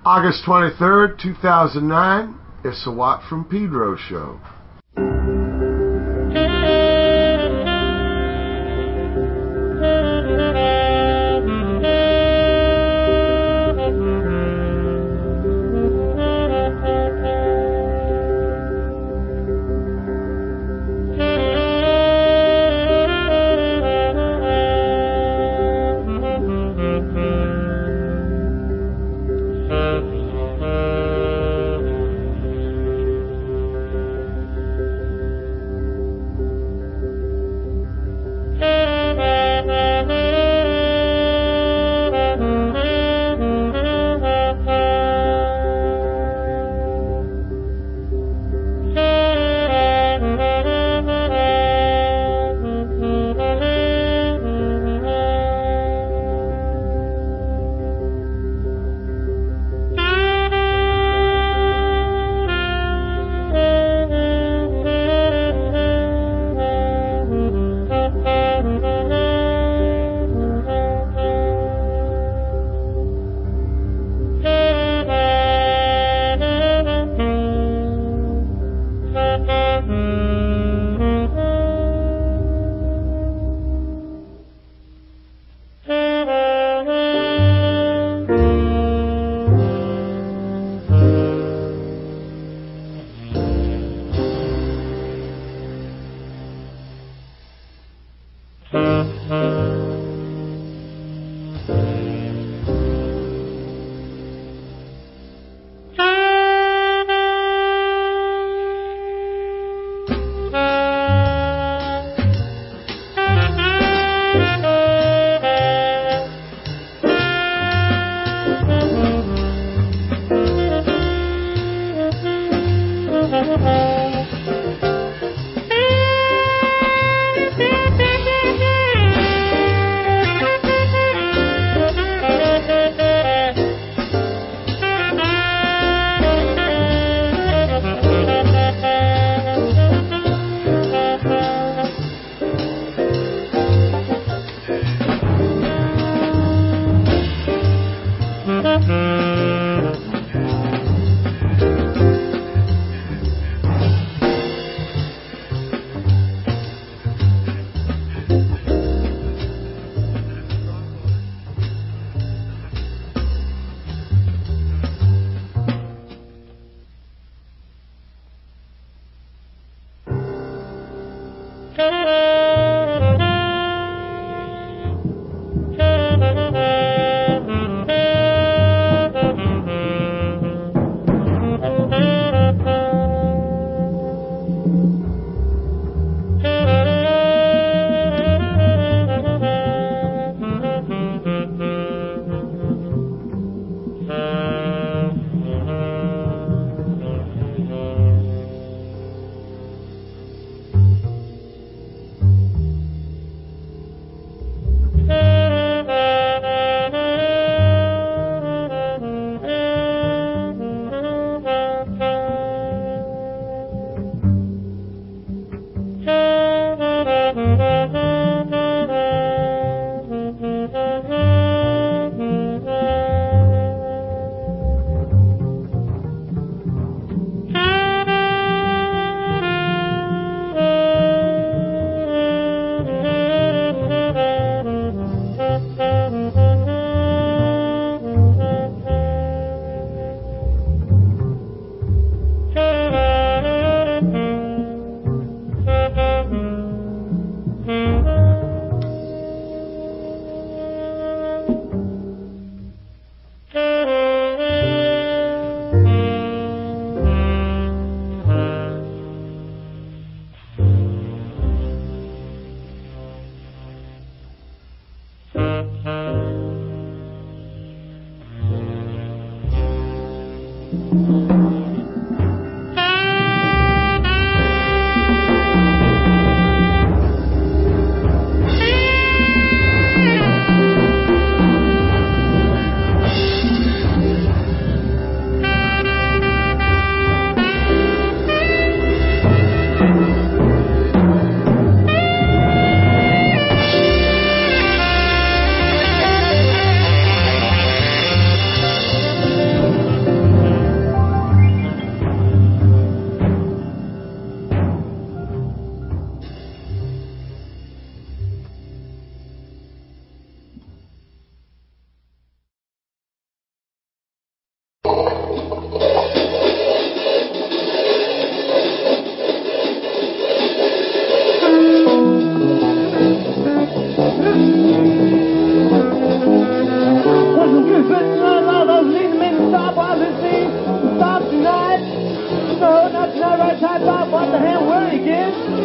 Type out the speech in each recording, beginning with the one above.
August 23rd, 2009, it's the Watt from Pedro show.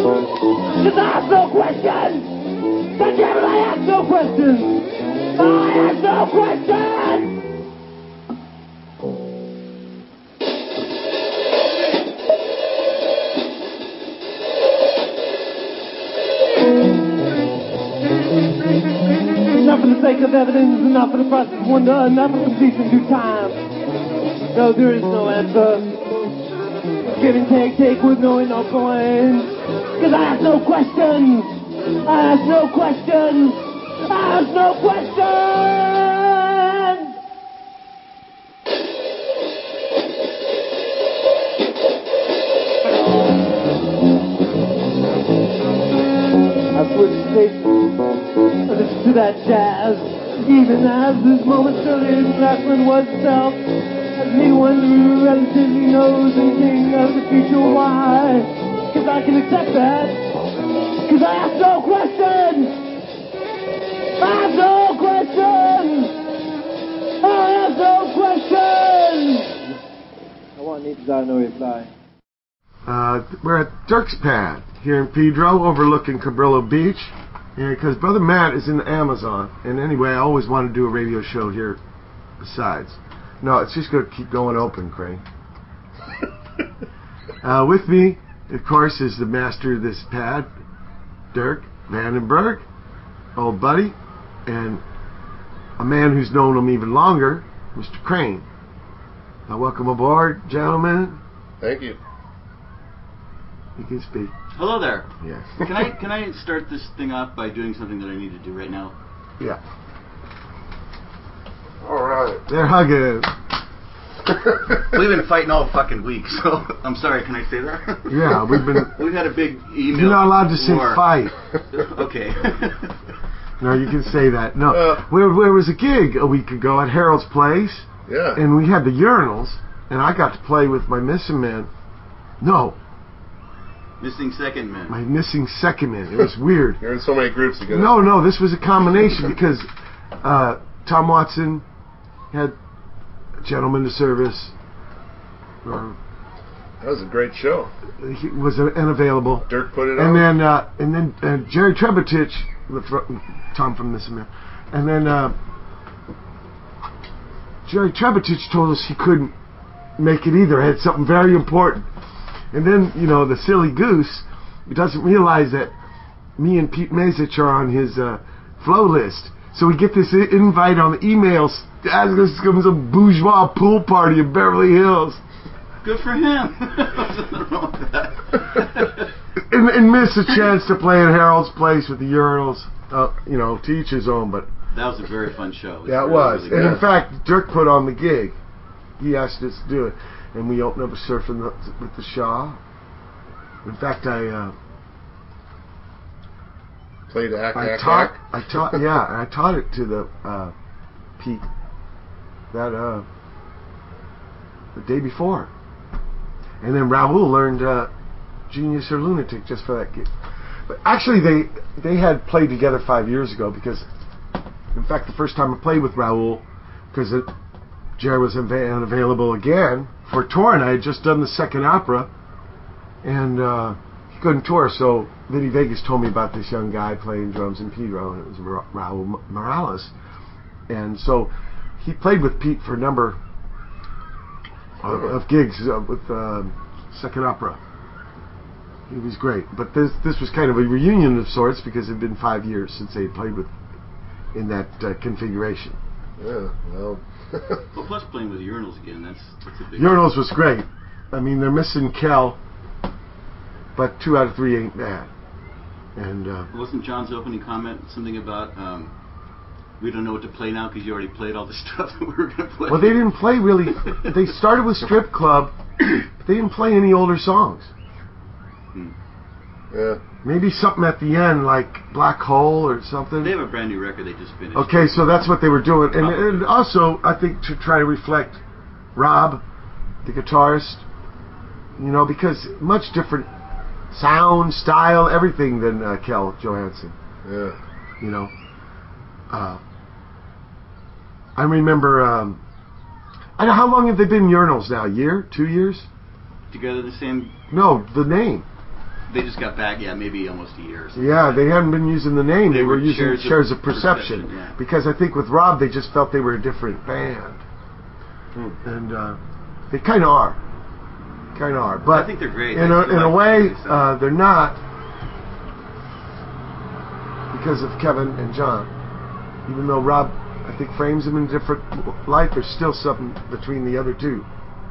Cause I ask no questions! God damn it, I ask no questions! I ask no questions! Not for the sake of evidence, not for the process of wonder, not for completion due time. No, there is no answer. Give and take with no enough points. Cause I ask no questions. I ask no questions. I ask no questions. I switch stations. Listen to that jazz. Even as this momentarily Blackman was self. As anyone who relatively knows anything of the future, why? Cause I can accept that. Cause I ask no questions. I ask no questions. I ask no questions. I want need to no reply. We're at Dirk's Pad here in Pedro, overlooking Cabrillo Beach. Because Brother Matt is in the Amazon. And anyway, I always want to do a radio show here besides. No, it's just going to keep going open, Crane. With me, of course, is the master of this pad, Dirk Vandenberg, old buddy, and a man who's known him even longer, Mr. Crane. Welcome aboard, gentlemen. Thank you. You can speak. Hello there. Yes. Can I start this thing off by doing something that I need to do right now? Yeah. All right. They're hugging. We've been fighting all fucking week, so I'm sorry. Can I say that? Yeah, we've had a big email. You're not allowed to say war. fight. Okay. No, you can say that. No, there was a gig a week ago at Harold's Place. Yeah. And we had the urinals, and I got to play with my missing man. No. Missing second man. My missing second man. It was weird. You're in so many groups together. No, this was a combination because Tom Watson had a gentleman to service. That was a great show. He was unavailable. Dirk put it on. And then Jerry Trebitich, Tom from Missing Man, and then Jerry Trebitich told us he couldn't make it either. He had something very important. And then, the silly goose, he doesn't realize that me and Pete Mazich are on his flow list. So we get this invite on the emails as this comes a bourgeois pool party in Beverly Hills. Good for him. Nothing wrong with that. and miss a chance to play at Harold's Place with the urinals. To each his own, but... That was a very fun show. Yeah, it was. Really, and in fact, Dirk put on the gig. He asked us to do it. And we opened up a surfing with the Shaw. In fact, I played act. I taught it to the Pete the day before, and then Raoul learned Genius or Lunatic just for that gig. But actually, they had played together 5 years ago because, in fact, the first time I played with Raoul, because Jerry was unavailable again for a tour, and I had just done the second opera, and he couldn't tour, so Vinny Vegas told me about this young guy playing drums in Pedro, and it was Raul Morales. And so he played with Pete for a number of gigs with second opera. He was great. But this was kind of a reunion of sorts because it had been 5 years since they played in that configuration. Yeah, well... Well, plus playing with urinals again, that's a big... Urinals was great. I mean, they're missing Kel, but 2 out of 3 ain't bad. And wasn't John's opening comment something about we don't know what to play now because you already played all the stuff that we were going to play? Well, they didn't play really. They started with Strip Club, but they didn't play any older songs. Yeah. Maybe something at the end, like Black Hole or something. They have a brand new record they just finished. Okay, so that's what they were doing. And also, I think, to try to reflect Rob, the guitarist, because much different sound, style, everything than Kel Johansson. Yeah. I remember, I know, how long have they been Urinals now? A year? 2 years? Together the same... No, the name. They just got back, maybe almost a year or something. Yeah, they hadn't been using the name. They were using Shares of Perception. Yeah. Because I think with Rob, they just felt they were a different band. And they kind of are. But I think they're great. In a way, they're not, because of Kevin and John. Even though Rob, I think, frames them in a different light, there's still something between the other two.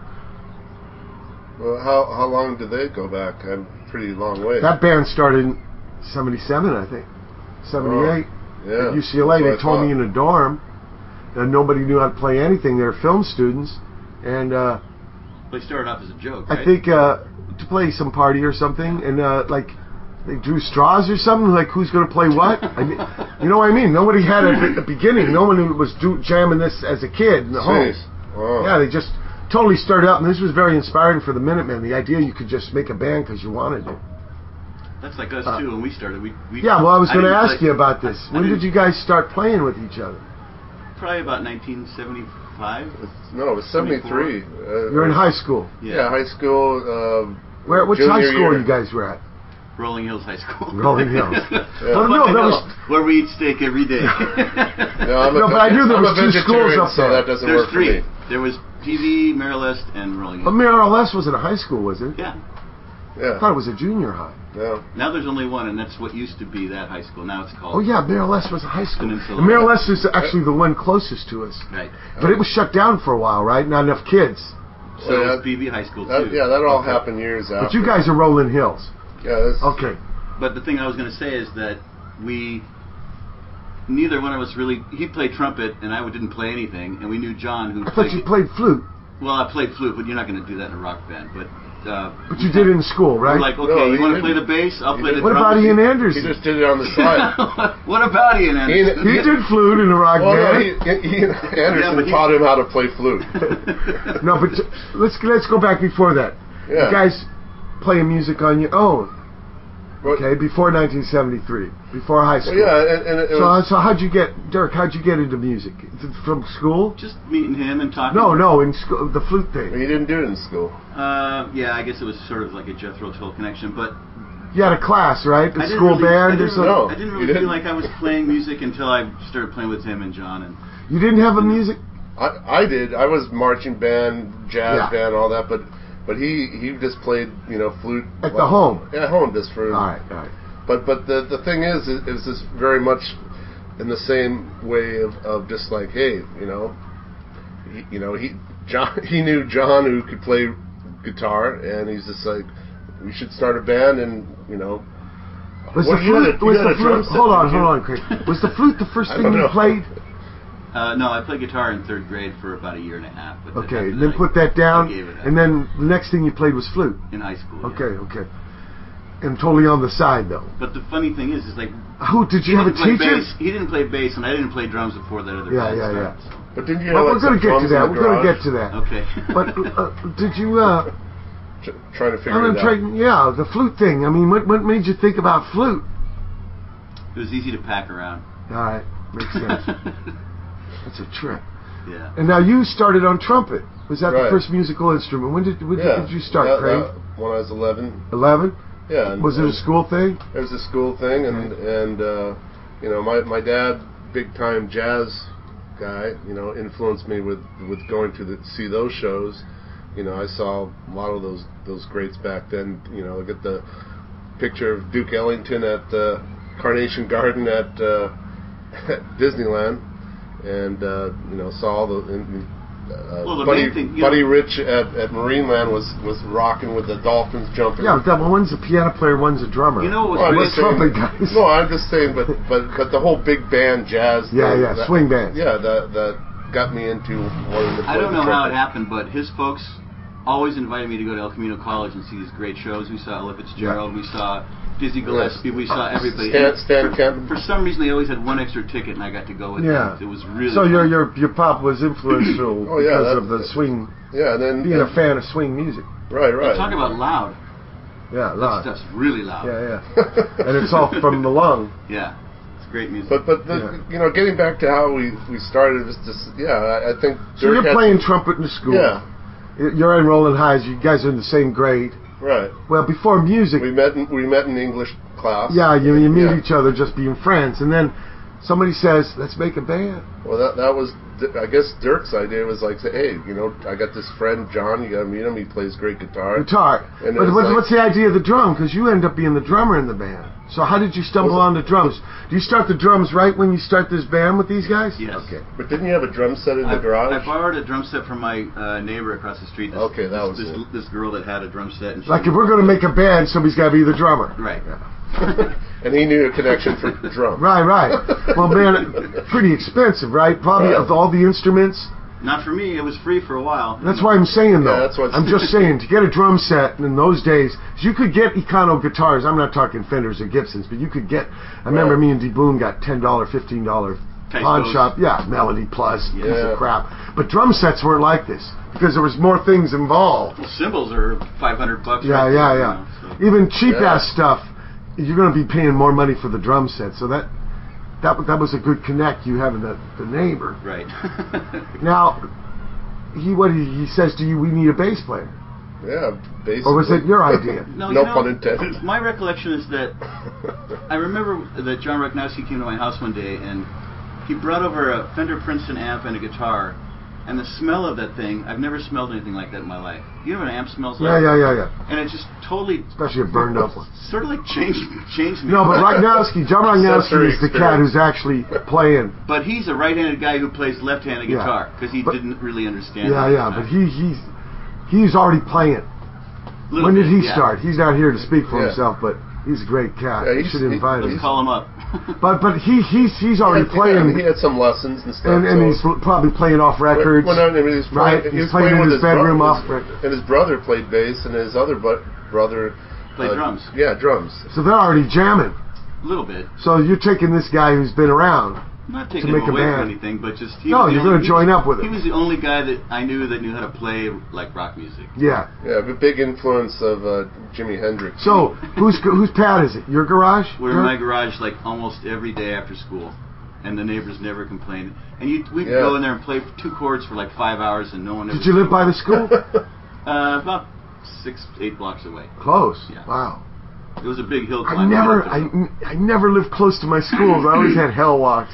Well, how long did they go back? A pretty long way. That band started in 77, I think. 78. Yeah. At UCLA, they told me in a dorm that nobody knew how to play anything. They were film students. And they started off as a joke, right? I think to play some party or something. And like they drew straws or something, like who's going to play what? I mean, you know what I mean? Nobody had it at the beginning. No one was jamming this as a kid in the home. Wow. Yeah, they just totally started out, and this was very inspiring for the Minutemen. The idea you could just make a band because you wanted to. That's like us too. When we started, we yeah. Well, I was going to ask you about this. When did you guys start playing with each other? Probably about 1975. No, it was 73. You're in high school. Yeah, high school. Which high school you guys were at? Rolling Hills High School. Rolling Hills. Well, no, that was where we eat steak every day. But I knew there was two schools up there. So that doesn't work three. For me. There was PV, Marylest, and Rolling Hills. But Marylest wasn't a high school, was it? Yeah. Yeah. I thought it was a junior high. Yeah. Now there's only one, and that's what used to be that high school. Now it's called... Oh, yeah, Marylest was a high school. Peninsula. And Marylest is actually the one closest to us. Right. But it was shut down for a while, right? Not enough kids. So it was PV High School, too. That all happened years after. But you guys are Rolling Hills. Yeah. Okay. But the thing I was going to say is that neither one of us really... He played trumpet, and I didn't play anything, and we knew John, who I thought you played flute. Well, I played flute, but you're not going to do that in a rock band. But you did it in school, right? We're like, okay, you want to play the bass? I'll play the drums. What about Ian Anderson? He just did it on the side. What about Ian Anderson? He did flute in a rock band. Ian Anderson taught him how to play flute. No, but let's go back before that. Yeah. You guys playing music on your own. Okay, before 1973, before high school. Well, yeah, so how'd you get, Dirk? How'd you get into music? From school? Just meeting him and talking. No, in school, the flute thing. Well, you didn't do it in school. Yeah, I guess it was sort of like a Jethro Tull connection, but you had a class, right? A school band or something. No, I didn't really feel like I was playing music until I started playing with him and John. And you didn't have a music? I did. I was marching band, jazz band, all that, but he just played, flute at the home. Yeah, home just for. All right. But the thing is this very much in the same way of just like, hey, he knew John who could play guitar, and he's just like, we should start a band, and Was the flute? Hold on, Craig. Was the flute the first thing you played? No, I played guitar in third grade for about a year and a half. But okay, then put that down, and then the next thing you played was flute. In high school. Okay. And totally on the side, though. But the funny thing is like... Who, did you have a teacher? He didn't play bass, and I didn't play drums before that other guy started. Yeah. But didn't you have we're going to get to that. We're going to get to that. Okay. But did you... trying to figure it out. Yeah, the flute thing. I mean, what made you think about flute? It was easy to pack around. All right. Makes sense. That's a trip. Yeah. And now you started on trumpet. Was that the Right. first musical instrument? When did you start, Craig? When I was 11. 11? Yeah. Was it a school thing? It was a school thing, and my dad, big time jazz guy, influenced me with going to see those shows. I saw a lot of those greats back then. I get the picture of Duke Ellington at Carnation Garden at Disneyland. And saw all Buddy Rich at Marineland was rocking with the Dolphins jumping. Yeah, but one's a piano player, one's a drummer. Trumpet guys. No, I'm just saying, but the whole big band jazz. Swing band. Yeah, that got me into wanting to play. I don't know how it happened, but his folks always invited me to go to El Camino College and see these great shows. We saw Ella Fitzgerald, we saw Dizzy Gillespie, we saw everybody. Stan Kenton. For some reason, they always had one extra ticket, and I got to go with them. It was really so fun. your pop was influential because of the swing. Yeah, and then being a fan of swing music. Right. Talk about loud. Yeah, loud. That stuff's really loud. Yeah. And it's all from the lung. Yeah. Great music. But getting back to how we started, was just I think. So you're playing trumpet in the school. Yeah. You're in Rolling Highs. You guys are in the same grade. Right. Well, before music, We met in English class. yeah, you meet Yeah. each other just being friends, and then somebody says, "Let's make a band." Well, that was, I guess, Dirk's idea was like, hey, I got this friend John. You got to meet him. He plays great guitar. Guitar. And But it's what's the idea of the drum? Because you end up being the drummer in the band. So how did you stumble on the drums? Do you start the drums right when you start this band with these guys? Yes. Okay. But didn't you have a drum set in the garage? I borrowed a drum set from my neighbor across the street. Okay, that was it. This girl that had a drum set. And she Like if we're going to make a band, somebody's got to be the drummer. Right. And he knew a connection for drums. Right. Well, man, pretty expensive, right? Probably of all the instruments. Not for me. It was free for a while. That's why I'm saying, though. Yeah, that's what I'm just saying, to get a drum set in those days, you could get Econo guitars. I'm not talking Fenders or Gibsons, but you could get, I remember me and D. Boone got $10, $15 pawn shop. Yeah, Melody Plus, piece of crap. But drum sets weren't like this, because there was more things involved. Well, cymbals are $500. Yeah. So. Even cheap-ass stuff, you're going to be paying more money for the drum set, so that was a good connect, you having the neighbor. Right. Now, he says to you, we need a bass player. Yeah, basically. Or was it your idea? No pun intended. My recollection is that I remember that John Rochnowski came to my house one day and he brought over a Fender Princeton amp and a guitar, and the smell of that thing, I've never smelled anything like that in my life. You know what an amp smells like? Yeah. And it just totally, Especially a burned up one. sort of like changed me. No, but John Rochnowski Sensory is the cat who's actually playing. But he's a right-handed guy who plays left-handed Yeah. guitar because he didn't really understand. Yeah, but he's already playing. When did he start? He's not here to speak for himself, but he's a great cat. Yeah, You should invite him. Let's call him up. But he's already playing. He had some lessons and stuff. And he's probably playing off records. Well, no, I mean, He's playing in his bedroom off record. And his brother played bass, and his other brother Played drums. Yeah, drums. So they're already jamming. A little bit. So you're taking this guy who's been around. I'm not taking make him a away band. from anything, but just No, you're going to join up with him. He was the only guy that I knew that knew how to play like rock music. Yeah. Yeah, a big influence of Jimi Hendrix. So whose pad is it? Your garage? We're in my garage like almost every day after school, and the neighbors never complained. And we could go in there and play 2 chords for like 5 hours, and no one ever. Did you live by the school? About 6-8 blocks away. Close. Yeah. Wow. It was a big hill I climb. never lived close to my schools. I always had hell walks.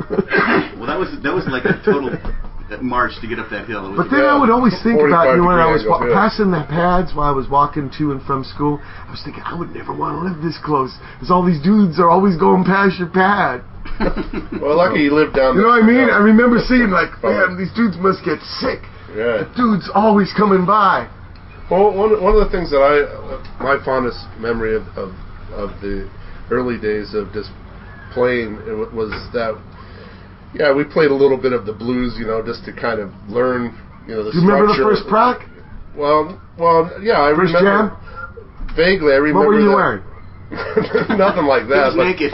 Well, that was like a total march to get up that hill. But then I would always think about, when I was 45 degree angle, passing the pads while I was walking to and from school, I was thinking, I would never want to live this close, because all these dudes are always going past your pad. Well, lucky you lived down You there. know what I mean? I remember seeing, like, man, these dudes must get sick. Yeah. The dude's always coming by. Well, one of the things that my fondest memory of the early days of just playing was that, we played a little bit of the blues, just to kind of learn, the structure. Do you remember the first prac? Well, yeah, I First remember. jam? Vaguely, I remember. What were you that. wearing? Nothing like He that. was naked.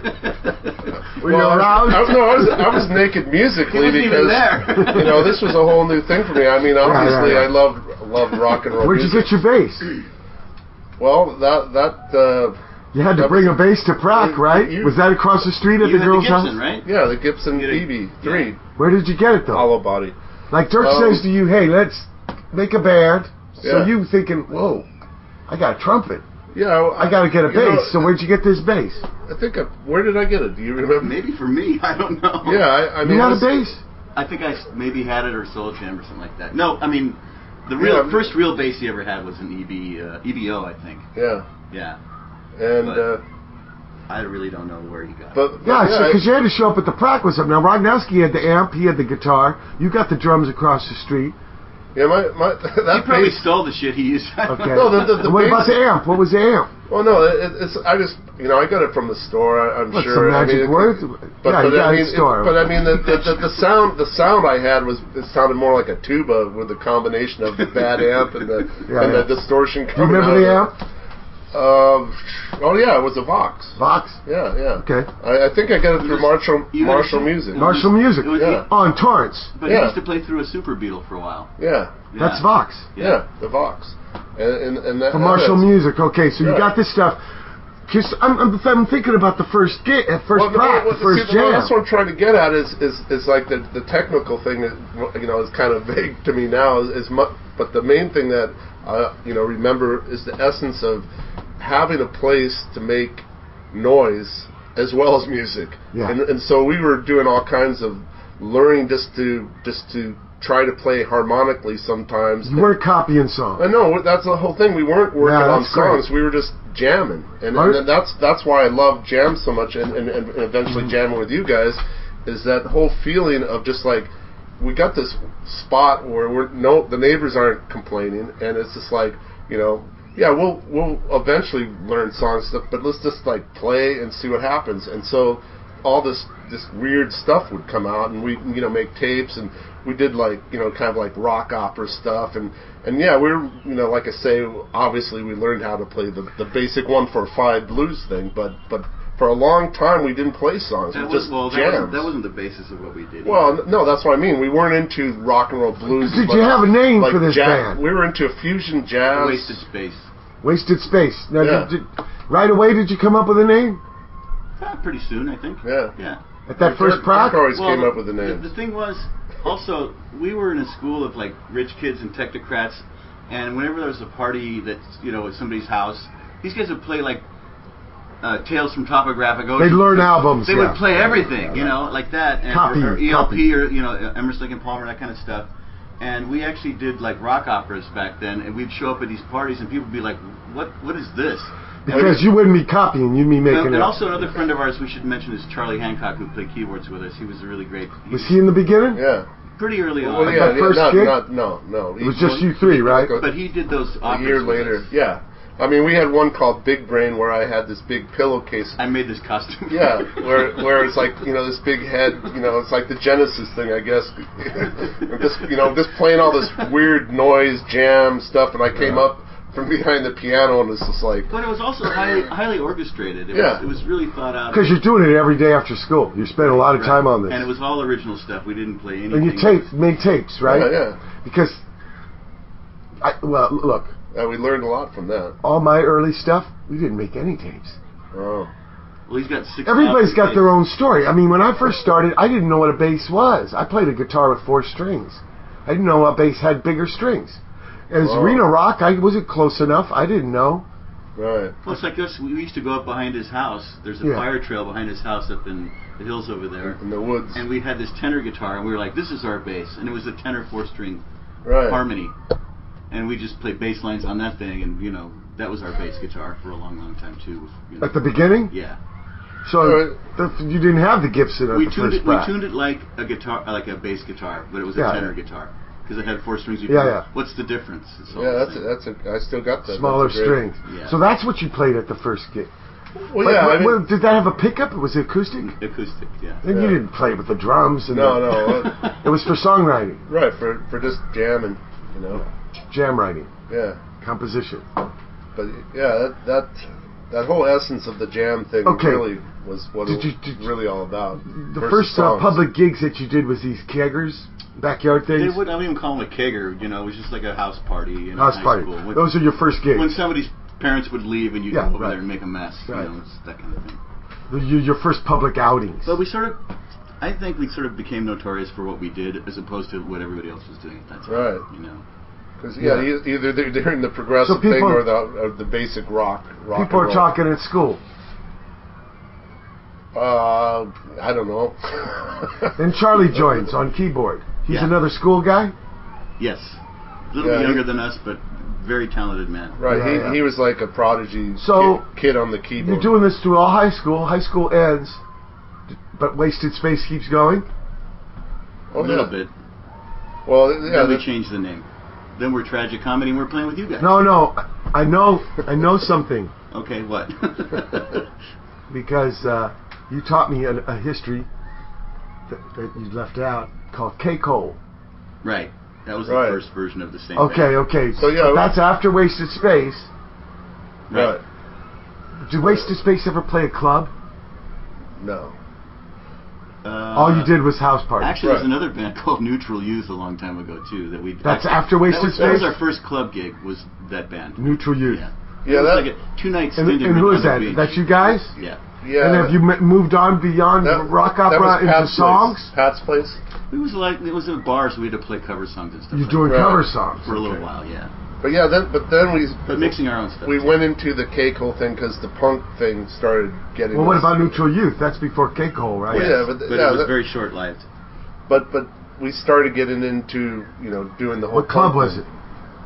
Were you aroused? I was naked musically He wasn't because even there. this was a whole new thing for me. I mean, obviously, yeah. I loved rock and roll. Where'd you music. get your bass? Well, that You had to bring a bass to prac, right? Was that across the street at You the had girl's the house? Gibson, right? Yeah, the Gibson You did- EB3 Where did you get it, though? hollow body. Like Dirk says to you, hey, let's make a band. So Yeah. you thinking, whoa, I got a trumpet. Yeah, I got to get a bass. So where'd you get this bass? I think where did I get it? Do you remember? Maybe for me, I don't know. Yeah, I mean, You had I a bass? I think I maybe had it or sold it to him or something like that. No, I mean, the first real bass he ever had was an EBO, I think. Yeah, Yeah. and I really don't know where he got it. but Yeah, because you had to show up at the prac with something. Now, Rochnowski had the amp, he had the guitar. You got the drums across the street. yeah, my that He probably bass. stole the shit he used. Okay. No, the What about bass- the amp? What was the amp? Well, no, it's I just I got it from the store. I'm What's sure. some magic words? Yeah, you got it store. But I mean, the sound I had it sounded more like a tuba with the combination of the bad amp and the distortion. Do you remember the amp? Oh yeah, it was a Vox. Vox? Yeah. Okay. I think I got it through Marshall Music. Marshall Music. Yeah. On Torrance. But he used to play through a Super Beetle for a while. Yeah. That's Vox. Yeah, the Vox. And that For Marshall that's- Music. Okay, so you Right. got this stuff. Because I'm thinking about the first gig, first prop, the first jam. That's what I'm trying to get at is like the technical thing that is kind of vague to me now. But the main thing that remember is the essence of having a place to make noise as well as music. Yeah. And so we were doing all kinds of learning just to try to play harmonically sometimes. You weren't copying songs. I know, that's the whole thing. We weren't working on songs. Great. We were just jamming. And that's why I love jam so much and eventually jamming with you guys, is that whole feeling of just like, we got this spot where the neighbors aren't complaining, and it's just like, we'll eventually learn songs stuff, but let's just like play and see what happens. And so all this weird stuff would come out, and we make tapes, and we did like kind of like rock opera stuff, and we're like I say, obviously we learned how to play the basic 1-4-5 blues thing, but for a long time we didn't play songs. We just jams. That wasn't the basis of what we did. Well, no, that's what I mean. We weren't into rock and roll blues. Did you have a name for this band? We were into fusion jazz. Wasted Space. Wasted Space. Now, right away did you come up with a name? Pretty soon, I think. Yeah. At that first proc? Dirk always came up with the name. The thing was, also, we were in a school of like rich kids and technocrats, and whenever there was a party that at somebody's house, these guys would play like Tales from Topographic Ocean. They'd learn albums. They would play everything, like that, and or ELP or Emerson, Lake and Palmer, that kind of stuff. And we actually did like rock operas back then, and we'd show up at these parties, and people would be like, "What is this?" Because you wouldn't be copying, you'd be making it. And also another friend of ours we should mention is Charlie Hancock, who played keyboards with us. He was a really great... Was he in the beginning? Yeah. Pretty early on. Well, that first gig? No. It was just you three, right? But he did those operas a year later. Yeah. I mean, we had one called Big Brain where I had this big pillowcase. I made this costume. Yeah, where it's like, this big head, it's like the Genesis thing, I guess. just playing all this weird noise, jam stuff, and I came up from behind the piano, and it's just like... But it was also highly orchestrated. It was really thought out. Because you're doing it every day after school. You spend a lot of time on this. And it was all original stuff. We didn't play anything. And you made tapes, right? Yeah. Because, look... we learned a lot from that. All my early stuff, we didn't make any tapes. Oh. Well, he's got 6. Everybody's got their own story. I mean, when I first started, I didn't know what a bass was. I played a guitar with 4 strings. I didn't know a bass had bigger strings. As Reno Rock, I wasn't close enough. I didn't know. Right. Well, it's like us. We used to go up behind his house. There's a fire trail behind his house up in the hills over there. In the woods. And we had this tenor guitar, and we were like, this is our bass. And it was a tenor 4-string harmony. And we just played bass lines on that thing, and, that was our bass guitar for a long, long time, too. At the beginning? Yeah. So you didn't have the Gibson at the first We tuned it like a guitar, like a bass guitar, but it was a tenor guitar. Because it had 4 strings. What's the difference? I still got that. Smaller strings. Yeah. So that's what you played at the first gig. Well, did that have a pickup? Was it acoustic? Acoustic, yeah. And you didn't play with the drums? And no. It was for songwriting. Right, for just jamming, Jam writing. Yeah. Composition. But, that whole essence of the jam thing really was what it was really all about. The first public gigs that you did was these keggers? Backyard things? I wouldn't even call them a kegger. It was just like a house party. House party. School. Those are your first gigs. When somebody's parents would leave and you'd go over there and make a mess. Right. It's that kind of thing. Your first public outings. But I think we sort of became notorious for what we did as opposed to what everybody else was doing at that time. Right. Because either they're doing the progressive thing or the basic rock. People are talking at school. I don't know. And Charlie joins on keyboard. He's another school guy? Yes. A little bit younger than us, but very talented man. Right. He was like a prodigy kid on the keyboard. You're doing this through all high school. High school ends, but Wasted Space keeps going? A little bit. Well, Then we changed the name. Then we're Tragic Comedy and we're playing with you guys. No. I know something. Okay, what? Because you taught me a history that you left out called K-Cole. Right. That was the first version of the same thing. Okay. So that's after Wasted Space. Right. Did Wasted Space ever play a club? No. All you did was house parties. Actually, there's another band called Neutral Youth a long time ago too that we. That's after Wasted Space. That was our first club gig. Was that band? Neutral Youth. Yeah. Yeah, it was that. like a 2-night And, stint in and who is Redondo that? Beach. That's you guys? Yeah. Yeah. And have you moved on beyond rock that opera was into Pat's songs? Place. Pat's Place. It was a bar, so we had to play cover songs and stuff. You're like doing Right. cover songs that for a little okay. while, yeah. But yeah, But mixing our own stuff. we went into the K-Cole thing because the punk thing started getting. Well, what us- about Neutral Youth? That's before K-Cole, right? Well, yeah, but it was very short-lived. But we started getting into doing the whole. What club punk was thing. it?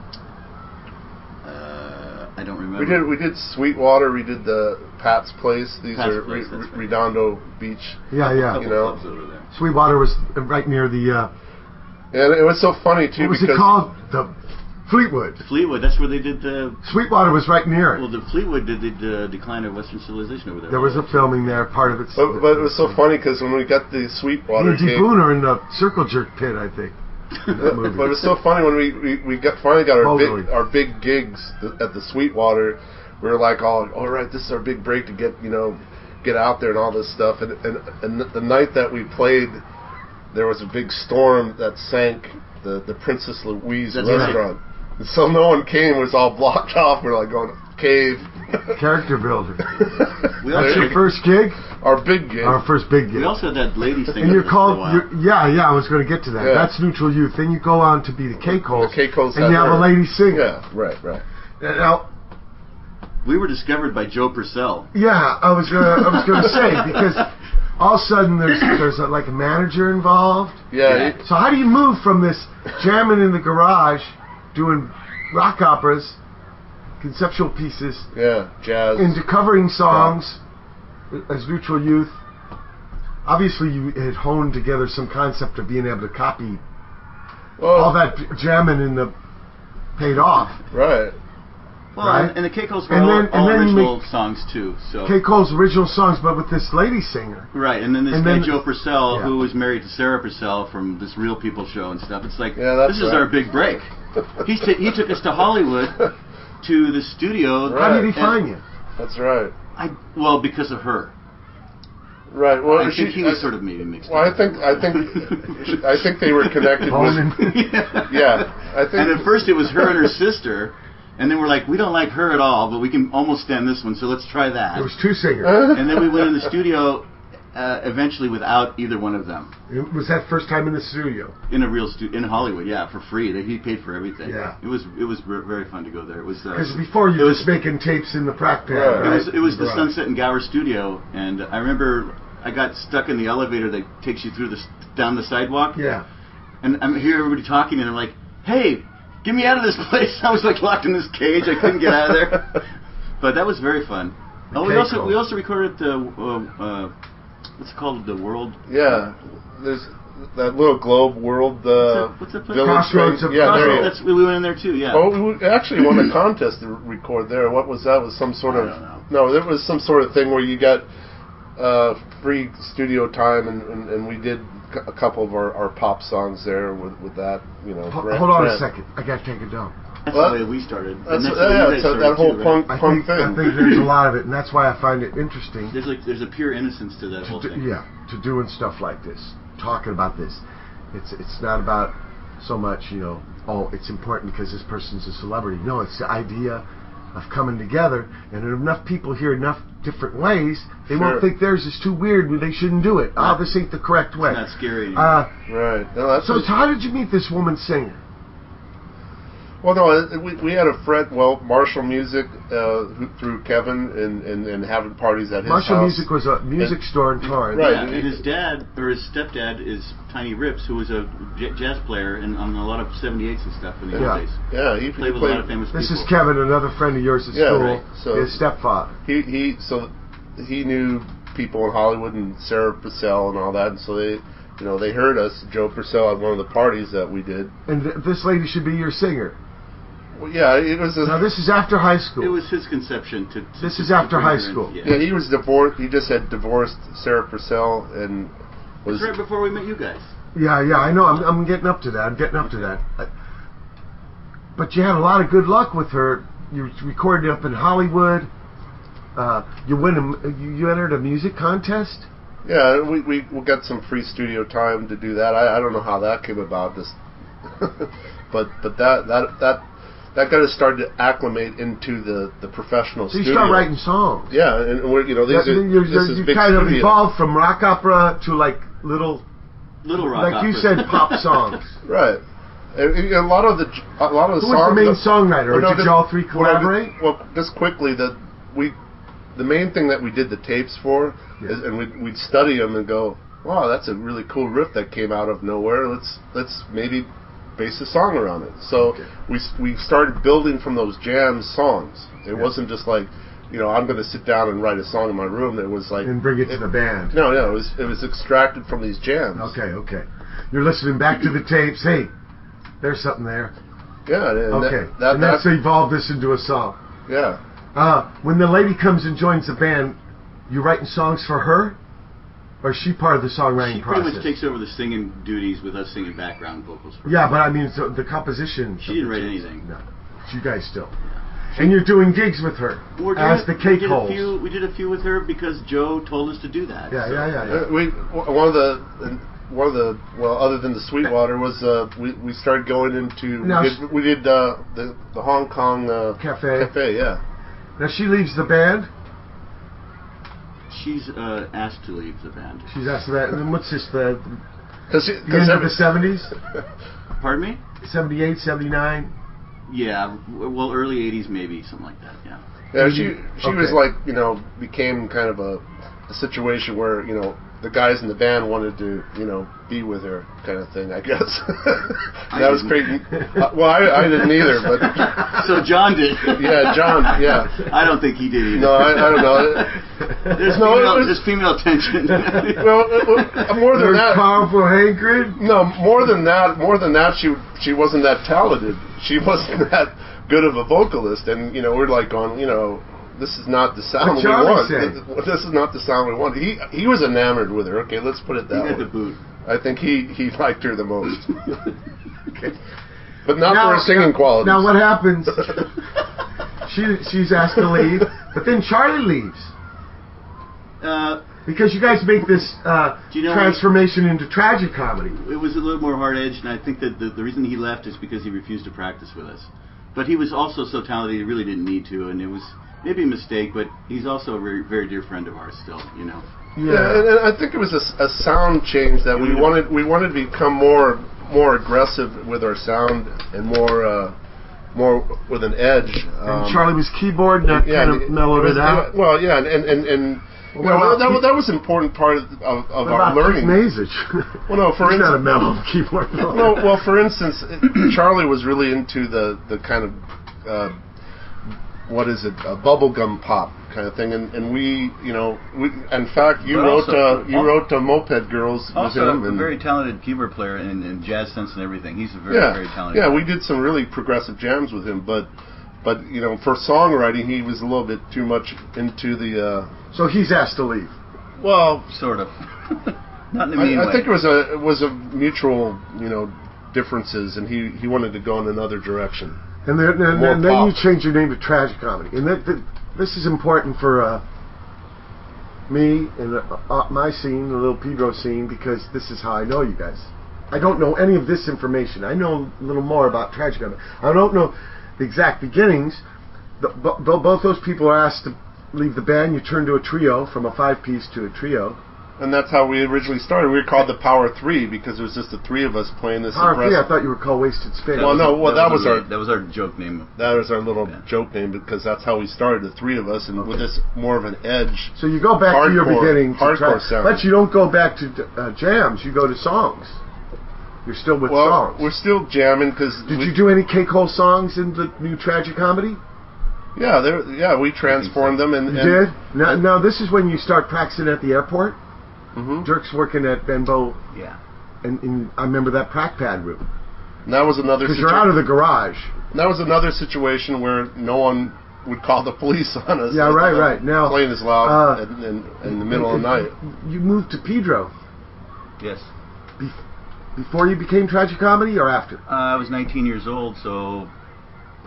I don't remember. We did Sweetwater. We did the Pat's Place. These Pat's are Place, that's right. Redondo Beach. Yeah, A yeah. couple clubs over there. Sweetwater was right near the. And it was so funny too What was because it called? The Fleetwood. Fleetwood, that's where they did the... Sweetwater was right near it. Well, the Fleetwood did the decline of Western civilization over there. There was a filming there. Part of it. But it was so funny because when we got the Sweetwater Andy gig, Boone are in the Circle Jerk pit, I think. in that movie. but it was so funny when we finally got Totally. our big gigs at the Sweetwater. We were like, all right, this is our big break to get out there and all this stuff. And the night that we played, there was a big storm that sank the Princess Louise That's restaurant. And so no one came. It was all blocked off. We're like going cave. Character builder. We That's also, your first gig? Our big gig. Our first big gig. we also had that lady thing. And you're with us for a called, while. I was going to get to that. Yeah. That's Neutral Youth. Then you go on to be the K-Coles. The K-Coles and you have a her. lady singer. Yeah, right. Now, We were discovered by Joe Purcell. yeah, I was gonna say, because all of a sudden there's like a manager involved. Yeah. So how do you move from this jamming in the garage, doing rock operas, conceptual pieces, Jazz. into covering songs as Neutral Youth? Obviously, you had honed together some concept of being able to copy all that jamming in the paid off. Right. Well, Right. and the K-Coles were And all then you original make- songs too. So K-Cole's original songs, but with this lady singer. right, and then this And guy then- Joe Purcell, yeah. who was married to Sarah Purcell from this Real People show and stuff. It's like Yeah, that's this is right. our big break. He took us to Hollywood to the studio. Right. How did he and find you? That's right. Well, because of her. Right. Well, I think he was sort of maybe mixed Well, up. I think they were connected Boning. with. Yeah. I think. And at first it was her and her sister, and then we're like, we don't like her at all, but we can almost stand this one, so let's try that. There was two singers. And then we went in the studio eventually without either one of them. Was that first time in the studio? In a real in Hollywood, yeah, for free. He paid for everything. Yeah. It was very fun to go there. It was Because before you were just making tapes in the prac pad, Right. right? it was the Right. Sunset and Gower studio, and I remember I got stuck in the elevator that takes you through down the sidewalk. Yeah. And I'm hear everybody talking, and I'm like, "Hey, get me out of this place!" I was like locked in this cage. I couldn't get out of there. But that was very fun. Oh, we also recorded the what's it called, the World. Yeah. There's that little Globe World. What's that place? Village Crossroads thing. of Yeah, there you That's, we went in there too. Yeah. Oh, we actually won a contest to record there. What was that? Was some sort of I don't know. no? There was some sort of thing where you got free studio time, and we did a couple of our pop songs there with that. Hold on a second. I got to take a dump. That's What? the way we started. That's, And that's the way you yeah, guys so started that whole too, right? I punk think thing. there's a lot of it, and that's why I find it interesting. There's a pure innocence to that whole thing. To doing stuff like this, talking about this. It's not about so much, it's important because this person's a celebrity. No, it's the idea of coming together, and if enough people hear enough different ways, they won't think theirs is too weird, they shouldn't do it. Right. This ain't the correct way. It's not scary anymore. Right. No, that's So how did you meet this woman singer? Well, no, we had a friend, Marshall Music, through Kevin, and having parties at his Marshall house. Music was a music store in Torrance. Right. Yeah, and his dad, or his stepdad, is Tiny Rips, who was a jazz player and on a lot of 78s and stuff in the old days. Yeah, he Played with a lot of famous This people. is Kevin, another friend of yours at school. Right. So his stepfather. He knew people in Hollywood and Sarah Purcell and all that, and so they heard us, Joe Purcell, at one of the parties that we did. And this lady should be your singer. Well, yeah, it was. Now this is after high school. It was his conception to This is to after bring high her in. school. Yeah, he was divorced. He just had divorced Sarah Purcell and was. That's right before we met you guys. Yeah, I know. I'm getting up to that. But you had a lot of good luck with her. You recorded up in Hollywood. You entered a music contest. Yeah, we got some free studio time to do that. I don't know how that came about. This, but that that got us started to acclimate into the professional So you studio. start writing songs. Yeah, and we're, this is you big kind of studio. evolved from rock opera to like little rock like you operas. said, pop songs. Right. And a lot of the Who songs. was the main songwriter? Or no, did you all three collaborate? Well, just quickly, the main thing that we did the tapes for, Yeah. is, and we'd study them and go, wow, that's a really cool riff that came out of nowhere. Let's maybe base a song around it. So we started building from those jam songs. It wasn't just like, I'm going to sit down and write a song in my room. It was like and bring it to the band. No, it was extracted from these jams. Okay. You're listening back to the tapes. Hey, there's something there. Yeah. And okay. That's evolved this into a song. Yeah. When the lady comes and joins the band, you writing songs for her? Or is she part of the songwriting process? She pretty much takes over the singing duties with us singing background vocals for her. Yeah, but I mean, so the composition. She didn't write anything. No. You guys still. And you're doing gigs with her as the Cake Holes. We did a few with her because Joe told us to do that. Yeah. Other than the Sweetwater was we started going into we did the Hong Kong cafe. Yeah. Now she leaves the band. She's asked to leave the band. She's asked that. And then what's this? The end of the 70s? Pardon me? 78, 79? Yeah, well, early 80s maybe, something like that, yeah. Yeah, she was like, became kind of a situation where, the guys in the band wanted to, be with her kind of thing, I guess. That was crazy. I didn't either, but... So John did. Yeah, John, yeah. I don't think he did either. No, I don't know. There's female tension. More than that... powerful hatred? No, more than that, she wasn't that talented. She wasn't that good of a vocalist, and, we're like going, this is not the sound we want. This is not the sound we want. He was enamored with her. Okay, let's put it that way. He had the boot. I think he liked her the most. Okay. But not for her singing qualities. Now what happens? She's asked to leave, but then Charlie leaves. Because you guys make this transformation into tragic comedy. It was a little more hard-edged, and I think that the reason he left is because he refused to practice with us. But he was also so talented he really didn't need to, and it was maybe a mistake, but he's also a very, very dear friend of ours still, Yeah, and I think it was a sound change that we wanted to become more aggressive with our sound and more with an edge. And Charlie was keyboard, and that kind of mellowed it out. Well, yeah, and that was an important part of our learning. Well, no, for instance, not a mellow keyboard. Well, for instance, Charlie was really into the kind of a bubblegum pop kind of thing, and we in fact you wrote Moped Girls with him, a very talented keyboard player and jazz sense and everything. He's a very talented guy. We did some really progressive jams with him, but for songwriting he was a little bit too much into the. So he's asked to leave. Well, sort of. Not in a mean way. I think it was a mutual differences, and he wanted to go in another direction. And then you change your name to Tragic Comedy. And this is important for me and my scene, the Little Pedro scene, because this is how I know you guys. I don't know any of this information. I know a little more about Tragic Comedy. I don't know the exact beginnings. Both those people are asked to leave the band. You turn to a trio, from a 5-piece to a trio. And that's how we originally started. We were called the Power 3 because there was just the three of us playing this. Power 3. I thought you were called Wasted Space. That was our joke name. That was our little joke name because that's how we started, the three of us, and with this more of an edge. So you go back to your beginning, hardcore sound. But you don't go back to jams. You go to songs. You're still with songs. We're still jamming because. Did you do any Cake Hole songs in the new Tragic Comedy? Yeah, we transformed them. And you did? Now this is when you start practicing at the airport. Mm-hmm. Dirk's working at Benbow. Yeah. And I remember that prac pad room. And that was another. Because you're out of the garage. And that was another situation where no one would call the police on us. Yeah, right. Now playing this loud in the middle of the night. You moved to Pedro. Yes. Before you became Tragic Comedy or after? I was 19 years old, so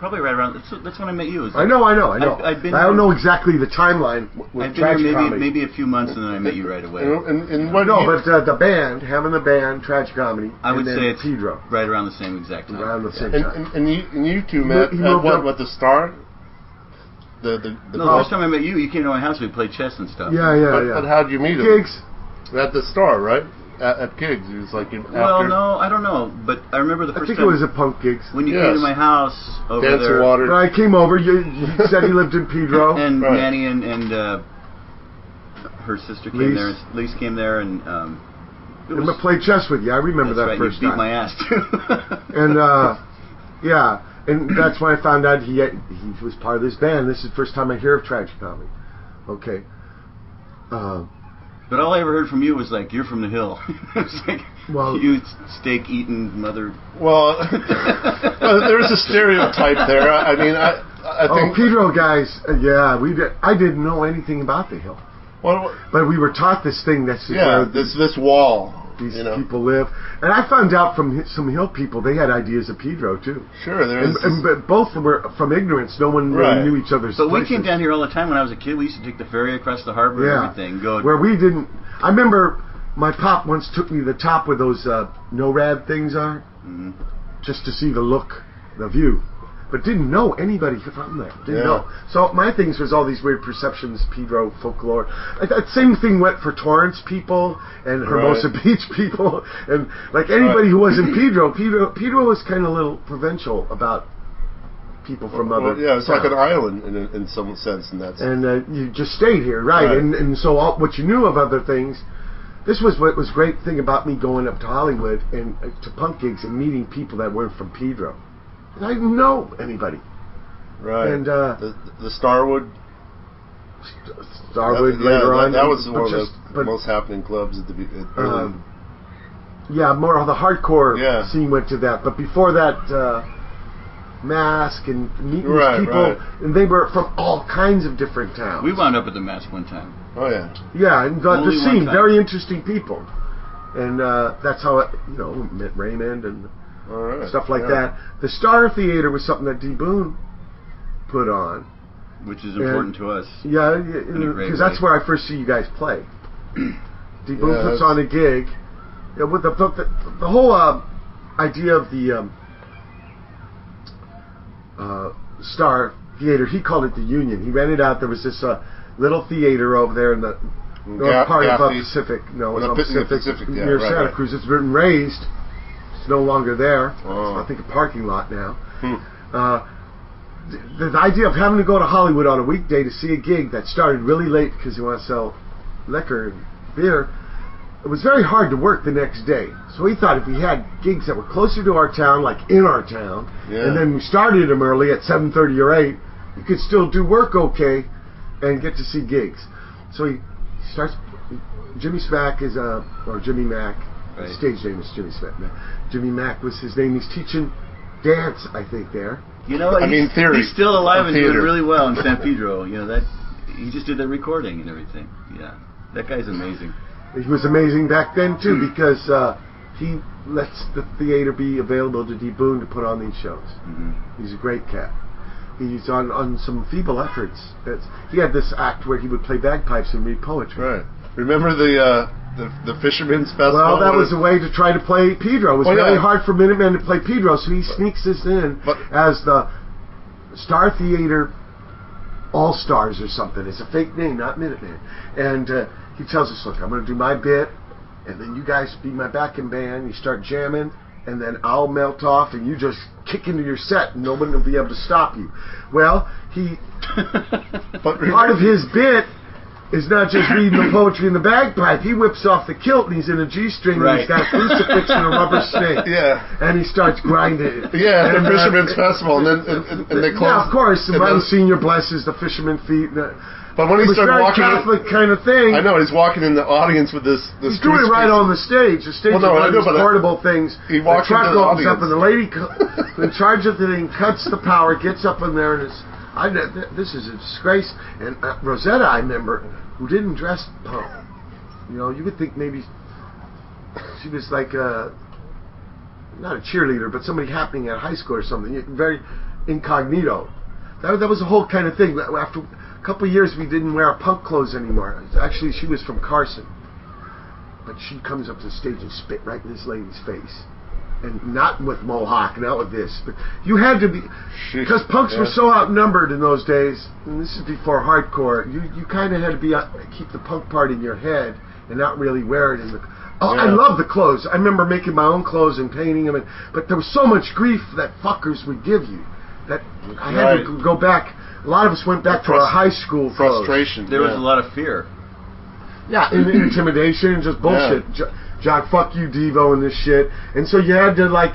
Probably right around. That's when I met you. I know. I've been I don't know exactly the timeline with I've been Tragic here Comedy. maybe a few months, and then I met you right away. And what the band, having the band, Tragic Comedy, I would and say then it's Pedro. right around the same exact time. Around the same time. And you two met He at moved up- what the Star? The first time I met you, you came to my house. We played chess and stuff. But how'd you meet him? Gigs. At the Star, right? At gigs. It was like Well, no, I don't know, but I remember the I first think time it was at Punk Gigs. when you came to my house over Dance there. and Water. When I came over, you said he lived in Pedro. And Right. Manny and her sister came Lise. there. Lise came there, and it And was, I played chess with you. I remember that's that right, first you beat time. my ass too. And yeah, and that's when I found out he was part of this band. This is the first time I hear of Tragic Comedy. Okay. But all I ever heard from you was like, "You're from the hill." It was like, you steak eating mother. Well, there's a stereotype there. I mean, I think. Pedro guys. Yeah, I didn't know anything about the hill. Well, but we were taught this thing that's where this wall. These people live, and I found out from some hill people they had ideas of Pedro too. Sure, but both were from ignorance. No one really knew each other's. But places. we came down here all the time when I was a kid. We used to take the ferry across the harbor and everything. Where we didn't. I remember my pop once took me to the top where those NORAD things are, just to see the look, the view. But didn't know anybody from there. Didn't know. So my things was all these weird perceptions, Pedro folklore. That same thing went for Torrance people and Hermosa Beach people, and like anybody who was in Pedro was kind of a little provincial about people from other. It's like an island in some sense, and that's. And you just stayed here, right? And so what you knew of other things. This was what was great thing about me going up to Hollywood and to punk gigs and meeting people that weren't from Pedro. I didn't know anybody. Right. And the Starwood. Later on. That was one of the most happening clubs at the early. More of the hardcore scene went to that. But before that, Mask and meeting these people, and they were from all kinds of different towns. We wound up at the Mask one time. Oh yeah. Yeah, and the scene, very interesting people, and that's how met Raymond and. Stuff like that. The Star Theater was something that D. Boone put on. Which is important to us. Yeah, because that's where I first see you guys play. D. Boone puts on a gig. With the whole idea of the Star Theater, he called it the Union. He rented out, there was this little theater over there in the north part of Pacific. No, it was on Pacific near Santa Cruz. It's been raised. It's no longer there. It's, I think, a parking lot now. The idea of having to go to Hollywood on a weekday to see a gig that started really late because you want to sell liquor and beer, it was very hard to work the next day. So we thought if we had gigs that were closer to our town, like in our town, and then we started them early at 7:30 or 8, you could still do work okay and get to see gigs. So he starts. Jimmy Smack is or Jimmy Mack. Right. His stage name is Jimmy Smack. Jimmy Mack was his name. He's teaching dance, I think, there. Theory. He's still alive and doing really well in San Pedro. That he just did the recording and everything. Yeah, that guy's amazing. He was amazing back then too because he lets the theater be available to D. Boone to put on these shows. He's a great cat. He's on some feeble efforts. He had this act where he would play bagpipes and read poetry. Right. Remember the Fisherman's Festival? Well, that was a way to try to play Pedro. It was very hard for Minutemen to play Pedro, so he sneaks this in as the Star Theater All-Stars or something. It's a fake name, not Minutemen. And he tells us, look, I'm going to do my bit, and then you guys be my backing band. You start jamming, and then I'll melt off, and you just kick into your set, and nobody will be able to stop you. Well, part of his bit is not just reading the poetry in the bagpipe. He whips off the kilt and he's in a G-string and he's got a crucifix and a rubber snake. And he starts grinding. The Fisherman's Festival, and they close. Yeah, of course. And Monsignor blesses the fisherman feet. But when he started walking, Catholic kind of thing. I know he's walking in the audience with this. He's doing it right on the stage. The stage is one of these portable things. He walks the truck into the opens audience. up, and the lady in charge of the thing cuts the power, gets up in there, and this is a disgrace. And Rosetta, I remember, who didn't dress punk. You would think maybe she was like not a cheerleader, but somebody happening at high school or something. Very incognito. That was a whole kind of thing. After a couple of years, we didn't wear our punk clothes anymore. Actually, she was from Carson. But she comes up to the stage and spit right in this lady's face. And not with Mohawk, not with this. But you had to be... Because punks were so outnumbered in those days, and this is before hardcore, you kind of had to be keep the punk part in your head and not really wear it in the... Oh, I love the clothes. I remember making my own clothes and painting them. But there was so much grief that fuckers would give you that I had to go back. A lot of us went back to our high school frustration. There was a lot of fear. Yeah, intimidation and just bullshit. Jock, fuck you, Devo, and this shit. And so you had to, like,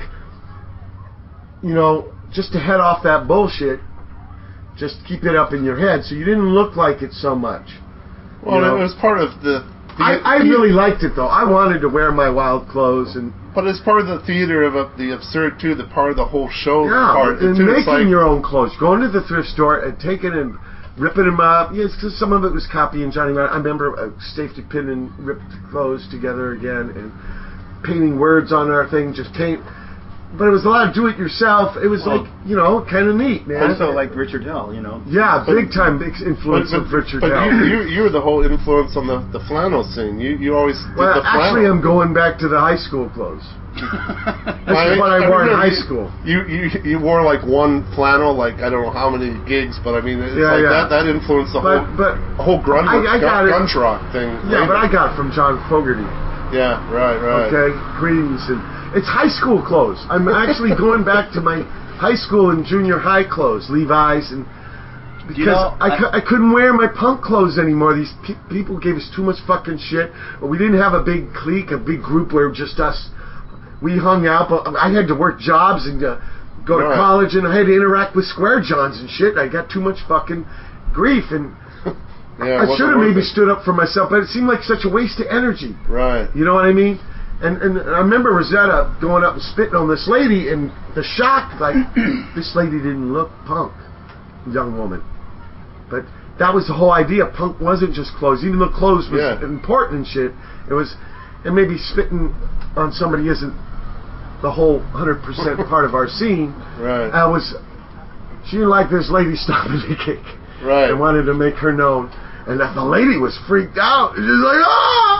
you know, just to head off that bullshit, just keep it up in your head so you didn't look like it so much. Well, you know? It was part of the... I really liked it, though. I wanted to wear my wild clothes. But it's part of the theater of the absurd, too, the part of the whole show. Yeah, part, and too. making your own clothes. Going to the thrift store and taking and ripping them up. Yes, because some of it was copying Johnny Marr. I remember safety pin and ripped clothes together again and painting words on our thing, just paint. But it was a lot of do-it-yourself. It was like, you know, kind of neat, man. Also like Richard Hell, you know. Yeah, big influence of Richard Hell. But you were the whole influence on the flannel scene. You always did the flannel. Actually, I'm going back to the high school clothes. This is what I wore in high school. You wore like one flannel, like I don't know how many gigs, but I mean, it's that influenced the whole grunge rock thing. Yeah, but I got it from John Fogerty. Yeah, right. Okay, Queens and it's high school clothes. I'm actually going back to my high school and junior high clothes, Levi's, and because I couldn't wear my punk clothes anymore. These people gave us too much fucking shit. But we didn't have a big clique, a big group where just us. We hung out, but I had to work jobs and go to college, and I had to interact with Square Johns and shit. I got too much fucking grief, and I should have maybe stood up for myself, but it seemed like such a waste of energy. Right. You know what I mean? And I remember Rosetta going up and spitting on this lady, and the shock, like, this lady didn't look punk, young woman. But that was the whole idea. Punk wasn't just clothes. Even though clothes was important and shit, it was, and maybe spitting on somebody isn't the whole 100% part of our scene. Right. She didn't like this lady stopping the gig. Right. And wanted to make her known. And the lady was freaked out. She was like,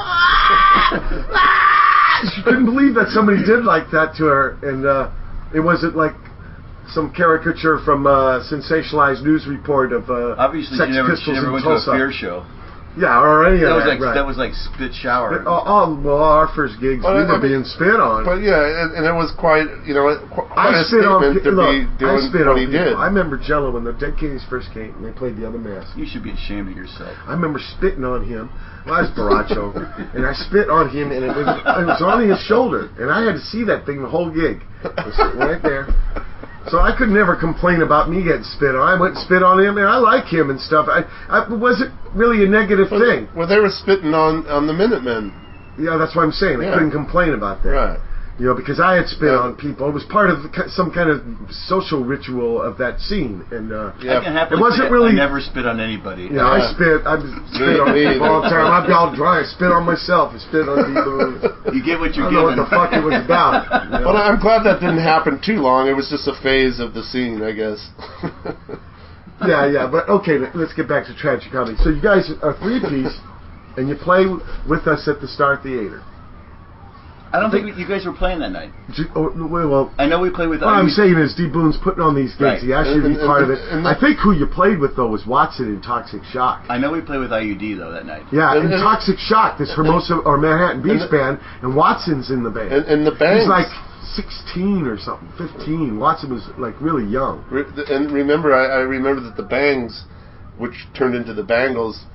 ah! She couldn't believe that somebody did like that to her. And it wasn't like some caricature from a sensationalized news report of obviously Sex she never Pistols went to a Fear show. Yeah, or any of that. That was like spit shower. Well, our first gigs, we were being spit on. But yeah, and it was quite, you know, quite a statement to be doing what he did. I remember Jello when the Dead Kennedys first came and they played The Other Mask. You should be ashamed of yourself. I remember spitting on him. Well, I was Baracho, and I spit on him, and it was on his shoulder, and I had to see that thing the whole gig. It was sitting right there. So I could never complain about me getting spit on. I went and spit on him, and I like him and stuff. It wasn't really a negative thing. Well, they were spitting on the Minutemen. Yeah, that's what I'm saying. I couldn't complain about that. Right. You know, because I had spit on people. It was part of some kind of social ritual of that scene, and it wasn't really. I never spit on anybody. Yeah, I spit on people all the time. I'd be all dry. I spit on myself. I spit on people. You get what you're given. I don't know what the fuck it was about. You know? But I'm glad that didn't happen too long. It was just a phase of the scene, I guess. Yeah. But okay, let's get back to Tragic Comedy. So you guys are three-piece, and you play with us at the Star Theater. I don't think you guys were playing that night. Well, I know we played with. What I'm saying is, D. Boone's putting on these gigs. Right. He asked you to be part of it. I think who you played with though was Watson in Toxic Shock. I know we played with IUD though that night. Yeah, in Toxic Shock, this Hermosa or Manhattan Beach band, and Watson's in the band. And the band. He's like 16 or something, 15. Watson was like really young. And remember, I remember that the Bangs, which turned into the Bangles,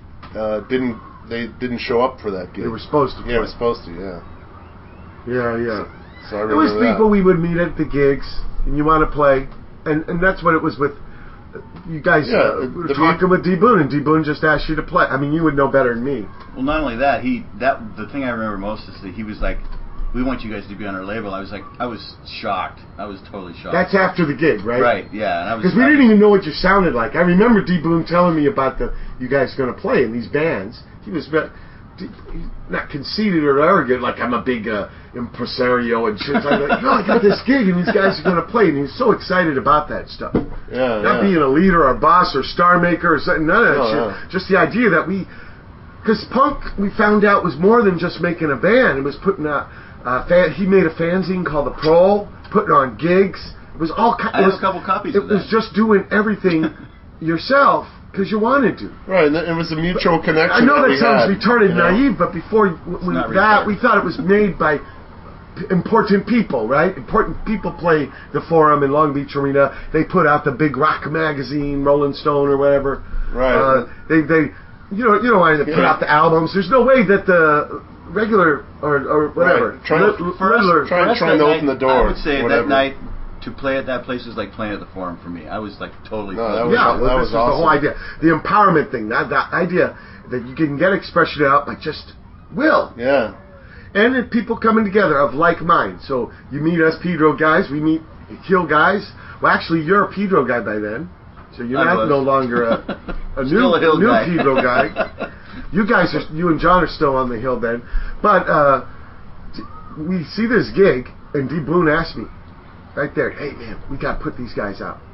didn't show up for that gig. They were supposed to. Yeah, they were supposed to. Yeah. Yeah. So I remember it was people we would meet at the gigs, and you want to play, and that's what it was with. You guys were talking with D. Boone, and D. Boone just asked you to play. I mean, you would know better than me. Well, not only that, the thing I remember most is that he was like, "We want you guys to be on our label." I was shocked. I was totally shocked. That's after the gig, right? Right. Yeah. Because we didn't even know what you sounded like. I remember D. Boone telling me about you guys going to play in these bands. D. not conceited or arrogant, like I'm a big impresario and shit. I'm like, I got this gig and these guys are going to play. And he's so excited about that stuff. Not being a leader or boss or star maker or something, none of that shit. Yeah. Just the idea that because punk, we found out, was more than just making a band. It was putting he made a fanzine called The Prole, putting on gigs. It was all kinds. I have a couple copies of that. It was just doing everything yourself because you wanted to. Right, and it was a mutual connection. I know that sounds retarded, you know? naive, but before we thought it was made by important people, right? Important people play the Forum in Long Beach Arena. They put out the big rock magazine, Rolling Stone or whatever. Right. They you know why they put out the albums. There's no way that the regular or whatever. Right. Trying to open the door. I would say that night to play at that place was like playing at the Forum for me. I was like totally. That was awesome. The whole idea, the empowerment thing, that idea that you can get expression out by just will. Yeah. And then people coming together of like mind. So you meet us Pedro guys, we meet Hill guys. Well, actually, you're a Pedro guy by then, so you're no longer a new Pedro guy. You and John are still on the Hill then. But we see this gig, and D. Boone asked me, right there, hey man, we got to put these guys out.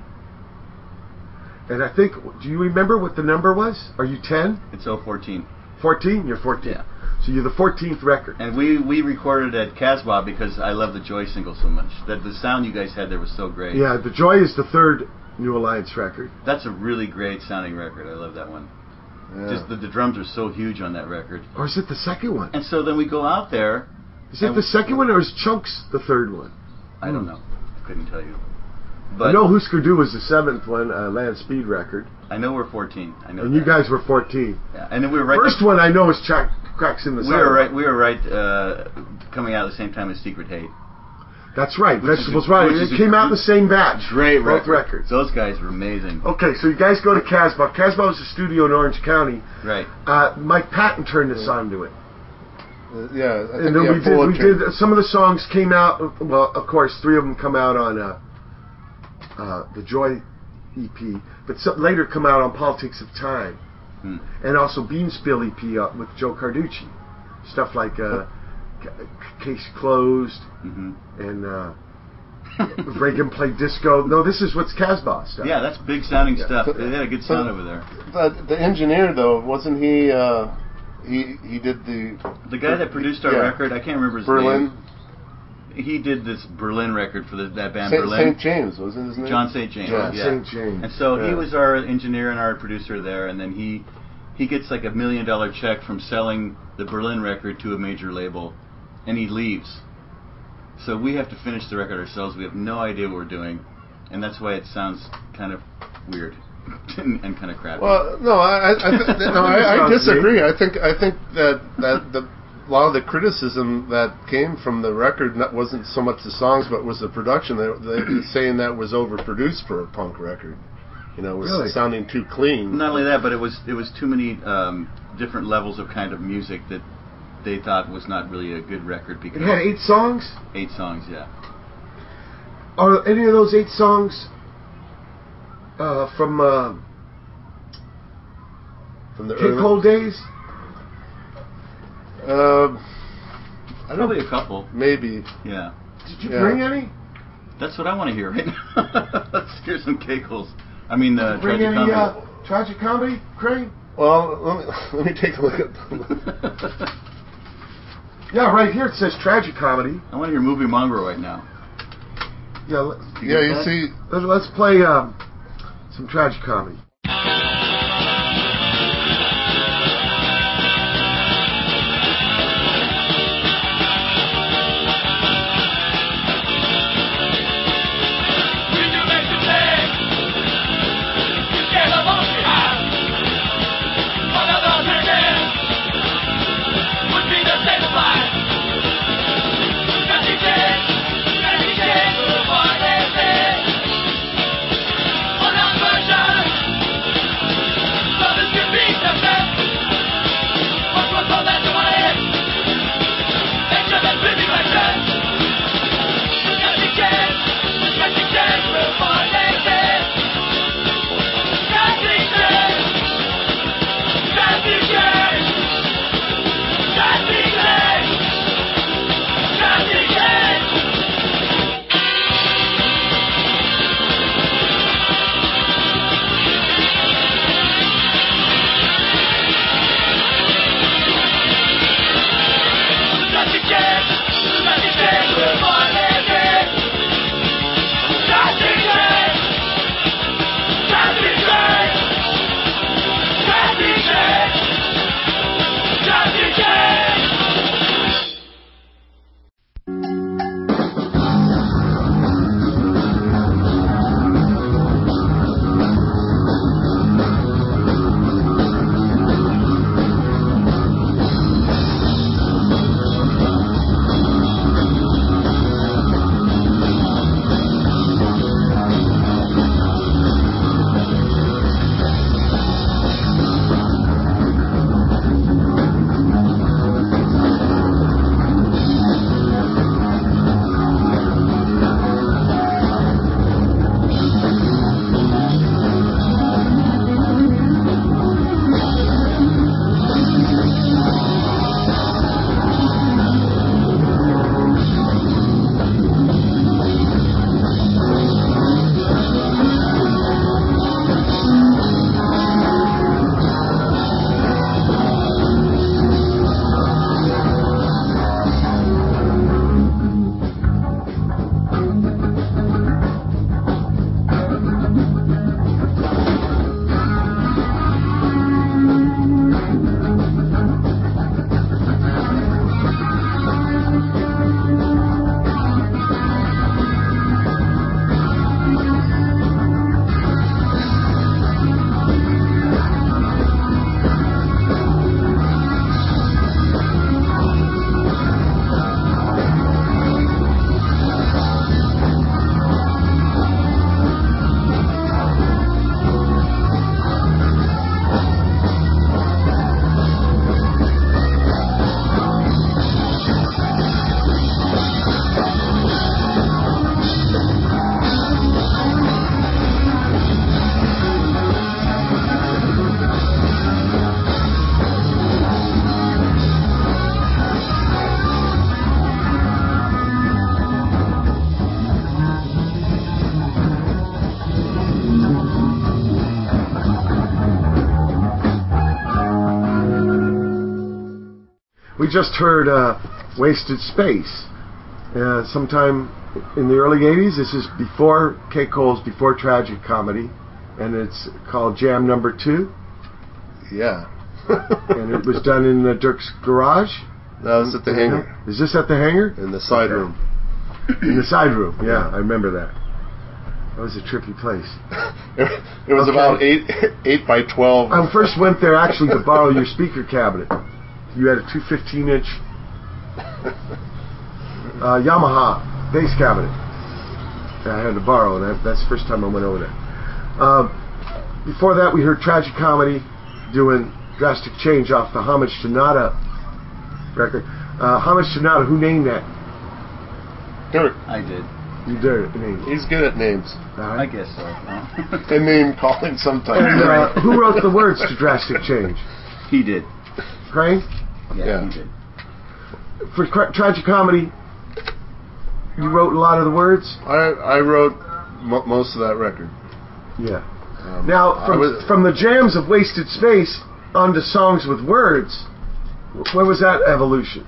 And I think, do you remember what the number was? Are you 10? It's 014. 14? You're 14. Yeah. So you're the 14th record. And we recorded at Casbah because I love the Joy single so much. That the sound you guys had there was so great. Yeah, the Joy is the third New Alliance record. That's a really great sounding record. I love that one. Yeah. Just the drums are so huge on that record. Or is it the second one? And so then we go out there. Is it the second one or is Chunks the third one? I don't know. Couldn't tell you. But I know Husker Du was the seventh one, Land Speed record. I know we're 14. I know. And you guys were 14. Yeah. And then we were right. First one I know is Cracks in the Sun. We were right. Coming out at the same time as Secret Hate. That's right. Vegetables right. It came out in the same batch. Great both records. Those guys were amazing. Okay, so you guys go to Casbah. Casbah was a studio in Orange County. Right. Mike Patton turned us on to it. Yeah, I think and then we did some of the songs came out. Well, of course, 3 of them come out on the Joy EP, but later come out on Politics of Time, and also Beanspill EP with Joe Carducci, stuff like Case Closed and Reagan Played Disco. No, this is what's Casbah stuff. Yeah, that's big sounding stuff. They had a good sound over there. But the engineer though, wasn't he? He did the guy that produced our record. I can't remember his Berlin. name. He did this Berlin record for that band St. Berlin. James wasn't his name? John St. James. Yeah. St. James. And so he was our engineer and our producer there, and then he gets like $1 million check from selling the Berlin record to a major label, and he leaves. So we have to finish the record ourselves. We have no idea what we're doing, and that's why it sounds kind of weird. And kind of crappy. Well, no, I disagree. I think that a lot of the criticism that came from the record wasn't so much the songs, but was the production. They were saying that was overproduced for a punk record. You know, it was sounding too clean. Not only that, but it was too many different levels of kind of music that they thought was not really a good record. Because it had 8 songs. 8 songs, yeah. Are any of those 8 songs from the Take Hold days? Probably a couple. Maybe. Yeah. Did you bring any? That's what I want to hear right now. Let's hear some Cakeholes. I mean, bring Tragic any Comedy. Tragic Comedy, Craig? Well, let me take a look at. Yeah, right here it says Tragic Comedy. I want to hear Movie Mongrel right now. Yeah. You see. Let's play some Tragic Comedy. We just heard Wasted Space. Sometime in the early 80s. This is before K. Cole's, before Tragic Comedy. And it's called Jam Number 2. Yeah. And it was done in Dirk's garage. That was at the hangar. Is this at the hangar? In the side room. In the side room, yeah, I remember that. That was a trippy place. It was about 8 by 12. I first went there actually to borrow your speaker cabinet. You had a 215-inch Yamaha bass cabinet that I had to borrow, and that's the first time I went over there. Before that, we heard Tragic Comedy doing Drastic Change off the Homage to Nada record. Homage to Nada, who named that? Dirk. I did. You did name it. He's good at names. I guess so. And name calling sometimes. And who wrote the words to Drastic Change? He did. Crane? Yeah. He did. For Tragic Comedy, you wrote a lot of the words? I wrote most of that record. Yeah. Now, from the jams of Wasted Space onto songs with words, where was that evolution?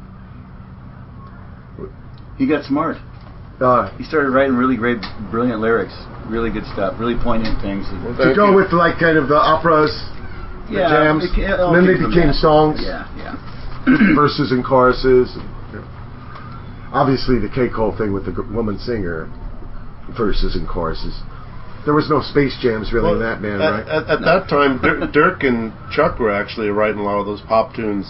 He got smart. He started writing really great, brilliant lyrics, really good stuff, really poignant things. To go with like kind of the operas, the jams, and then they became songs. Yeah. Verses and choruses. Obviously, the K. Cole thing with the woman singer, verses and choruses. There was no Space Jams really in that band, right? At that time, Dirk and Chuck were actually writing a lot of those pop tunes,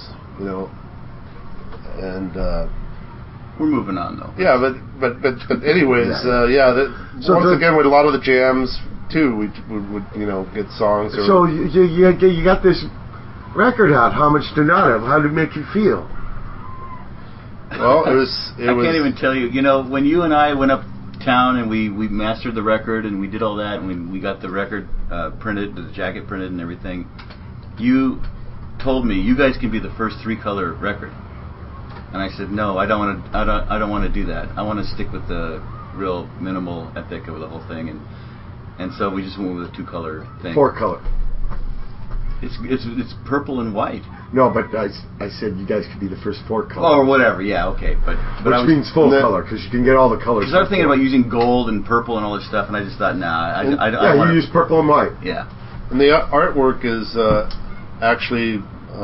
and. We're moving on though. Yeah, but anyways, so once again with a lot of the jams too, we would get songs. So you got this record out, Homage to Nada. How did it make you feel? Well, it was. I can't even tell you. When you and I went uptown and we mastered the record and we did all that and we got the record printed, the jacket printed and everything, you told me you guys can be the first 3-color record. And I said, no, I don't want to do that. I want to stick with the real minimal ethic of the whole thing, and so we just went with a 2-color thing. 4-color. It's purple and white. No, but I said you guys could be the first 4-color. Oh, or whatever. Yeah, okay, but which means full color because you can get all the colors. Because I was thinking about using gold and purple and all this stuff, and I just thought, nah. You use purple and white. Yeah. And the artwork is actually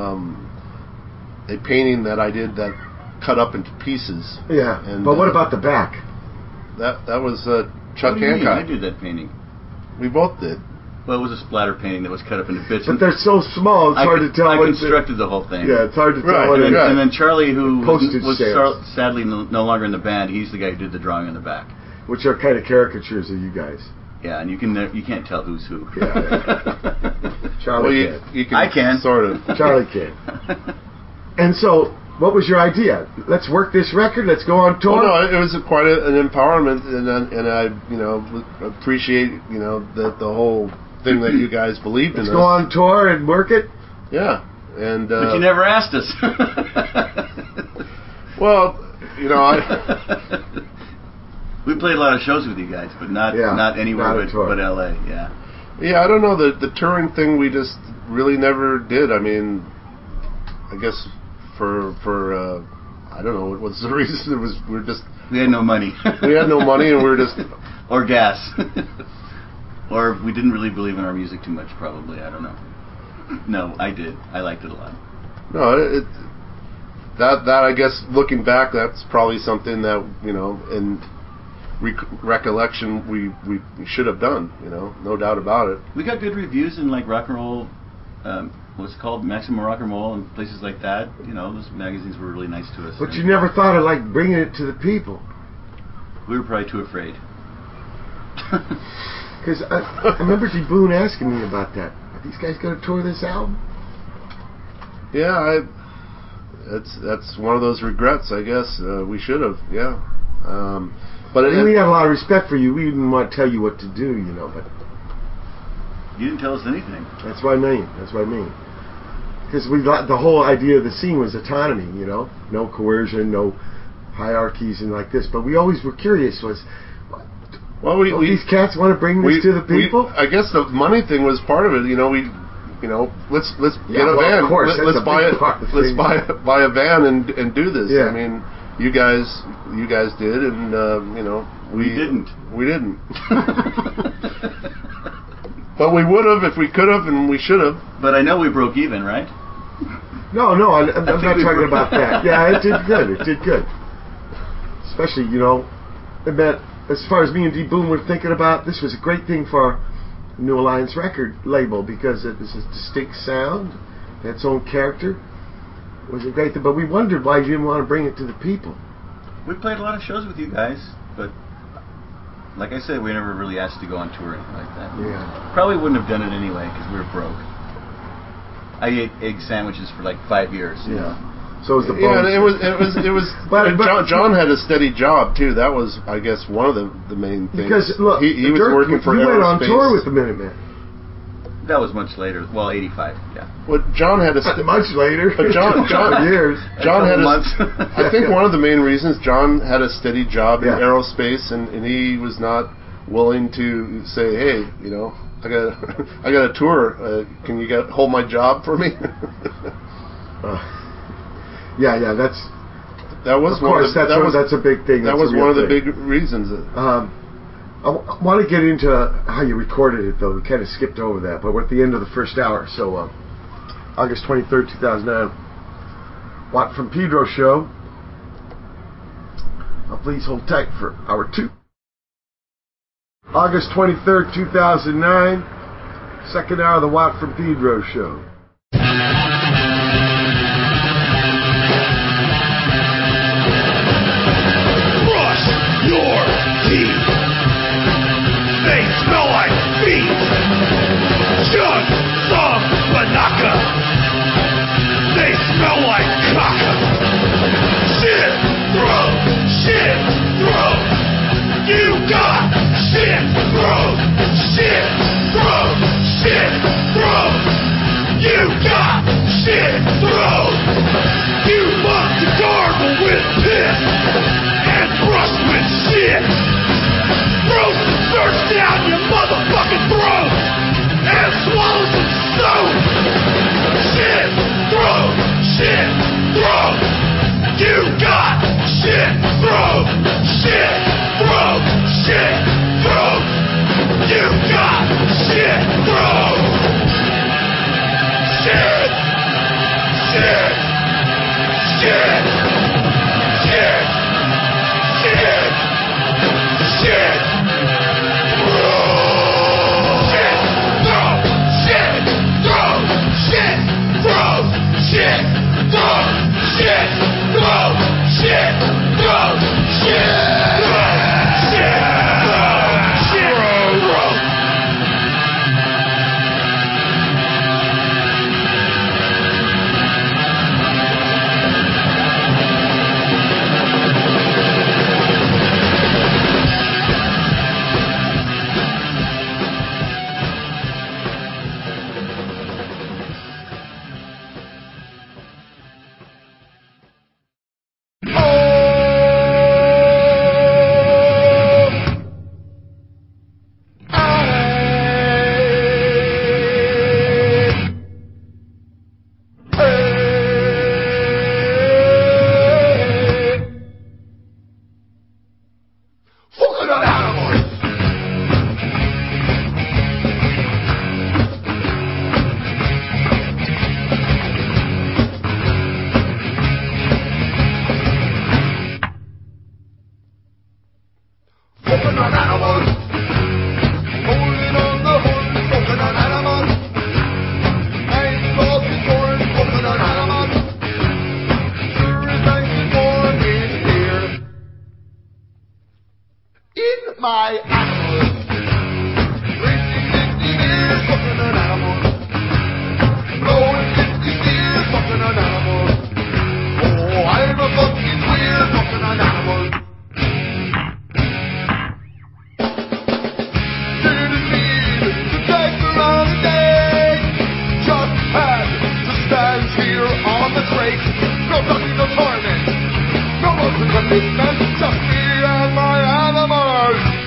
a painting that I did that cut up into pieces. Yeah, but what about the back? That was Chuck What do you mean? Hancock. I did that painting. We both did. Well, it was a splatter painting that was cut up into bits. But they're so small, it's hard to tell. I constructed the whole thing. Yeah, it's hard to tell. Right, and then Charlie, who was stamps. sadly no longer in the band, he's the guy who did the drawing on the back. Which are kind of caricatures of you guys. Yeah, and you can't tell who's who. Yeah. Charlie you can. I can. Sort of. Charlie can. And so, what was your idea? Let's work this record. Let's go on tour. Well, no, it was quite an empowerment, and I appreciate the whole thing that you guys believed in. Let's go on tour and work it. Yeah, and but you never asked us. Well, we played a lot of shows with you guys, but not anywhere but LA. Yeah. Yeah, I don't know, the touring thing we just really never did. I mean, I guess for I don't know what's the reason. We had no money. We had no money, and we were just or gas. Or we didn't really believe in our music too much, probably. I don't know. No, I did. I liked it a lot. No, that I guess looking back, that's probably something that in recollection we should have done. No doubt about it. We got good reviews in like rock and roll. What's it called, Maximum Rock and Roll and places like that. Those magazines were really nice to us. But you never thought of like bringing it to the people. We were probably too afraid. Because I remember D. Boone asking me about that. Are these guys going to tour this album? Yeah, that's one of those regrets, I guess. We should have, yeah. But we had a lot of respect for you. We didn't want to tell you what to do, but you didn't tell us anything. That's what I mean. Because the whole idea of the scene was autonomy, no coercion, no hierarchies and like this. But we always were curious these cats want to bring this to the people? I guess the money thing was part of it. let's get a well, van. Of course, let's buy it. Let's buy a van and do this. Yeah. I mean, you guys did, and we didn't. But we would have if we could have, and we should have. But I know we broke even, right? No, I'm not talking about that. Yeah, it did good. Especially, it meant, as far as me and D Boom were thinking about, this was a great thing for New Alliance record label because it was a distinct sound, had its own character. It was a great thing, but we wondered why you didn't want to bring it to the people. We played a lot of shows with you guys, but like I said, we never really asked to go on tour or anything like that. Yeah. Probably wouldn't have done it anyway because we were broke. I ate egg sandwiches for like 5 years. So was the and it was. but John had a steady job too. That was, I guess, one of the main things. Because look, he was working for you went on Aerospace. tour with the Minutemen. That was much later. Well, 85. Yeah. Well, John had much later. But John years. John had months. I think one of the main reasons John had a steady job in Yeah. Aerospace, and he was not willing to say, hey, I got a tour. Can you hold my job for me? Yeah. That's. That was of course. That's a big thing. That was one of the big reasons. I want to get into how you recorded it, though. We kind of skipped over that, but we're at the end of the first hour. So, August 23rd, 2009, Watt from Pedro show. Please hold tight for hour 2. August 23rd, 2009, second hour of the Watt from Pedro show. Brush your teeth. They smell like feet. Chug some Banaka. They smell like caca. Shit throat. You got shit throat. You got shit throat. You must gargle with piss and brush with shit. Throw some dirt down your motherfucking throat and swallow some soap. Shit throat. You got shit throat. You got shit throat. Shit.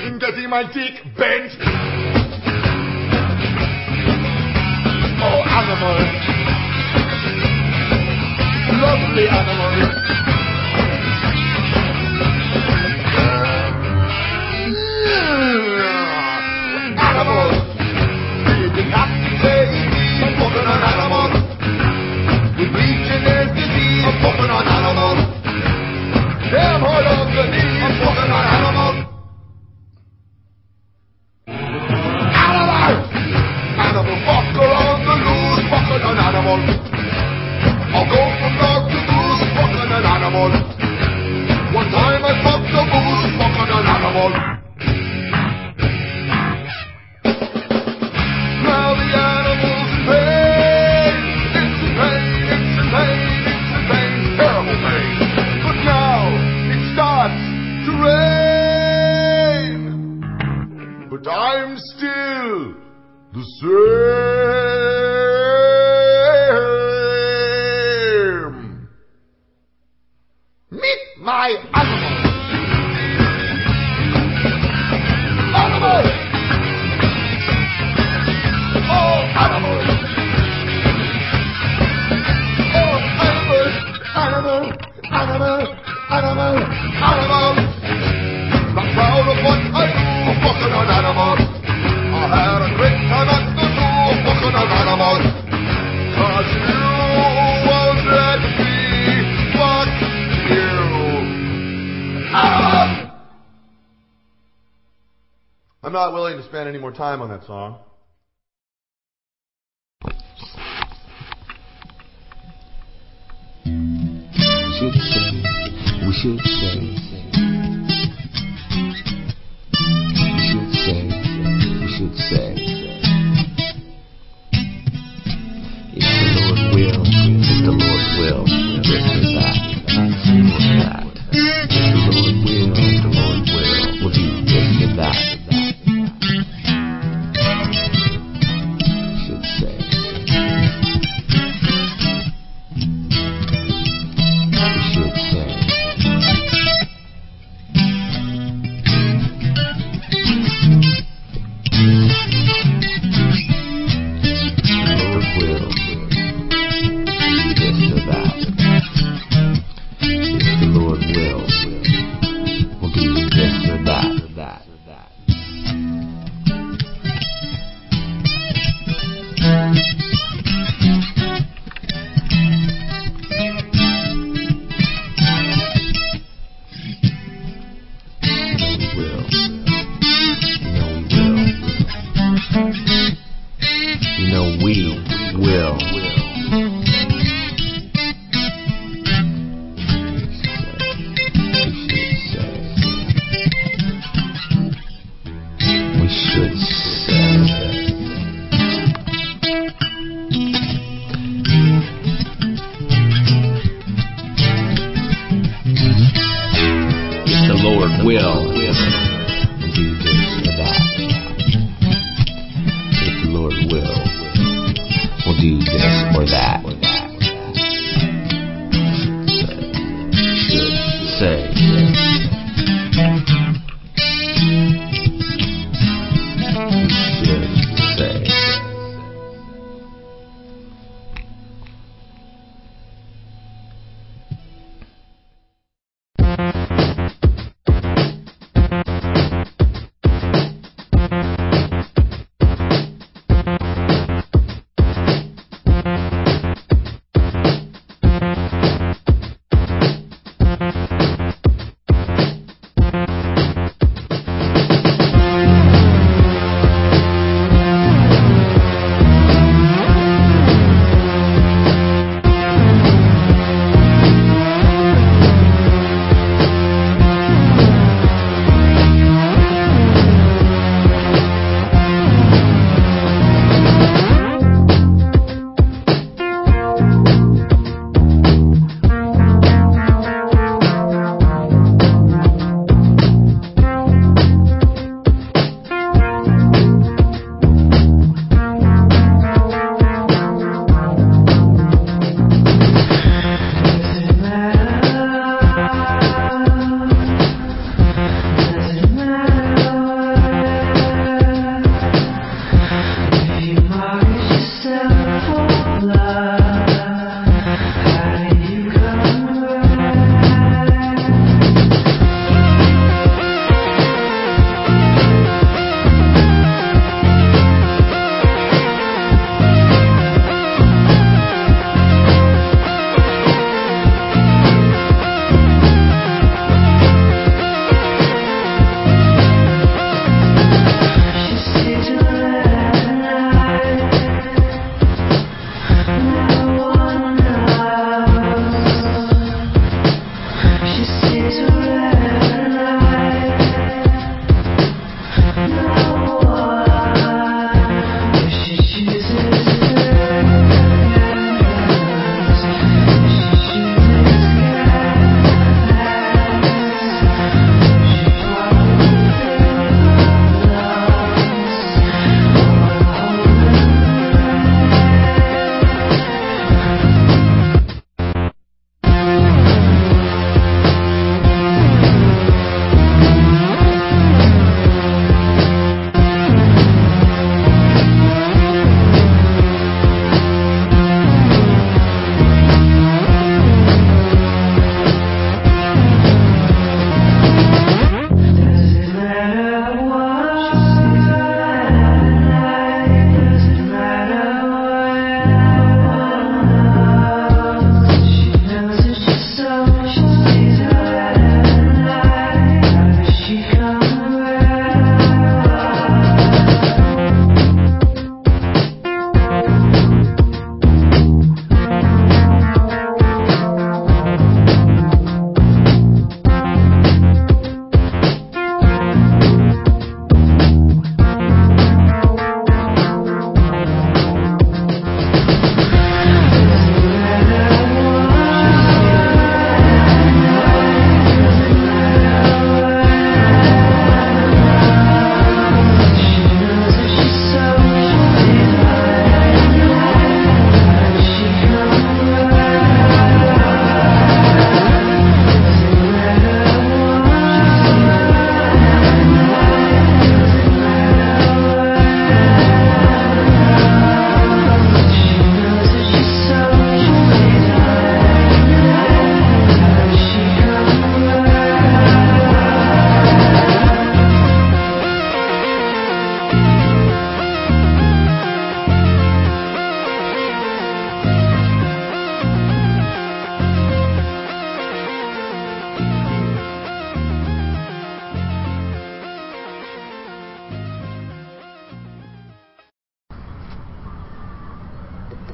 My dick bent. Oh, animals. animals. Lovely animals. Animals. You didn't have to say I'm fucking on animals. With Legionnaires' disease, I'm fucking on animals. Damn hard on the knee, I'm fucking on animals. Animals! Animal fucker on the loose, fucking on animals. I'll go from dog to goose, fucking an animal. One time I fucked a moose, fucking an animal. Now the animal's in pain. It's in pain, it's in pain, it's in pain, terrible pain. But now it starts to rain. But I'm still the same. Meet my animal. Animal. Oh, animal. Oh, animal. Animal. Animal. Animal. Animal. Not proud of what I do. Fucking an animal. I had a great time at the zoo. Fucking an animal. 'Cause you won't let me fuck you. Animal! I'm not willing to spend any more time on that song. We should say, if the Lord will, this or that, If the Lord will, we'll do this or that. Should say. We should say.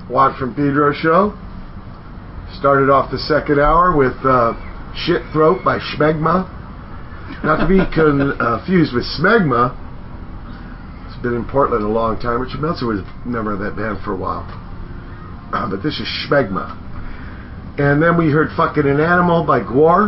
Juan from Pedro show. Started off the second hour with Shit Throat by Schmegma. Not to be confused with Smegma. It's been in Portland a long time. Richard Meltzer was a member of that band for a while. But this is Schmegma. And then we heard Fucking an Animal by Gwar.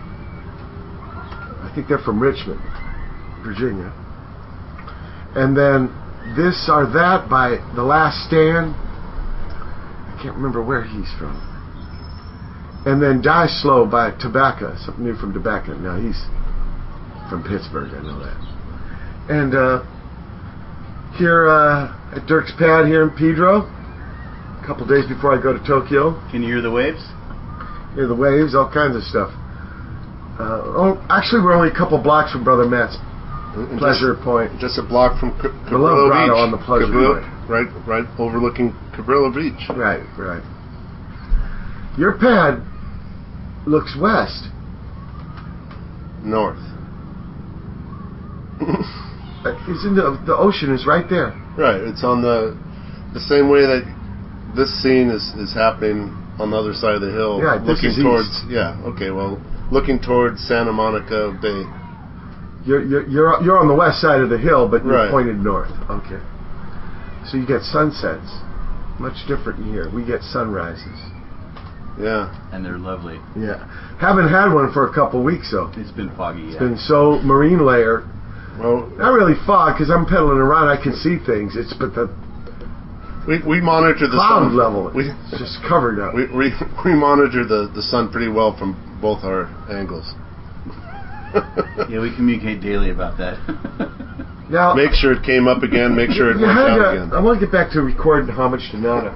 I think they're from Richmond, Virginia. And then This or That by The Last Stand. I can't remember where he's from. And then Die Slow by Tobacco, something new from Tobacco. Now he's from Pittsburgh, I know that. And here at Dirk's Pad here in Pedro, a couple days before I go to Tokyo. Can you hear the waves? Hear the waves, all kinds of stuff. Actually, we're only a couple blocks from Brother Matt's Pleasure Point. Just a block from Below Cabrillo Grotto Beach. on the Pleasure Point. Right overlooking Cabrillo Beach. Right. Your pad looks west. North. Isn't the ocean is right there? Right. It's on the same way that this scene is happening on the other side of the hill. Yeah, this looking is towards. east. Yeah. Okay. Well, looking towards Santa Monica Bay. You're on the west side of the hill, but you're Right. pointed north. Okay. So you get sunsets. Much different here. We get sunrises. Yeah. And they're lovely. Yeah. Haven't had one for a couple weeks though. It's been foggy. It's been so marine layer. Well, Not really fog because I'm pedaling around. I can see things. But the we monitor the cloud sun level We it's just covered up. we monitor the sun pretty well from both our angles. Yeah, we communicate daily about that. Now, Make sure it came up again. Make sure it you went had down to, again. I want to get back to recording Homage to Nada.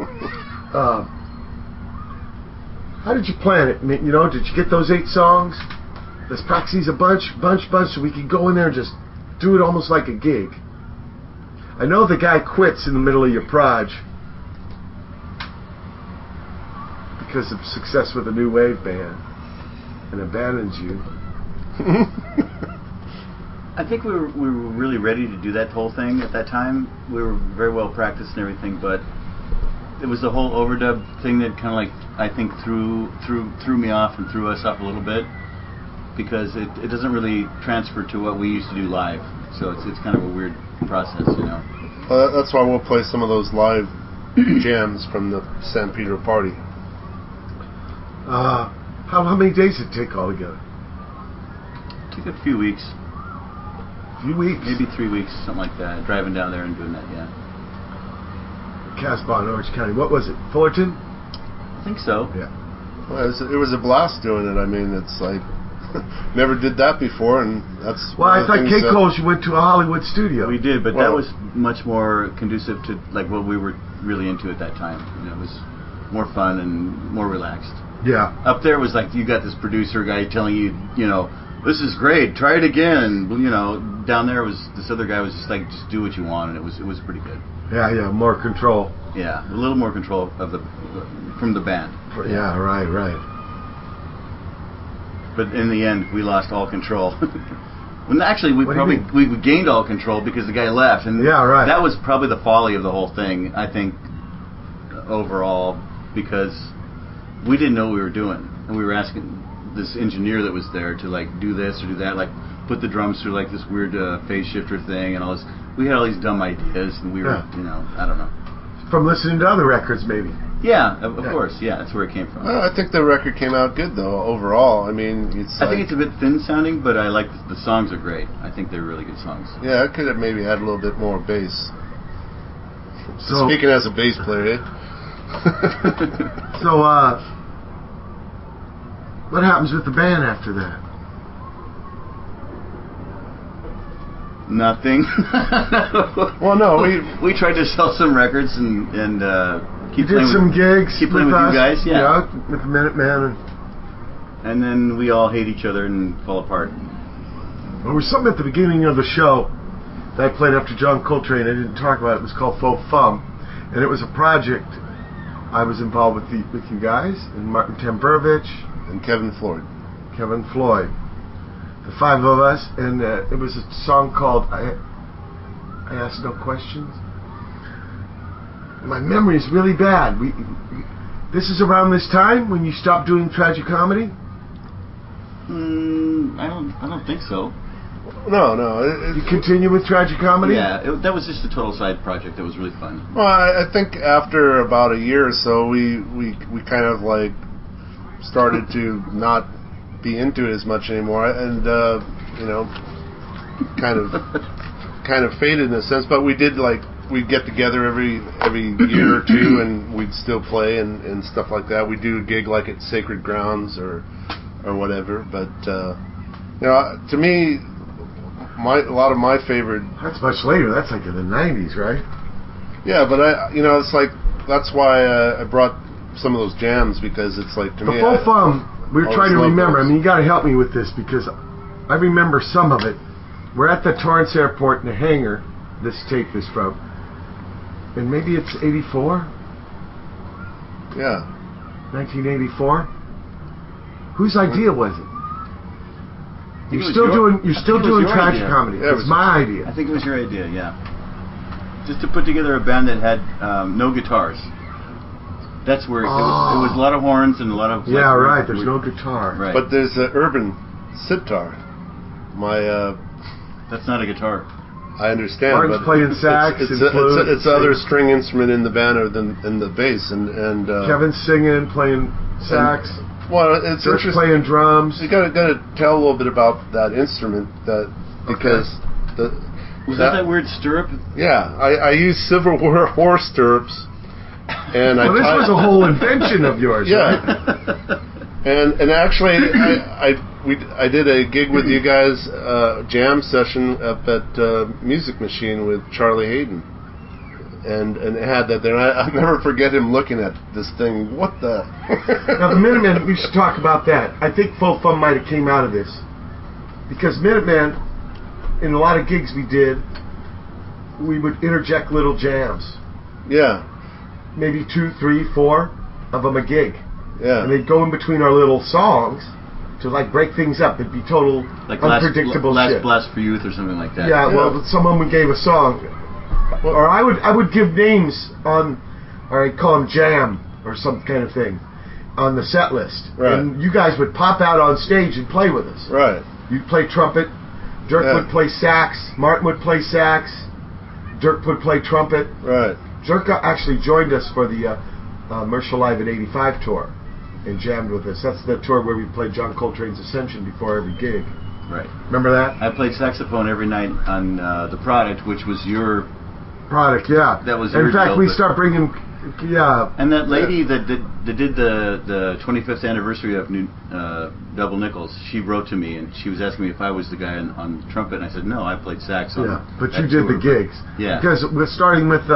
How did you plan it? Did you get those 8 songs? Let's practice these a bunch, so we could go in there and just do it almost like a gig. I know the guy quits in the middle of your proj because of success with a new wave band and abandons you. I think we were really ready to do that whole thing at that time. We were very well practiced and everything, but it was the whole overdub thing that kind of like I think threw me off and threw us off a little bit because it doesn't really transfer to what we used to do live. So it's kind of a weird process, That's why we'll play some of those live jams from the San Pedro party. How many days did it take altogether? It took a few weeks. A few weeks? Maybe 3 weeks, something like that. Driving down there and doing that, yeah. Casbah in Orange County. What was it? Fullerton? I think so. Yeah. Well, it was a blast doing it. I mean, it's like never did that before, and that's. Well, I thought Kate Cole's you went to a Hollywood studio. We did, but that was much more conducive to like what we were really into at that time. It was more fun and more relaxed. Yeah. Up there was like you got this producer guy telling you, this is great, try it again. Down there was this other guy was just like, just do what you want, and it was pretty good. Yeah, more control. Yeah, a little more control from the band. Yeah, right. But in the end, we lost all control. When actually we gained all control because the guy left, and yeah, right. That was probably the folly of the whole thing. I think overall because we didn't know what we were doing, and we were asking this engineer that was there to like do this or do that, like put the drums through like this weird phase shifter thing and all this. We had all these dumb ideas, and we were, I don't know. From listening to other records, maybe. Yeah, of course. Yeah, that's where it came from. Well, I think the record came out good though overall. I mean, I think it's a bit thin sounding, but I like the songs are great. I think they're really good songs. Yeah, I could have maybe had a little bit more bass. So, speaking as a bass player, So, what happens with the band after that? Nothing. Well, no, we tried to sell some records and keep playing some gigs. Keep playing with us, you guys, yeah. With Minutemen. And then we all hate each other and fall apart. There was something at the beginning of the show that I played after John Coltrane. I didn't talk about it. It was called Faux Fum, and it was a project I was involved with you guys and Martin Tamburovich and Kevin Floyd. The 5 of us, and it was a song called I Ask No Questions. my memory is really bad. This is around this time when you stopped doing tragic comedy? I don't think so. No. You continue with tragic comedy? Yeah, that was just a total side project that was really fun. Well, I think after about a year or so, we kind of like started to not be into it as much anymore, and kind of faded in a sense. But we'd get together every year or two, and we'd still play and stuff like that. We'd do a gig like at Sacred Grounds or whatever. But to me, a lot of my favorite. That's much later. That's like in the 90s, right? Yeah, but it's like that's why I brought some of those jams, because it's like, to me, the Full Thumb. We're trying to remember. Those. I mean, you got to help me with this because I remember some of it. We're at the Torrance Airport in the hangar. This tape is from, and maybe it's 84. Yeah. 1984. Whose idea was it? You're still doing tragic comedy. Yeah, it was my idea. I think it was your idea, yeah. Just to put together a band that had no guitars. That's where it was a lot of horns and a lot of... Yeah, right. There's no guitar. Right. But there's an urban sitar. That's not a guitar. I understand. Martin's but playing sax and flute. It's other string instrument in the band other than the bass. And Kevin's singing, playing sax. Well, it's Dirk's interesting. Playing drums. You got to tell a little bit about that instrument, because was that weird stirrup? Yeah, I use Civil War horse stirrups, and this was a whole invention of yours. Yeah, right? and actually, I did a gig with you guys, jam session up at Music Machine with Charlie Hayden. And it had that there. I'll never forget him looking at this thing. What the? Now the Minutemen, we should talk about that. I think Full Thumb might have came out of this, because Minutemen, in a lot of gigs we did, we would interject little jams. Yeah. Maybe 2, 3, 4 of them a gig. Yeah. And they'd go in between our little songs to like break things up. It'd be total like unpredictable last shit. Blast for Youth or something like that. Yeah. Well, someone gave a song. Or I would give names on, or I'd call them jam or some kind of thing, on the set list. Right. And you guys would pop out on stage and play with us. Right. You'd play trumpet. Dirk would play sax. Martin would play sax. Dirk would play trumpet. Right. Dirk actually joined us for the Mercial Live in '85 tour and jammed with us. That's the tour where we played John Coltrane's Ascension before every gig. Right. Remember that? I played saxophone every night on The Product, which was your... Product, yeah. That was in fact, we start bringing, yeah. And that lady that did the 25th anniversary of Double Nickels, she wrote to me and she was asking me if I was the guy on trumpet, and I said no, I played sax on. Yeah, but you did the gigs. Yeah. Because we're starting with,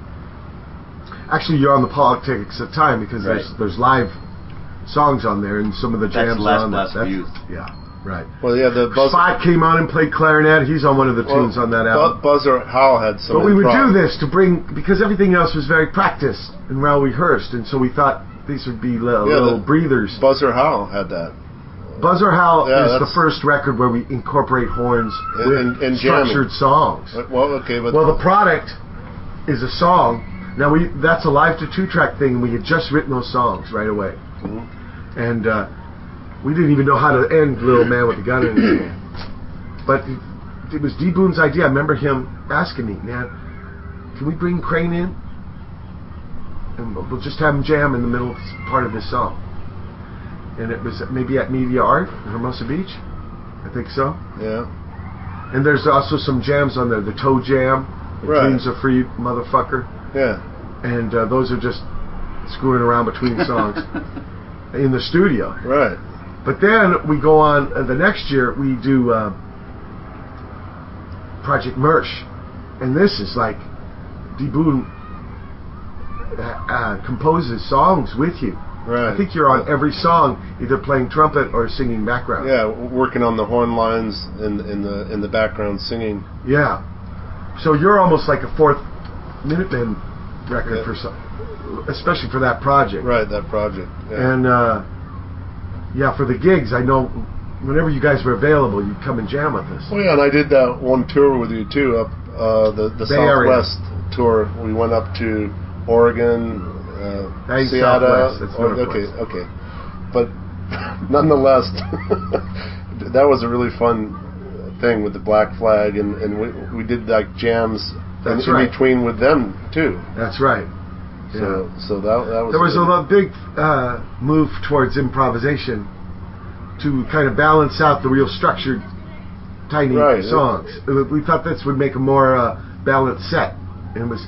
actually you're on the Politics of Time, because there's live songs on there and some of the jams are on there. That's Last Blast for Youth. Yeah. Right. Well, yeah, the Spot came on and played clarinet. He's on one of the tunes on that album. Buzzer Howell had some. But we would do this to bring, because everything else was very practiced and well rehearsed, and so we thought these would be little breathers. Buzzer Howell had that. Buzzer Howell is the first record where we incorporate horns and structured songs. Well, okay, but The Product is a song. Now that's a live to 2-track thing, and we had just written those songs right away, and. We didn't even know how to end Little Man with a Gun in His Hand. But it was D. Boone's idea. I remember him asking me, man, can we bring Crane in? And we'll just have him jam in the middle part of this song. And it was maybe at Media Art in Hermosa Beach. I think so. Yeah. And there's also some jams on there. The Toe Jam, Dreams Are Free, Motherfucker. Yeah. And those are just screwing around between songs in the studio. Right. But then we go on, the next year we do Project Mersh. And this is like, D. Boone composes songs with you. Right. I think you're on every song, either playing trumpet or singing background. Yeah, working on the horn lines in the background singing. Yeah. So you're almost like a fourth Minutemen record, especially for that project. Right, that project. Yeah. And for the gigs, I know whenever you guys were available, you'd come and jam with us. Oh yeah, and I did that one tour with you too, up the Southwest tour. We went up to Oregon, That's Seattle. Southwest. That's Okay, Northwest. okay. But nonetheless, that was a really fun thing with the Black Flag, and we did like jams in between with them too. That's right. So that was. There was a big move towards improvisation to kind of balance out the real structured, tiny songs. We thought this would make a more balanced set. And it was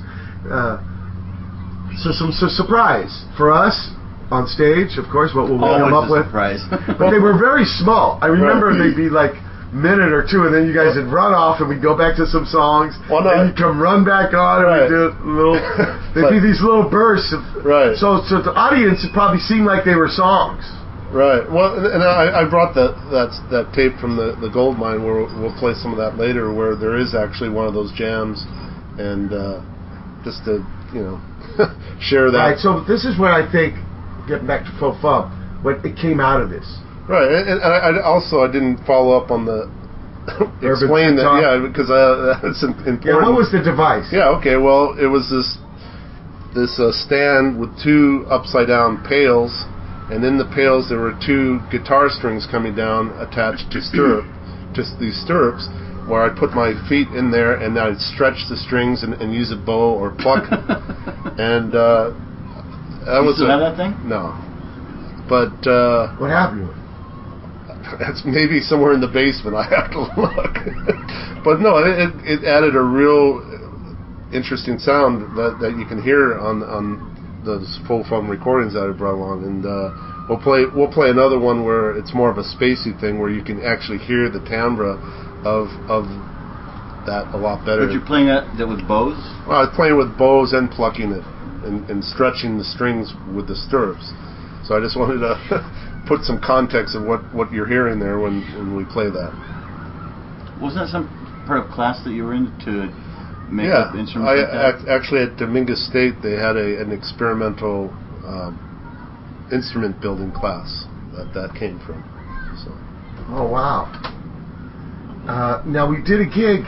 some surprise for us on stage, of course. What we'll come up with. Surprise. But they were very small. I remember they'd be like minute or two, and then you guys would run off, and we'd go back to some songs, and you'd come run back on, and we'd do little. There'd be these little bursts of. Right. So the audience, it probably seemed like they were songs. Right. Well, and I brought that tape from the Gold Mine, where we'll play some of that later, where there is actually one of those jams, and just to share that. Right. So this is what I think. Getting back to Faux Fum, what it came out of this. Right, and I didn't follow up on the explain that, because that's important. Yeah, what was the device? Yeah, okay, well, it was this stand with two upside down pails, and in the pails there were two guitar strings coming down attached to these stirrups, where I put my feet in there and I'd stretch the strings and use a bow or pluck, and that was. You still have that thing? No, but what happened to it? That's maybe somewhere in the basement. I have to look. But no, it added a real interesting sound that you can hear on those Faux Fum recordings that I brought along, and we'll play another one where it's more of a spacey thing where you can actually hear the timbre of that a lot better. But you're playing that with bows? Well, I was playing with bows and plucking it and stretching the strings with the stirrups. So I just wanted to put some context of what you're hearing there when we play that. Wasn't that some part of class that you were in to make up instruments like that? Actually, at Dominguez State, they had an experimental instrument building class that came from. So. Oh, wow. Now, we did a gig.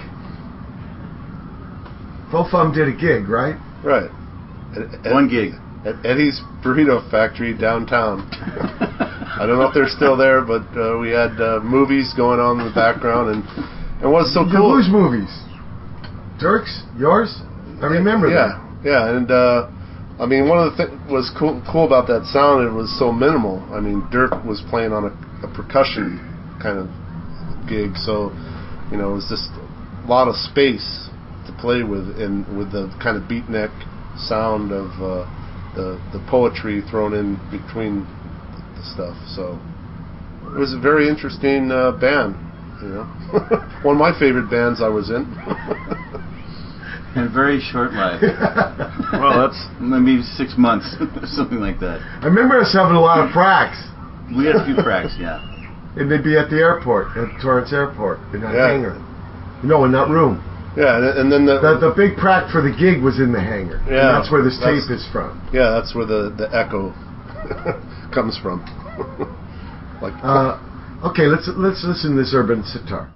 Faux Fum did a gig, right? Right. One gig. At Eddie's Burrito Factory downtown. I don't know if they're still there, but we had movies going on in the background, and what's so cool? Whose movies? Dirk's? Yours? I remember that. Yeah, and I mean, one of the things was cool about that sound. It was so minimal. I mean, Dirk was playing on a percussion kind of gig, so it was just a lot of space to play with, and with the kind of beatnik sound of the poetry thrown in between the stuff. So it was a very interesting band. One of my favorite bands I was in. And very short life. Well, that's maybe 6 months, something like that. I remember us having a lot of pracks. We had a few pracks, yeah. And they'd be at the airport, at Torrance Airport, in that hangar. In that room. Yeah, and then the big prac for the gig was in the hangar. Yeah, and that's where this tape is from. Yeah, that's where the echo comes from. Okay, let's listen to this urban sitar.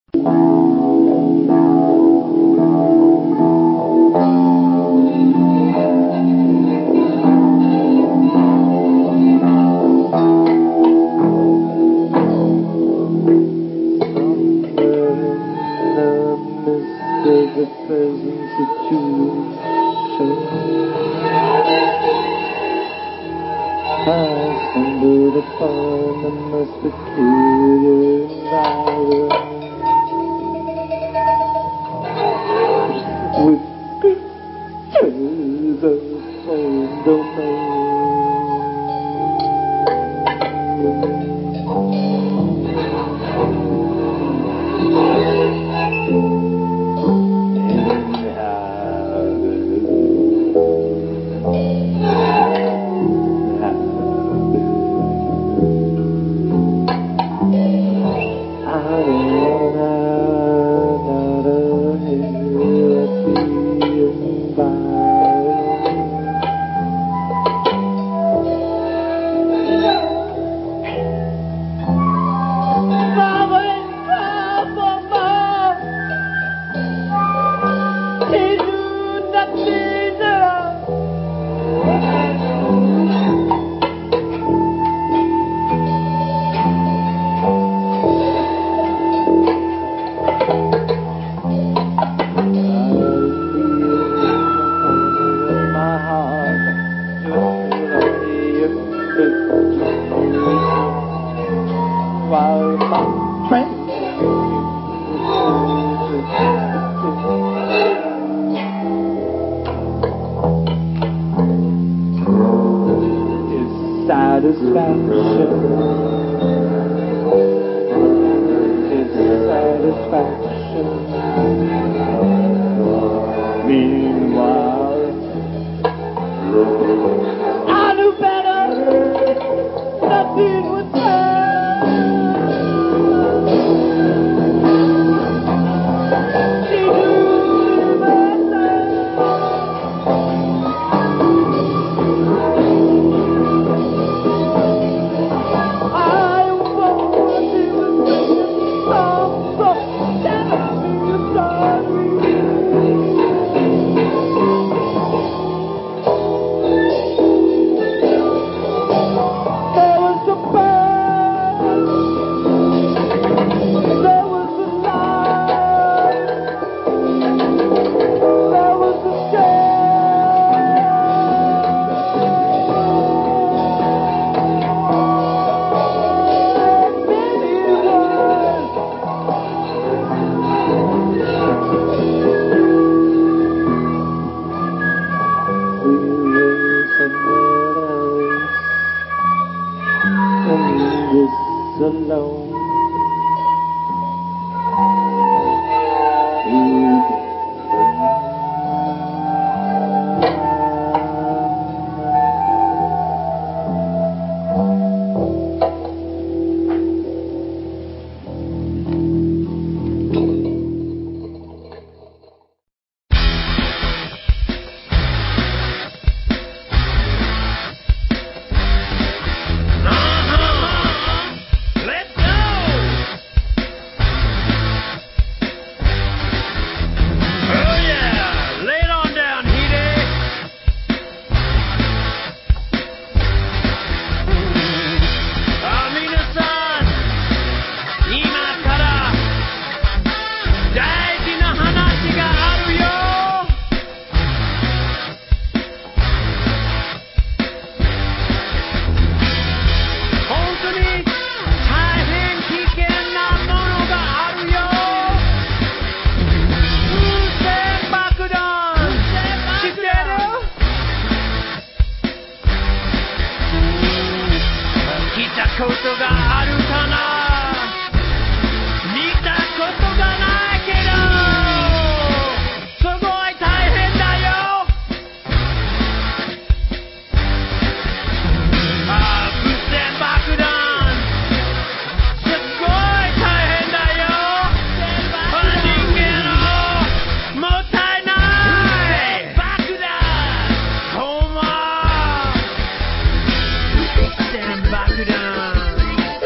I stumbled upon the most peculiar environment with creatures of foreign domain. satisfaction. Dissatisfaction. Meanwhile, I knew better. Nothing would turn. She knew better. I was watching the singing song, so telling me a story. There was a bird, there was a light, there was a shade, many words. We raise another race in this alone. Let's go! Oh yeah, lay it on down, Hede. Minasan, imakara daiji na hanashi ga aru yo. Hontou ni taihen kiken na mono ga aru yo. Fusen bakudan, shiteru? Kita koto ga aru kana? Mita koto ga nai kedo. Sugoi taihen da yo. Fusen bakudan. Sugoi taihen da yo. Ningen o motai nai. Bakudan. Koma. Fusen bakudan.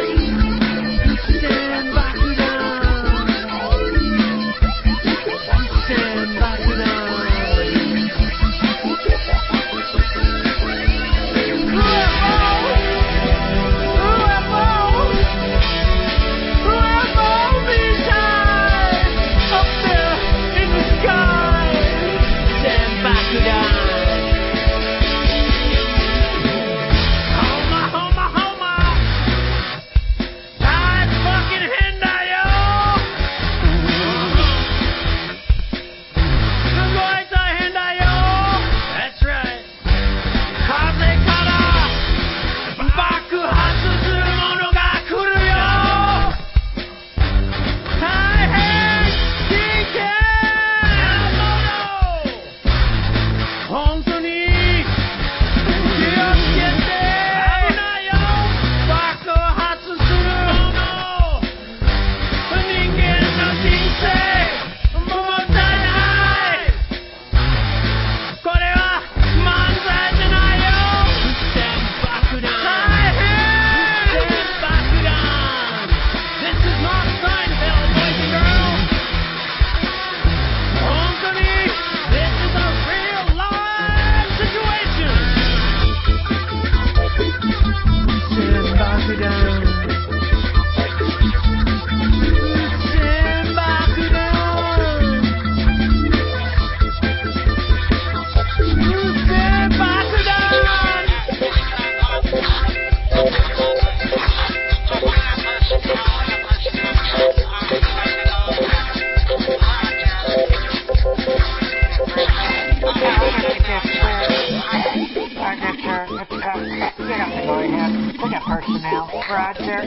Roger. Let's go. Get up and go ahead. We got personnel. Roger.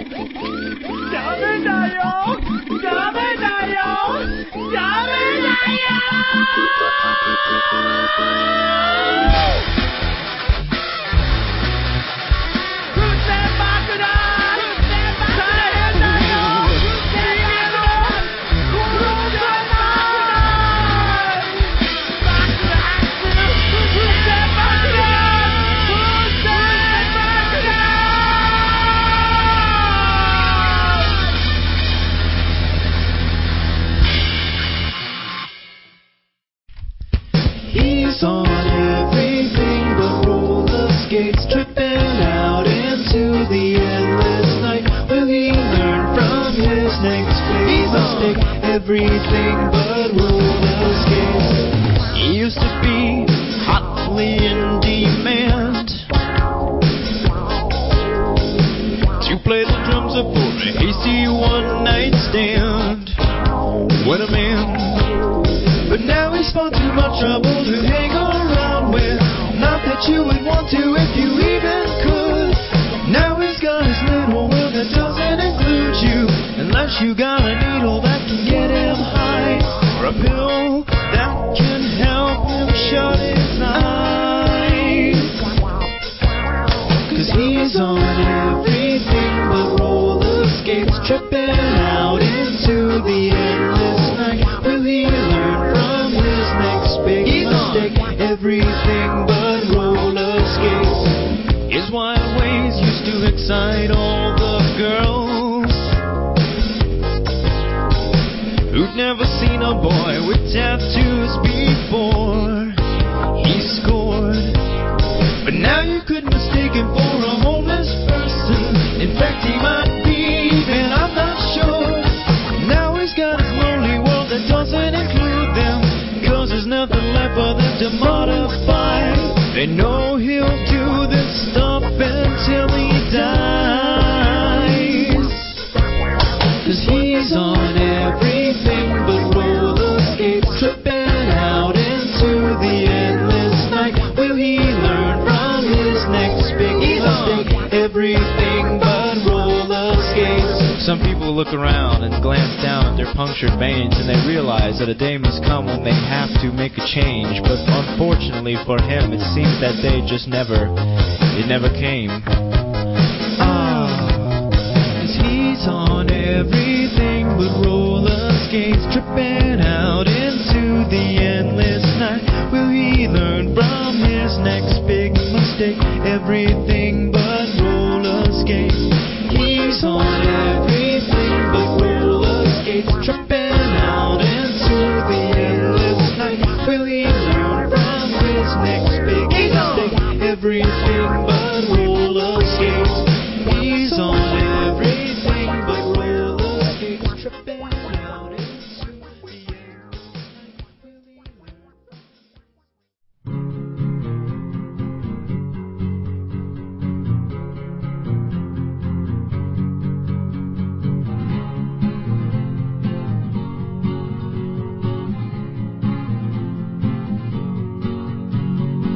He's on everything but roller skates, tripping out into the endless night. Will he learn from his next big mistake? Everything but roller skates. He used to be hotly in demand to play the drums up for a hasty one-night stand. What a man. But now he's far too much trouble to hang around with. Not that you would want to if you even could. Now he's got his little world that doesn't include you, unless you got a needle that can get him high, or a pill that can help him shut his eyes. Cause he's on everything but roller skates, tripping out into the endless night. Will he learn from his next big mistake? Everything but roller skates. His wild ways used to excite all the girls who'd never seen a boy with tattoos before. He scored, but now you could mistake him for a homeless person. In fact, he might be, and I'm not sure. Now he's got his lonely world that doesn't include them, cause there's nothing left for them to modify. They know he'll do this stuff until he dies. Cause he's on everything but roller skates, tripping out into the endless night. Will he learn from his next big mistake? Everything but roller skates. Some people look around and glance down at their punctured veins, and they realize that a day must come when they have to make a change. But unfortunately for him, it seems that day just never came. Cause he's on everything but roller skates, tripping out into the endless night. Will he learn from his next big mistake? Everything but roller skates. He's on everything but roller skates, tripping out into the endless night. Will he learn from his next big mistake? Everything but roller skates. He's on everything but roller skates, tripping out into the endless night. Will he learn from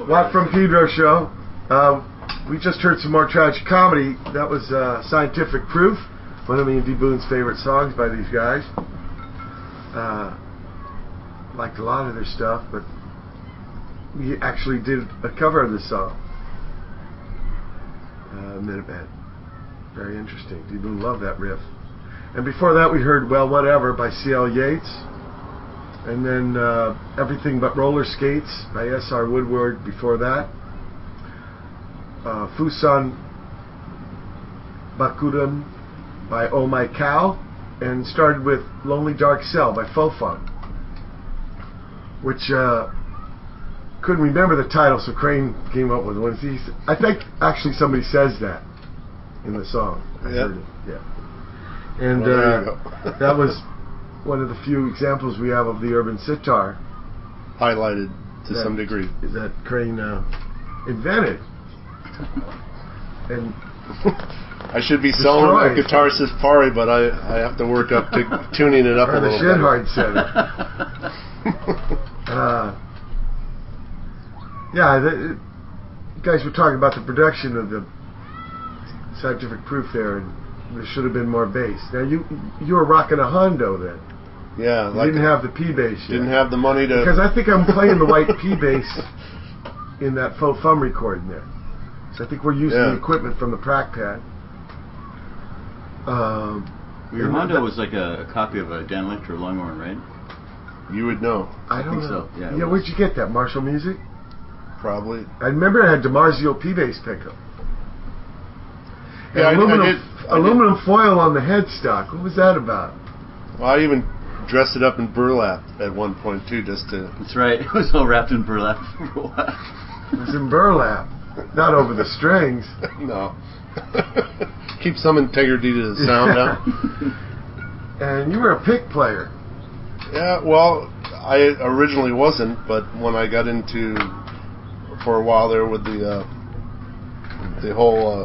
Watt from Pedro show. We just heard some more tragic comedy. That was Scientific Proof, one of me and D. Boone's favorite songs by these guys. Liked a lot of their stuff, but we actually did a cover of this song. Minutemen. Very interesting. D. Boone loved that riff. And before that we heard Well Whatever by C.L. Yates. And then Everything But Roller Skates by S.R. Woodward before that. Fusan Bakudan by Oh My Cow. And started with Lonely Dark Cell by Fofun. Which couldn't remember the title, so Crane came up with one. I think actually somebody says that in the song. I heard it. Yeah. And that was one of the few examples we have of the urban sitar highlighted to some degree that Crane invented. And I should be selling a Guitar Safari, but I have to work up to tuning it up a little bit. The Shedhard Center. You guys were talking about the production of the Scientific Proof there, and there should have been more bass. Now you were rocking a Hondo then. Yeah, you didn't have the P bass yet. Didn't have the money to. Because I think I'm playing the white P bass in that Faux Fum recording there. So I think we're using the equipment from the Prac Pad. Your Hondo was like a copy of a Dan Lichter Longhorn, right? You would know. I don't think know. So. Yeah, where'd you get that? Marshall Music? Probably. I remember it had DiMarzio P bass pickup. Yeah, aluminum foil on the headstock. What was that about? Well, I even dressed it up in burlap at one point too, just to. That's right. It was all wrapped in burlap. It was in burlap, not over the strings. No. Keep some integrity to the sound out. And you were a pick player. Yeah, well, I originally wasn't, but when I got into, for a while there with the whole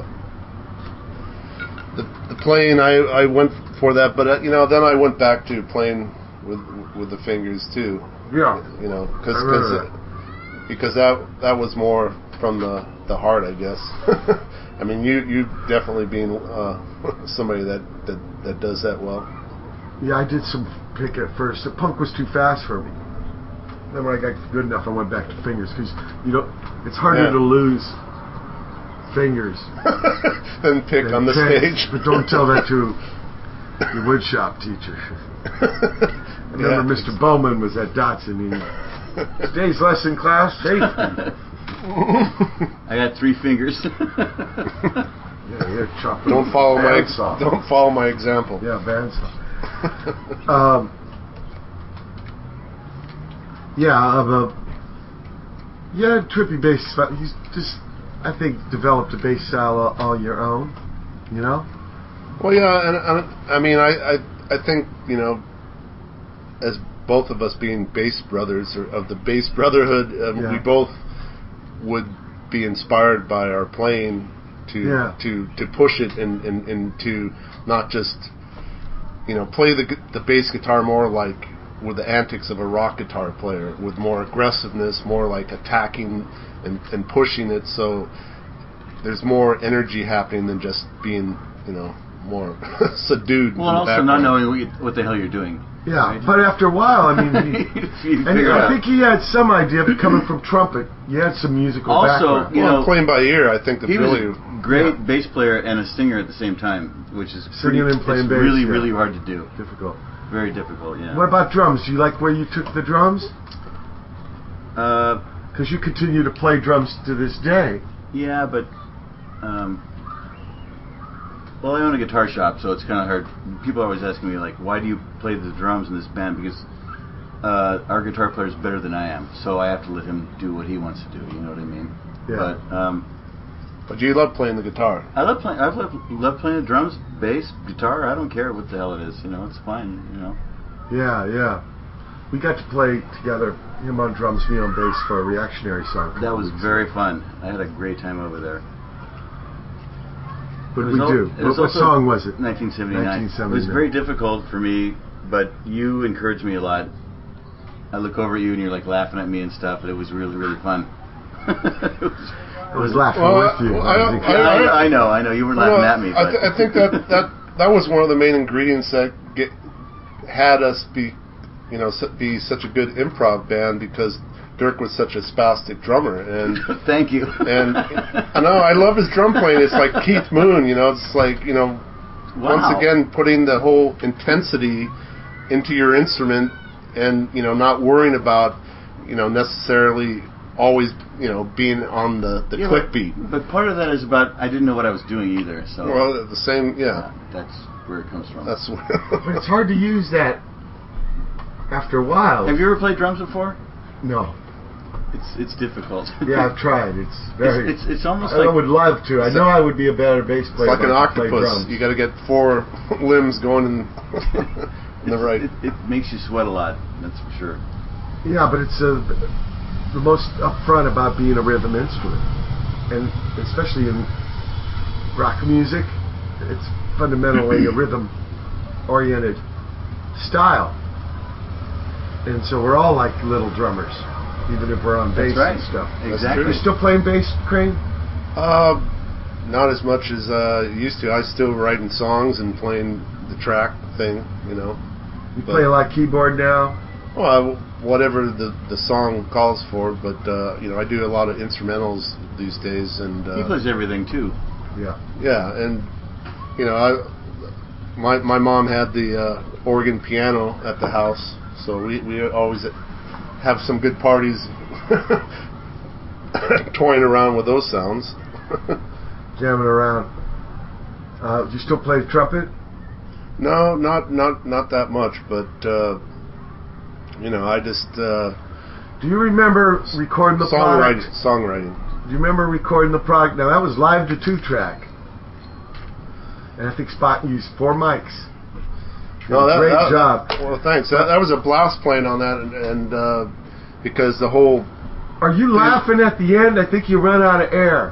the playing, I went for that, but then I went back to playing with the fingers too. Yeah. Because that was more from the heart, I guess. I mean, you definitely being somebody that does that well. Yeah, I did some pick at first. The punk was too fast for me. Then when I got good enough, I went back to fingers because it's harder to lose fingers than pick on the stage. But don't tell that to your woodshop teacher. I remember Mr. Bowman was at Dotson. Today's lesson class, safety. I got 3 fingers. You're chopping. Don't follow my example. Yeah, bandsaw. Trippy bass. He's just, I think, developed a bass style all your own. You know. Well, yeah, and I mean, I think as both of us being bass brothers or of the bass brotherhood, we both would be inspired by our playing to push it and to not just play the bass guitar more like with the antics of a rock guitar player, with more aggressiveness, more like attacking and pushing it, so there's more energy happening than just being more subdued. Well, and also not knowing what the hell you're doing. Yeah, right? But after a while, I mean, I think he had some idea, but coming from trumpet, he had some musical background. Playing by ear, I think he was a great bass player and a singer at the same time, which is singing and playing bass. Really, really hard to do. Difficult. Very difficult. Yeah. What about drums? Do you like where you took the drums? Because you continue to play drums to this day. Yeah, but well, I own a guitar shop, so it's kind of hard. People are always asking me, like, why do you play the drums in this band? Because our guitar player is better than I am, so I have to let him do what he wants to do. You know what I mean? Yeah. But you love playing the guitar. I love playing. I love playing the drums, bass, guitar. I don't care what the hell it is. It's fine. Yeah. We got to play together, him on drums, me on bass, for a Reactionary song. That was very fun. I had a great time over there. What did we do? What song was it? 1979. It was very difficult for me, but you encouraged me a lot. I look over at you and you're like laughing at me and stuff, and it was really, really fun. I was laughing with you. I know. You were laughing at me. But. I think that was one of the main ingredients that had us be such a good improv band, because Dirk was such a spastic drummer, and thank you. And I know I love his drum playing. It's like Keith Moon, It's like once again putting the whole intensity into your instrument, and not worrying about necessarily always being on the quick beat. But part of that is about I didn't know what I was doing either. So the same, yeah. That's where it comes from. That's where. But it's hard to use that after a while. Have you ever played drums before? No. It's difficult. Yeah, I've tried. It's very. It's almost I would love to. I know I would be a better bass player. It's like an octopus. You got to get 4 limbs going in the right. It makes you sweat a lot. That's for sure. Yeah, but it's the most upfront about being a rhythm instrument, and especially in rock music, it's fundamentally a rhythm-oriented style, and so we're all like little drummers, even if we're on bass and stuff. Exactly. You still playing bass, Crane? Not as much as I used to. I still writing songs and playing the track thing, You play a lot of keyboard now? Well, whatever the song calls for, but I do a lot of instrumentals these days, and he plays everything too. Yeah, and my mom had the organ piano at the house, so we always have some good parties toying around with those sounds. Jamming around. Do you still play the trumpet? No, not that much, but I just. Do you remember recording the songwriting? Do you remember recording the product? Now that was live to 2-track, and I think Spot used 4 mics. Great job. Well, thanks. That was a blast playing on that, and because the whole. Are you laughing at the end? I think you ran out of air.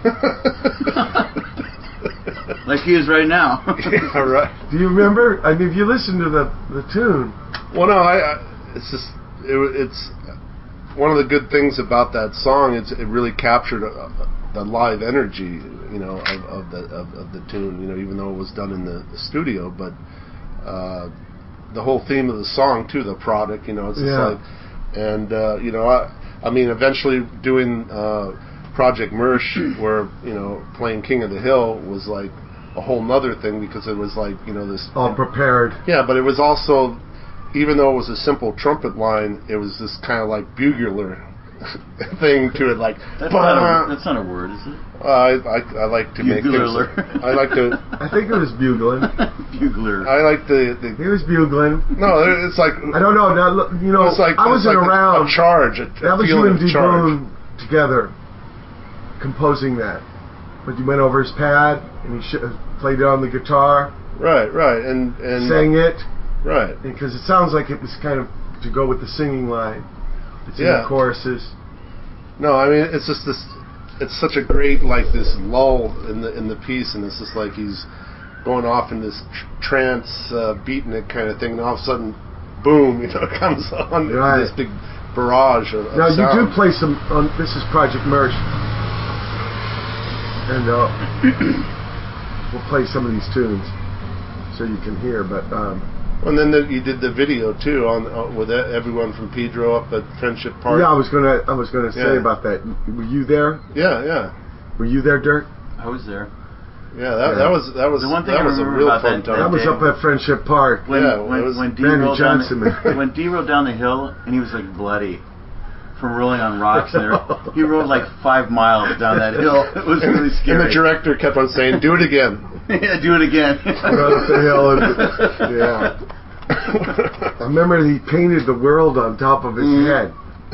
Like he is right now. Yeah, right. Do you remember? I mean, if you listen to the tune. Well, no, it's just it's one of the good things about that song. It really captured the live energy, of the tune. Even though it was done in the studio, but the whole theme of the song too, the product. It's just like, and I mean, eventually doing Project Mersh, where playing King of the Hill was like a whole nother thing, because it was like this all prepared. Yeah, but it was also, even though it was a simple trumpet line, it was this kind of like bugler thing to it, like that's not a word, is it? I like to make things. I like to. I think it was bugling. Bugler. I like the. He was bugling. No, it's like I don't know. Now, it's like, I wasn't around. A charge. That was you and D. Boone together composing that. But you went over his pad and he played it on the guitar. Right, and sang it. Right. Because it sounds like it was kind of to go with the singing line. It's in the choruses. No, I mean it's just this. It's such a great this lull in the piece, and it's just like he's going off in this trance, beatnik kind of thing, and all of a sudden, boom! It comes on this big barrage of now sound. You do play some. This is Project Mersh, and we'll play some of these tunes so you can hear, but. And then you did the video too with everyone from Pedro up at Friendship Park. Yeah, I was gonna say about that. Were you there? Yeah. Were you there, Dirk? I was there. Yeah, that was the one thing that I was a remember real about fun time. That was up at Friendship Park. When D rolled down the hill, and he was like bloody from rolling on rocks. He rode like 5 miles down that hill. It was really scary. And the director kept on saying, "Do it again." Yeah, do it again. Run up the hill. Yeah. I remember he painted the world on top of his head.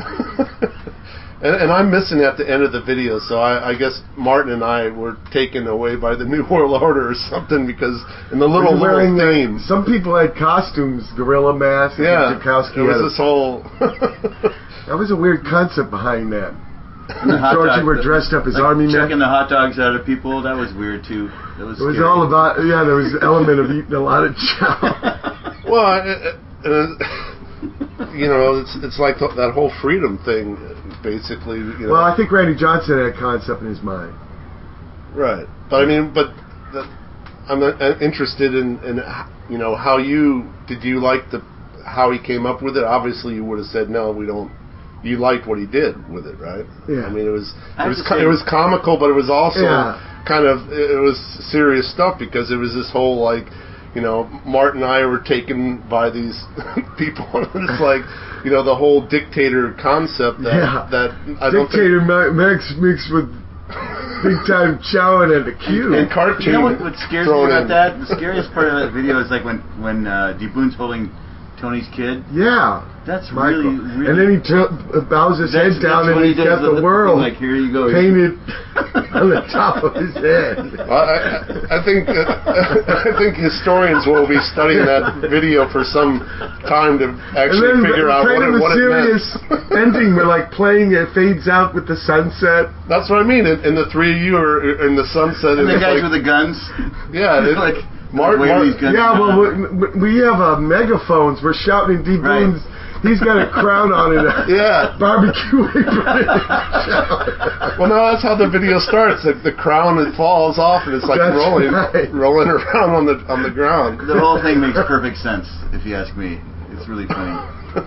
And I'm missing at the end of the video, so I guess Martin and I were taken away by the New World Order or something, because in the little theme. Some people had costumes, gorilla masks. Yeah, Tchaikovsky it was this whole. That was a weird concept behind that. Georgie were dressed up as army men. Checking the hot dogs out of people, that was weird too. It was all about, there was an element of eating a lot of chow. Well, it's like that whole freedom thing, basically. Well, I think Randy Johnson had a concept in his mind. Right, but I mean, I'm interested in how did you like how he came up with it? Obviously, you would have said no, we don't. You liked what he did with it, right? Yeah. I mean, it was comical, but it was also it was serious stuff, because it was this whole Mart and I were taken by these people, and it's like, the whole dictator concept that I don't dictator mixed with big time chowing at the cube. And cartoon. You know what scares me about that? The scariest part of that video is like when D. Boone's holding Tony's kid. Yeah. That's Michael. really. And then he bows his head down and he's got the world here you go, painted on the top of his head. I think historians will be studying that video for some time to actually figure out what it meant. And then the serious ending, we're like playing, it fades out with the sunset. That's what I mean. And the three of you are in the sunset. And the guys with the guns. Yeah. Well, we have megaphones. We're shouting D. Boone's. He's got a crown on it. Barbecue apron. Well, no, that's how the video starts. The crown, it falls off, and it's like rolling around on the ground. The whole thing makes perfect sense, if you ask me. It's really funny.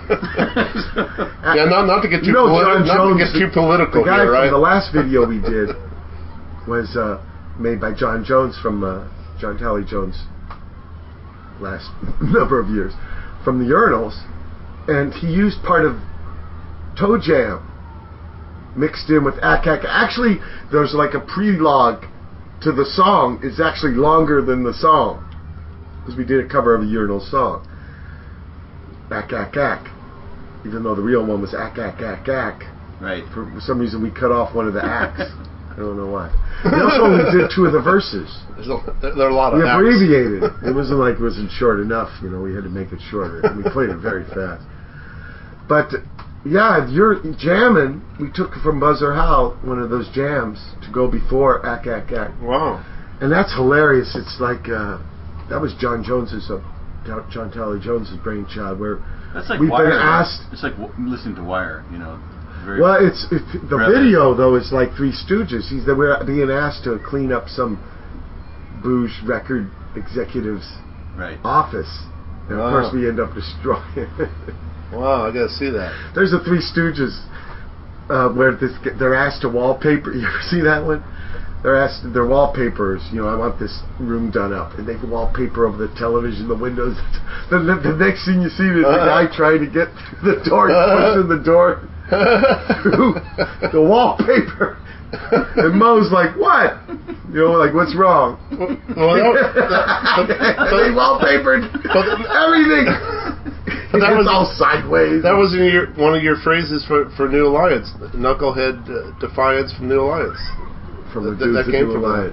Not to get too political the guy here, right? From the last video we did was made by John Jones from John Tally Jones. Last number of years from the Urinals. And he used part of Toe Jam mixed in with Ack Ack. Actually, there's like a prelogue to the song. It's actually longer than the song, because we did a cover of a Urinal song. Ack Ack Ack. Even though the real one was Ack Ack Ack Ack. Right. For some reason we cut off one of the acts. I don't know why. We also only did two of the verses. There are a lot of acts. We abbreviated. It wasn't like it wasn't short enough. We had to make it shorter. And we played it very fast. But, yeah, you're jamming. We took from Buzzer Howe, one of those jams, to go before Ack Ack Ack. Wow. And that's hilarious. It's like, that was John Tally Jones's brainchild, where that's like we've Wire, been asked... It's like listening to Wire, Very well, the video, though, is like Three Stooges. We're being asked to clean up some booze record executive's office. And, of course, we end up destroying it. Wow, I gotta see that. There's a Three Stooges where they're asked to wallpaper. You ever see that one? They're asked their wallpapers. I want this room done up, and they wallpaper over the television, the windows. The next thing you see is the guy trying to get through the door, pushing the door through the wallpaper. And Mo's like, what? Like, what's wrong? They wallpapered everything. But that was all sideways. That was one of your phrases for New Alliance, Knucklehead Defiance from New Alliance. From the dudes that came from Alliance.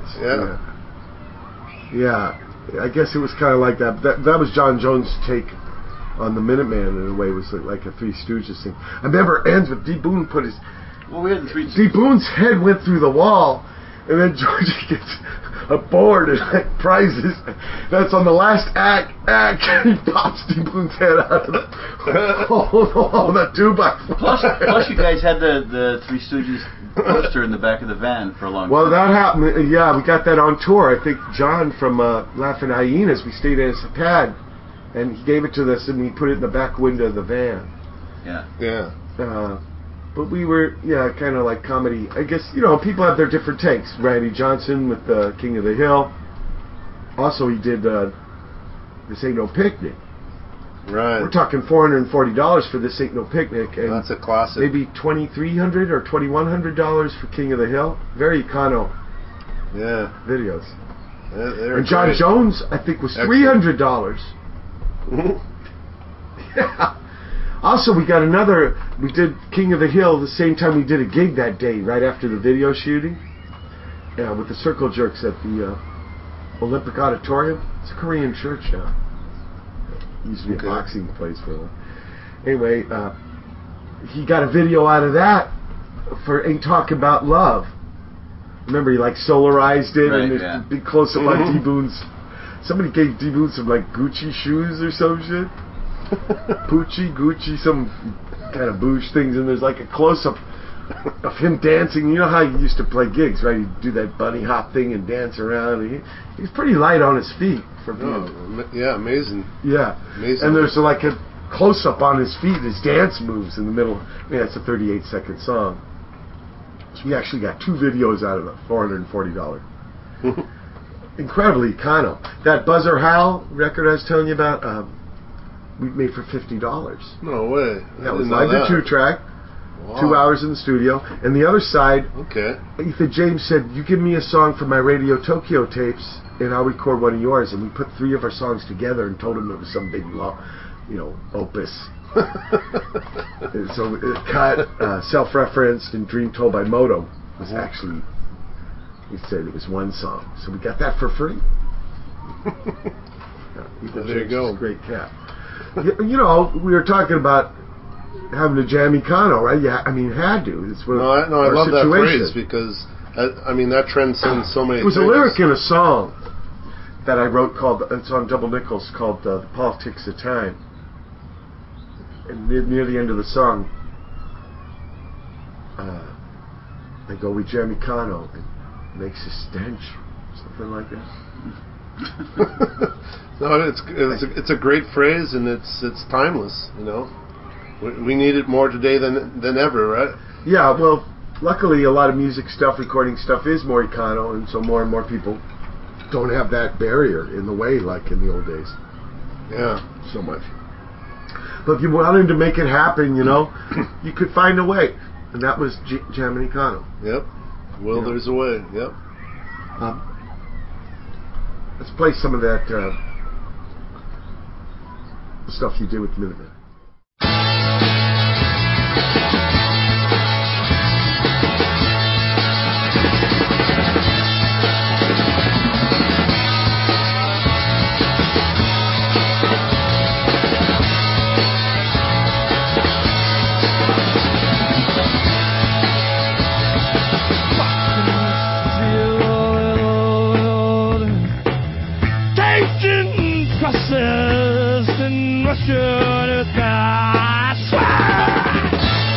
Yeah. I guess it was kind of like that. That was John Jones' take on the Minuteman in a way. It was like a Three Stooges thing. I remember it ends with D. Boone put his... Well, we had the Three Stooges. D. Boone's head went through the wall, and then Georgie gets a board and prizes. That's on the last act. He pops D. Boone's head out of the hole, that 2x4. Plus, you guys had the Three Stooges poster in the back of the van for a long time. Well, that happened. Yeah, we got that on tour. I think John from Laughing Hyenas, we stayed at his pad, and he gave it to us, and we put it in the back window of the van. Yeah. But we were, kind of like comedy. I guess, people have their different takes. Randy Johnson with King of the Hill. Also, he did This Ain't No Picnic. Right. We're talking $440 for This Ain't No Picnic. And that's a classic. Maybe $2,300 or $2,100 for King of the Hill. Very econo videos. And John Jones, I think, was $300. Yeah. Also, we did King of the Hill the same time we did a gig that day, right after the video shooting, with the Circle Jerks at the Olympic Auditorium. It's a Korean church now. It used to be a boxing place for a while. Anyway, he got a video out of that for Ain't Talking About Love. Remember, he solarized it, and there's a big close-up on D. Boone's. Somebody gave D. Boone some Gucci shoes or some shit. Poochie, Gucci, some kind of boosh things, and there's like a close-up of him dancing. You know how he used to play gigs, right? He'd do that bunny hop thing and dance around. He's pretty light on his feet for being... Yeah, amazing. Yeah. Amazing. And there's like a close-up on his feet, his dance moves in the middle. I mean, that's a 38-second song. So we actually got 2 videos out of it, $440. Incredibly econo. That Buzzer Howl record I was telling you about, we made for $50. No way. I did 2-track, Wow. 2 hours in the studio, and the other side, Okay. Ethan James said, "You give me a song for my Radio Tokyo tapes, and I'll record one of yours." And we put 3 of our songs together and told him it was some big, opus. And so it cut, self-referenced, and Dream Told by Moto was actually, he said it was 1 song. So we got that for free. Well, there you go. Great cat. We were talking about having a jam Econo, right? Yeah, I mean, had to. It's what I love situation. that phrase because, that transcends so many things. It was things. a lyric in a song that I wrote it's on Double Nickels, called The Politics of Time. And near the end of the song, they go, "We jam Econo, and it makes a stench," something like that. No, it's a great phrase, and it's timeless. We need it more today than ever, right? Yeah. Well, luckily, a lot of music stuff, recording stuff, is more econo, and so more and more people don't have that barrier in the way like in the old days. Yeah. So much. But if you wanted to make it happen, you could find a way, and that was jamming econo. Yep. Well, there's a way. Yep. Let's play some of that stuff you did with Minutemen. Processed in Russia, I swear.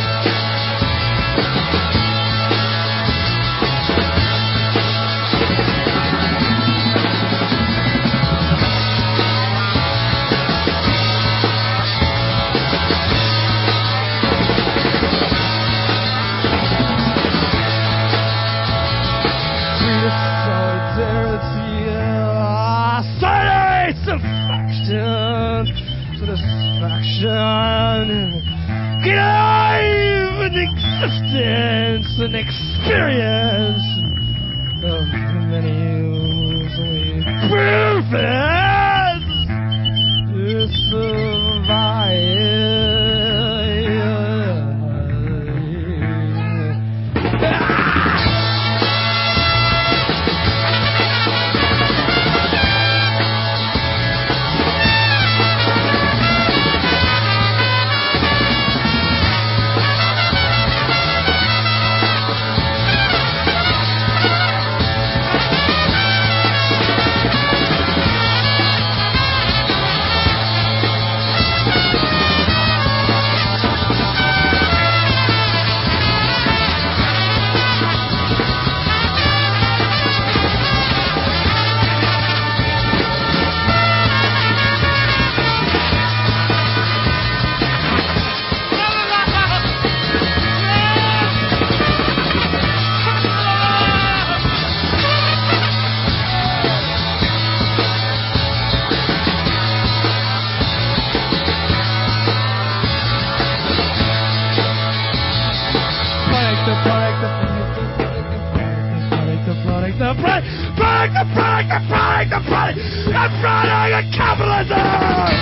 Satisfaction, get alive in existence and experience of many years only purpose to survive. The product of capitalism!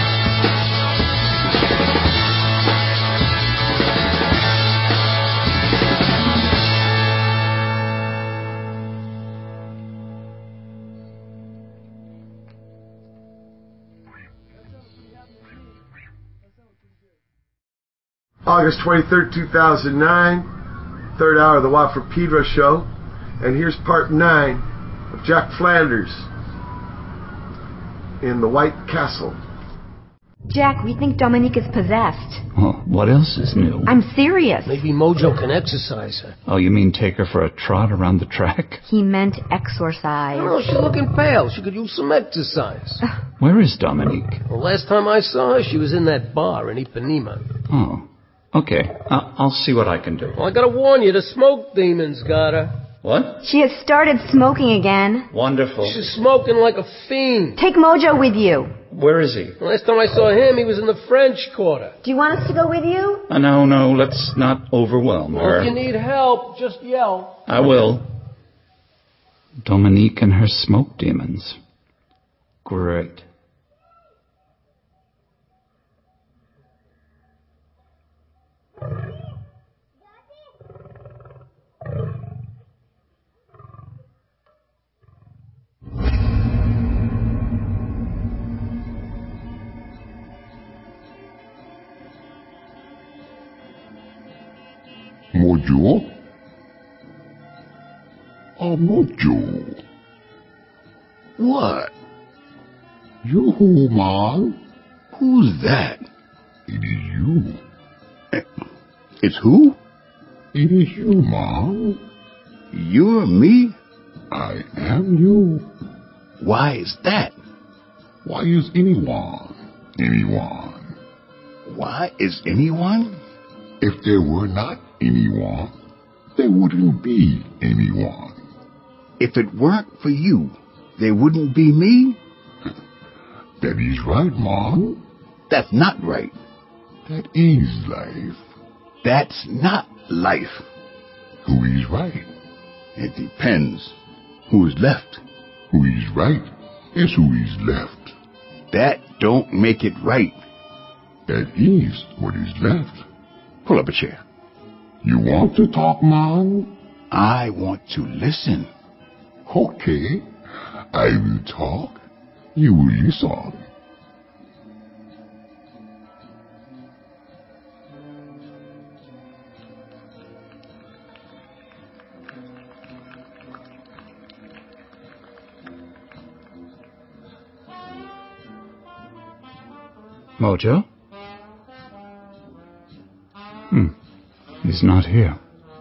August 23rd, 2009, third hour of the Watt from Pedro show, and here's part 9 of Jack Flanders in The White Castle. Jack, we think Dominique is possessed. Oh, what else is new? I'm serious. Maybe Mojo can exorcise her. Oh, you mean take her for a trot around the track? He meant exorcise. No, she's looking pale. She could use some exercise. Where is Dominique? The last time I saw her, she was in that bar in Ipanema. Oh, okay. I'll see what I can do. Well, I gotta warn you, the smoke demon's got her. What? She has started smoking again. Wonderful. She's smoking like a fiend. Take Mojo with you. Where is he? The last time I saw him, he was in the French Quarter. Do you want us to go with you? No, let's not overwhelm Well, her. if you need help, just yell. I will. Dominique and her smoke demons. Great. Mojo? Oh, Mojo. What? Yoo-hoo, Mom. Who's that? It is you. It's who? It is you, Mom. You're me? I am you. Why is that? Why is anyone? Anyone. Why is anyone? If there were not anyone, there wouldn't be anyone. If it weren't for you, there wouldn't be me? That is right, Mom. That's not right. That is life. That's not life. Who is right? It depends. Who is left? Who is right is who is left. That don't make it right. That is what is left. Pull up a chair. You want to talk, Mom? I want to listen. Okay. I will talk. You will listen. Mojo? He's not here.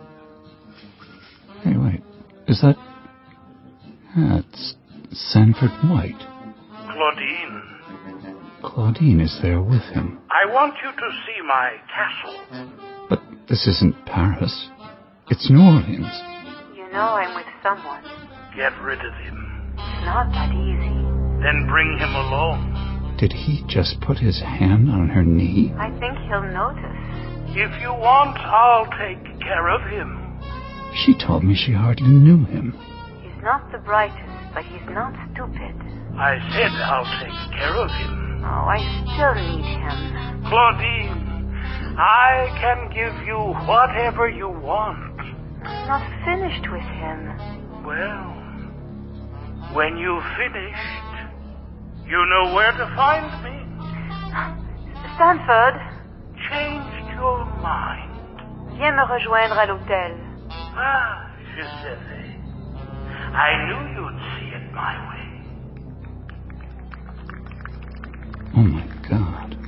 Hey, wait. Is that... That's Sanford White. Claudine. Claudine is there with him. I want you to see my castle. But this isn't Paris. It's New Orleans. You know I'm with someone. Get rid of him. It's not that easy. Then bring him along. Did he just put his hand on her knee? I think he'll notice. If you want, I'll take care of him. She told me she hardly knew him. He's not the brightest, but he's not stupid. I said I'll take care of him. Oh, I still need him. Claudine, I can give you whatever you want. I'm not finished with him. Well, when you've finished, you know where to find me. Stanford. Changed your mind. Viens me rejoindre à l'hôtel. Ah, je savais. I knew you'd see it my way. Oh my God.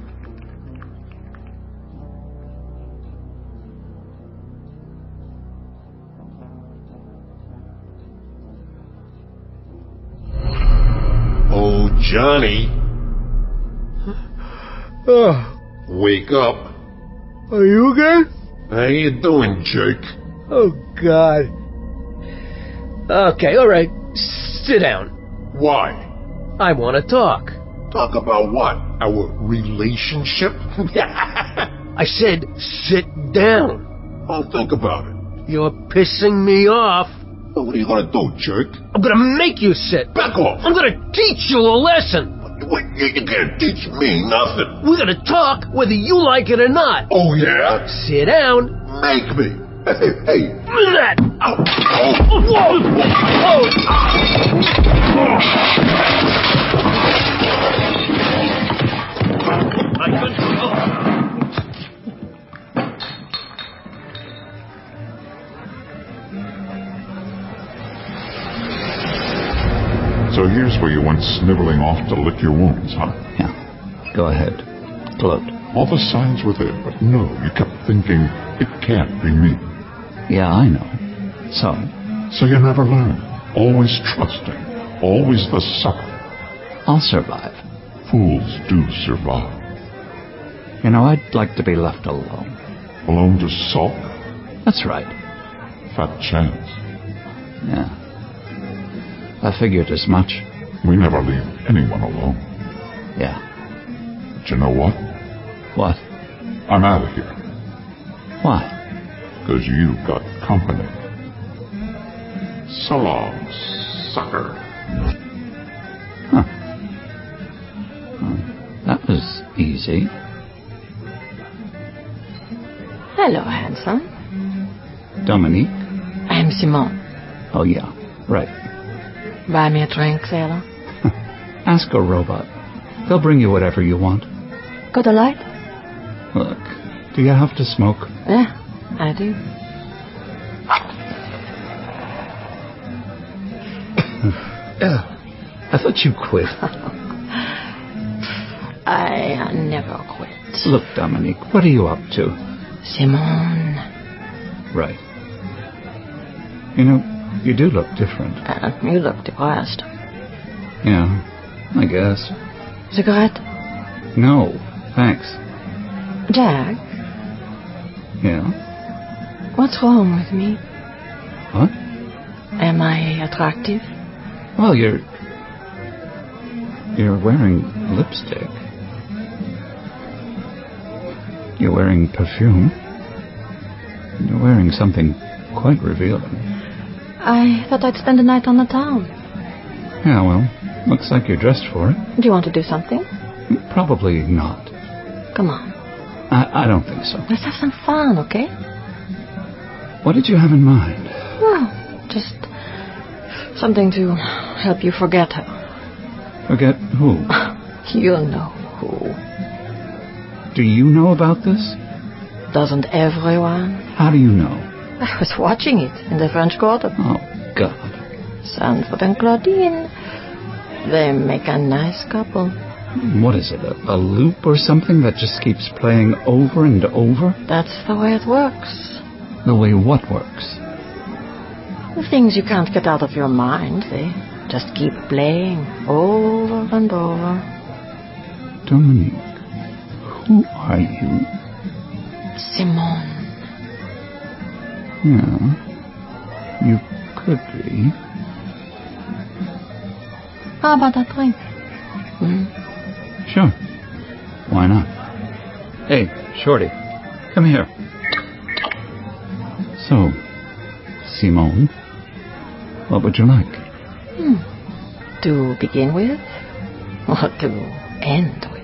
Oh, Johnny. Wake up. Are you again? How you doing, jerk? Oh, God. Okay, all right. Sit down. Why? I want to talk. Talk about what? Our relationship? I said sit down. I'll think about it. You're pissing me off. Well, what are you gonna do, jerk? I'm gonna make you sit. Back off. I'm gonna teach you a lesson. What, you can't teach me nothing. We're gonna talk whether you like it or not. Oh, yeah? Sit down. Make me. Hey. That. Ow. So here's where you went sniveling off to lick your wounds, huh? Yeah. Go ahead. gloat. All the signs were there, but no, you kept thinking, it can't be me. Yeah, I know. So? So you never learn. Always trusting. Always the sucker. I'll survive. Fools do survive. You know, I'd like to be left alone. Alone to sulk? That's right. Fat chance. Yeah. I figured as much. We never leave anyone alone. Yeah. But you know what? What? I'm out of here. Why? 'Cause you got company. So long, sucker. Huh. That was easy. Hello, handsome. Dominique? I'm Simone. Oh, yeah. Right. Buy me a drink, sailor. Ask a robot. They'll bring you whatever you want. Got a light? Look, do you have to smoke? Yeah, I do. I thought you quit. I never quit. Look, Dominique, what are you up to? Simone. Right. You know, you do look different. You look depressed. Yeah, I guess. Cigarette? No, thanks. Jack? Yeah? What's wrong with me? What? Am I attractive? Well, you're wearing lipstick. You're wearing perfume. You're wearing something quite revealing. I thought I'd spend the night on the town. Yeah, well, looks like you're dressed for it. Do you want to do something? Probably not. Come on. I don't think so. Let's have some fun, okay? What did you have in mind? Well, just something to help you forget her. Forget who? You'll know who. Do you know about this? Doesn't everyone? How do you know? I was watching it in the French Quarter. Oh, God. Sanford and Claudine. They make a nice couple. What is it, a loop or something that just keeps playing over and over? That's the way it works. The way what works? The things you can't get out of your mind, they just keep playing over and over. Dominique, who are you? Simone. Yeah, you could be. How about that drink? Sure. Why not? Hey, Shorty, come here. So, Simone, what would you like? To begin with? Or to end with?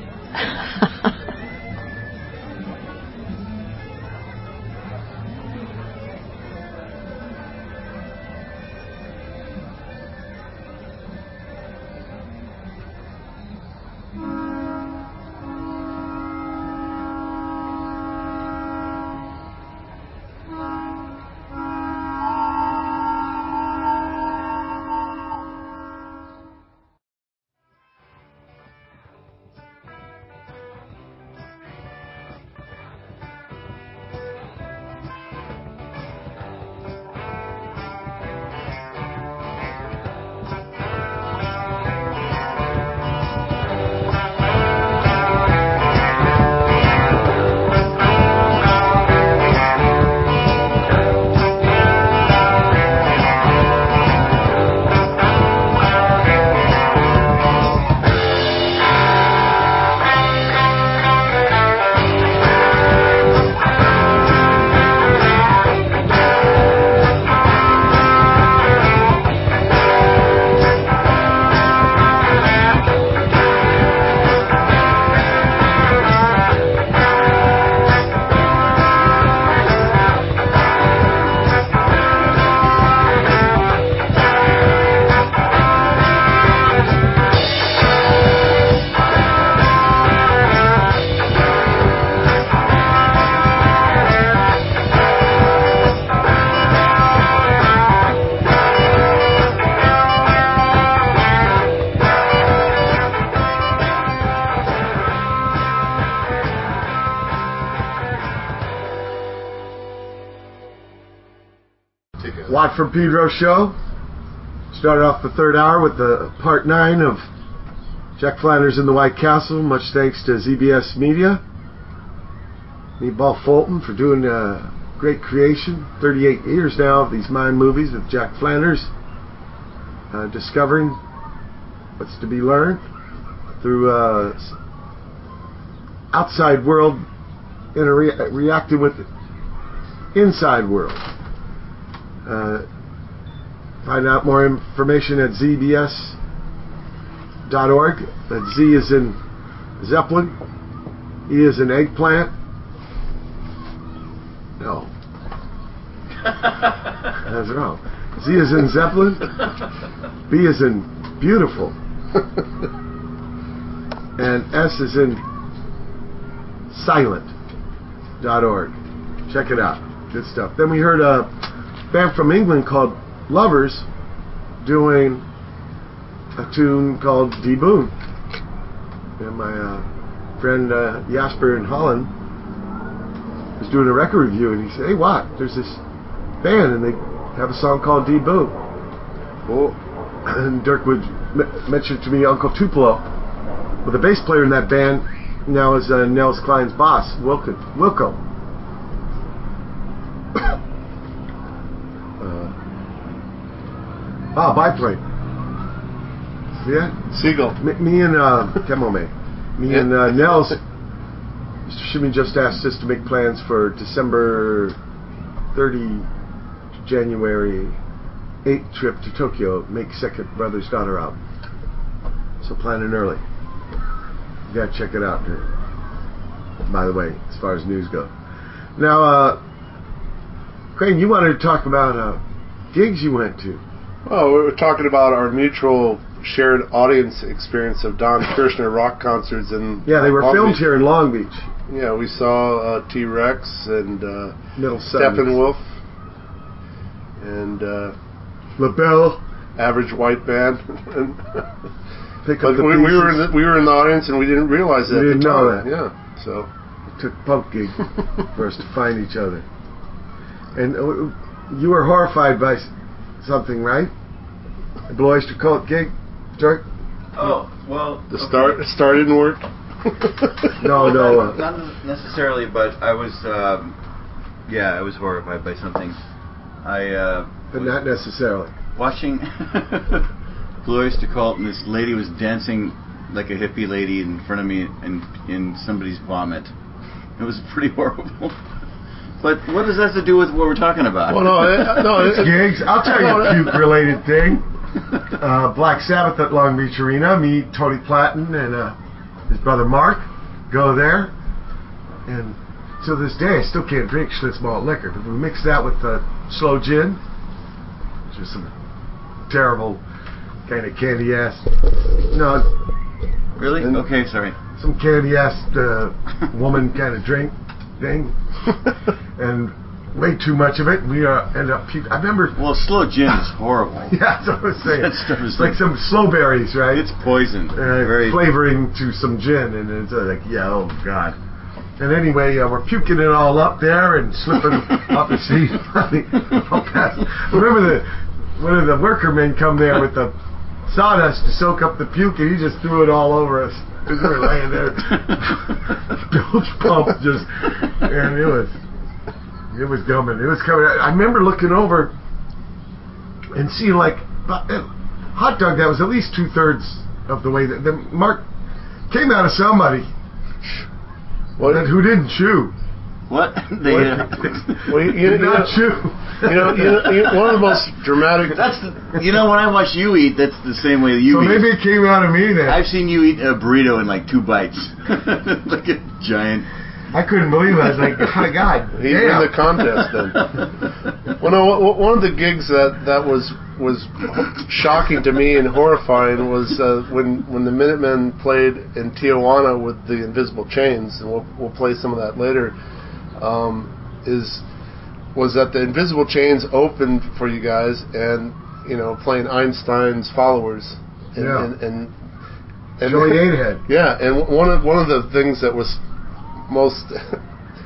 Watt from Pedro show. Started off the third hour with the part 9 of Jack Flanders in the White Castle. Much thanks to ZBS Media. Meatball Fulton for doing a great creation. 38 years now of these mime movies with Jack Flanders. Discovering what's to be learned through outside world reacting with inside world. Find out more information at zbs.org. That Z is in Zeppelin. E is in eggplant. No. That's wrong. Z is in Zeppelin. B is in beautiful. And S is in silent.org. Check it out. Good stuff. Then we heard a band from England called Lovers doing a tune called D Boon. And my friend Jasper in Holland was doing a record review, and he said, "Hey, Watt, there's this band, and they have a song called D Boon." Well, and Dirk would mention to me Uncle Tupelo, well, the bass player in that band now is Nels Klein's boss, Wilco. Biplane. Yeah? Seagull. Me and, come on, man. Me and Nels, Mr. Shimmy just asked us to make plans for December 30, January 8th trip to Tokyo, make Second Brother's Daughter out. So planning early. You gotta check it out. By the way, as far as news go. Now, Crane, you wanted to talk about gigs you went to. Well, we were talking about our mutual shared audience experience of Don Kirshner rock concerts in they were Long filmed Beach. here in Long Beach. Yeah, we saw T-Rex and Middle Steppenwolf and LaBelle, Average White Band. Pick but up the we pieces. were in the audience and we didn't realize that. We didn't know at the time. that. Yeah, so It took punk gig for us to find each other. And you were horrified by something, right? The Blue Oyster Cult gig, Dirk? Oh, well... The star didn't work? No. Not necessarily, but I was... I was horrified by something. But not necessarily. Watching Blue Oyster Cult, and this lady was dancing like a hippie lady in front of me in somebody's vomit. It was pretty horrible. But what does that have to do with what we're talking about? Well, it's gigs. I'll tell you a puke-related thing. Black Sabbath at Long Beach Arena. Me, Tony Platten, and his brother Mark go there. And to this day, I still can't drink Schlitz malt liquor. But we mix that with slow gin, which is some terrible kind of candy-ass... No. Really? Okay, sorry. Some candy-ass woman kind of drink thing. And way too much of it. We end up puking. I remember... Well, slow gin is horrible. Yeah, that's what I was saying. That stuff is like some slow berries, right? It's poison. Flavoring to some gin. And it's like, oh, God. And anyway, we're puking it all up there and slipping off the seat. I remember one of the workermen come there with the sawdust to soak up the puke, and he just threw it all over us. We were laying there, bilge pump just, and it was gumming. It was coming. I remember looking over and seeing like hot dog that was at least 2/3 of the way. The mark came out of somebody. What? Who didn't chew? What? Did not chew. One of the most dramatic... when I watch you eat, that's the same way that you eat. So maybe it came out of me then. I've seen you eat a burrito in like 2 bites. Like a giant... I couldn't believe it. I was like, oh my God. He's in the contest then. Well, no, one of the gigs that was shocking to me and horrifying was when the Minutemen played in Tijuana with the Invisible Chains, and we'll play some of that later. Was that the Invisible Chains opened for you guys, and playing Einstein's Followers, and Joey Ainhead. Yeah, and one of the things that was most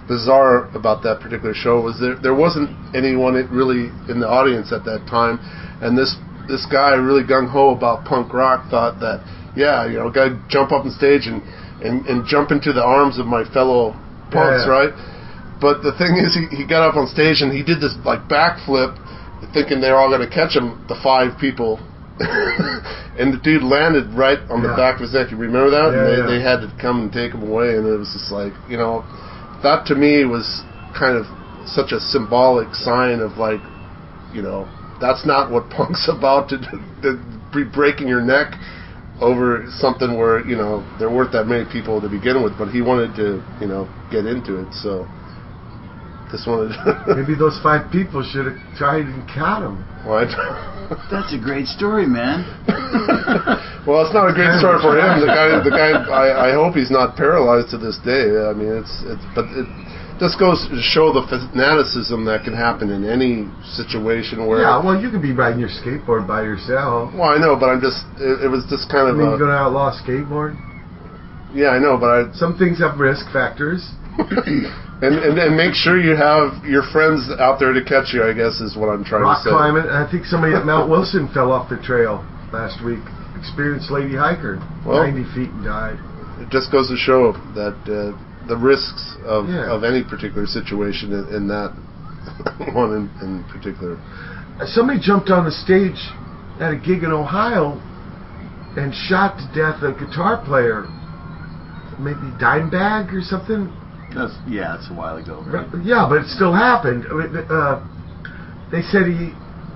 bizarre about that particular show was there wasn't anyone really in the audience at that time, and this guy really gung-ho about punk rock thought that, gotta jump up on stage and jump into the arms of my fellow punks, right? But the thing is, he got up on stage and he did this like backflip, thinking they're all going to catch him, the 5 people. And the dude landed right on the back of his neck. You remember that? And they had to come and take him away, and it was just like, that to me was kind of such a symbolic sign of like, that's not what punk's about, to be breaking your neck over something where, there weren't that many people to begin with, but he wanted to, get into it, so just wanted maybe those 5 people should have tried and caught him. What? That's a great story, man. Well, it's not a great story for him. The guy. I hope he's not paralyzed to this day. I mean, but it just goes to show the fanaticism that can happen in any situation where. Yeah, well, you can be riding your skateboard by yourself. Well, I know, but it was just kind of. You going to outlaw skateboard? Yeah, I know, but some things have risk factors. And make sure you have your friends out there to catch you, I guess, is what I'm trying to say. Rock climbing. I think somebody at Mount Wilson fell off the trail last week. Experienced lady hiker. 90 feet and died. It just goes to show that the risks of any particular situation in that one in particular. Somebody jumped on the stage at a gig in Ohio and shot to death a guitar player. Maybe Dimebag or something. It's a while ago, right? Yeah, but it still happened. They said he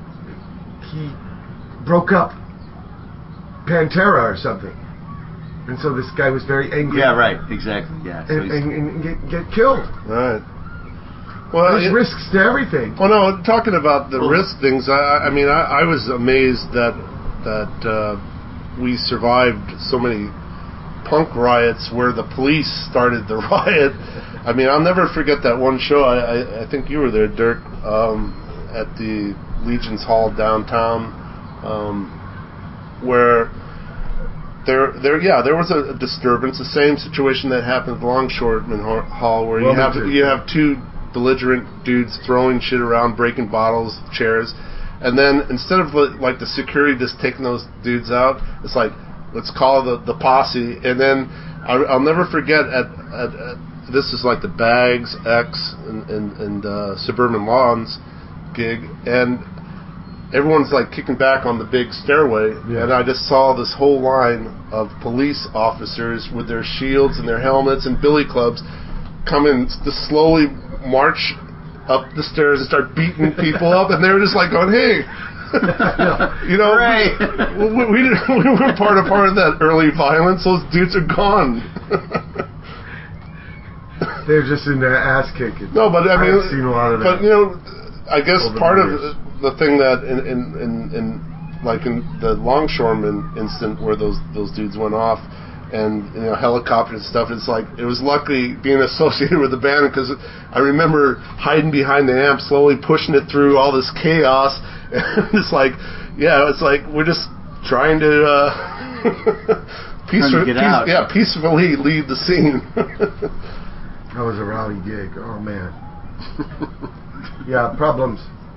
broke up Pantera or something, and so this guy was very angry. Yeah, right, exactly. Yeah, so and get killed. Right. Well, there's risks to everything. Well, no, talking about the risk things, I mean, I was amazed that we survived so many punk riots where the police started the riot. I mean, I'll never forget that one show. I think you were there, Dirk, at the Legion's Hall downtown, where there was a disturbance, the same situation that happened at the Longshoreman Hall, where you have 2 belligerent dudes throwing shit around, breaking bottles, chairs, and then instead of like the security just taking those dudes out, it's like, let's call the posse. And then I'll never forget at this is like the Bags, X, and Suburban Lawns gig, and everyone's like kicking back on the big stairway, and I just saw this whole line of police officers with their shields and their helmets and billy clubs come in to slowly march up the stairs and start beating people up, and they were just like going, hey. We were part of that early violence. Those dudes are gone. They're just in their ass kicking. No, but I mean, I've seen a lot of that. But I guess part of the thing that in like in the Longshoreman incident where those dudes went off, and helicopters and stuff, it's like it was lucky being associated with the band, because I remember hiding behind the amp, slowly pushing it through all this chaos. It's like we're just trying to peacefully leave the scene. That was a rowdy gig. Oh man. Yeah, problems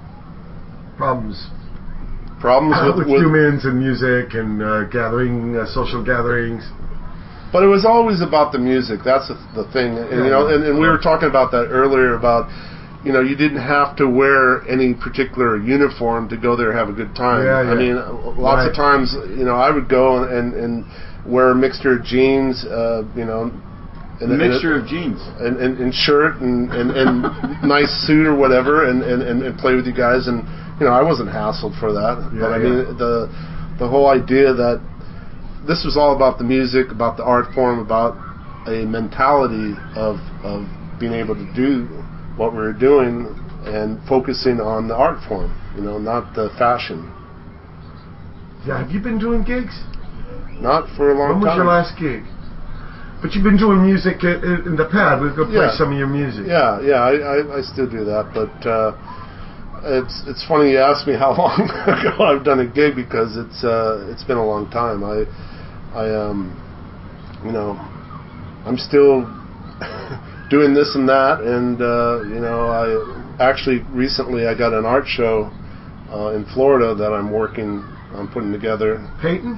with humans and music and social gatherings. But it was always about the music. That's the thing, and we were talking about that earlier about. You didn't have to wear any particular uniform to go there and have a good time. I mean, lots of times, I would go and wear a mixture of jeans, and jeans and shirt and nice suit or whatever, and play with you guys, and I wasn't hassled for that. But I mean, the whole idea that this was all about the music, about the art form, about a mentality of being able to do what we were doing and focusing on the art form, not the fashion. Yeah, have you been doing gigs? Not for a long time. When was your last gig? But you've been doing music in the pad. We'll go play some of your music. Yeah, I still do that, but it's funny you ask me how long ago I've done a gig, because it's been a long time. I'm still doing this and that, and I actually recently I got an art show in Florida that I'm working on putting together. Painting?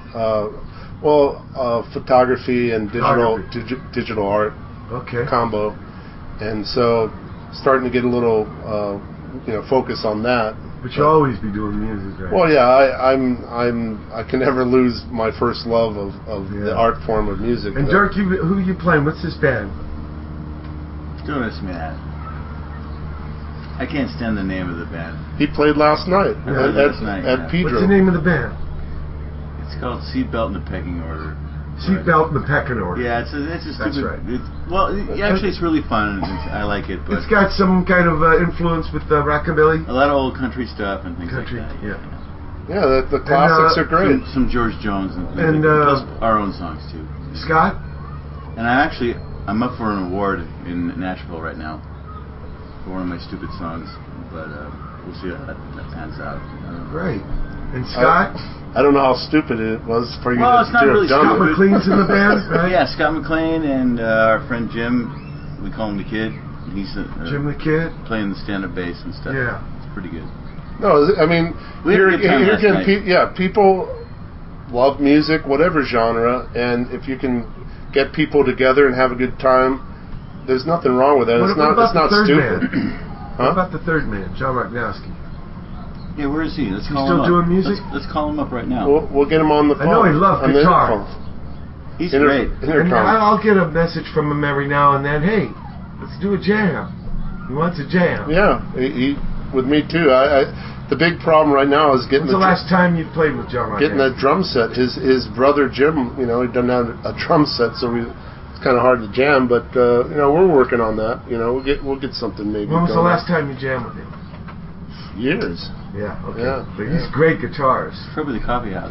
Photography and digital art combo, and so starting to get a little focus on that. But you'll always be doing music, right? Well, yeah, I can never lose my first love of the art form of music. And Dirk, who are you playing? What's this band? Don't ask me that. I can't stand the name of the band. He played last night at Pedro. What's the name of the band? It's called Seatbelt in the Pecking Order. Seatbelt in the Pecking Order. Yeah, it's a stupid. That's right. Actually, it's really fun. I like it. But it's got some kind of influence with rockabilly. A lot of old country stuff and things like that. Yeah, the classics are great. Some George Jones and plus our own songs too. Scott? And I'm up for an award in Nashville right now for one of my stupid songs, but we'll see how that pans out. Great. And Scott? I don't know how stupid it was for you it's not really Scott McLean's in the band, right? Yeah, Scott McLean and our friend Jim, we call him the Kid. He's Jim the Kid? Playing the stand-up bass and stuff. Yeah. It's pretty good. No, I mean, here again, people love music, whatever genre, and if you can get people together and have a good time, there's nothing wrong with that. It's not stupid. What about the third man, John Rognowski? Yeah, where is he? Let's call him up. Still doing music? Let's call him up right now. We'll get him on the phone. I know he loves guitar. He's great. And I'll get a message from him every now and then. Hey, let's do a jam. He wants a jam. Yeah, he with me too. The big problem right now is getting. When's the last time you played with John Rognowski? Getting that drum set. His brother Jim, he doesn't have a drum set, so it's kind of hard to jam. But we're working on that. We'll get something maybe. When was the last time you jammed with him? Years. Yeah, okay. Yeah, but he's great guitarist. Probably the coffee house.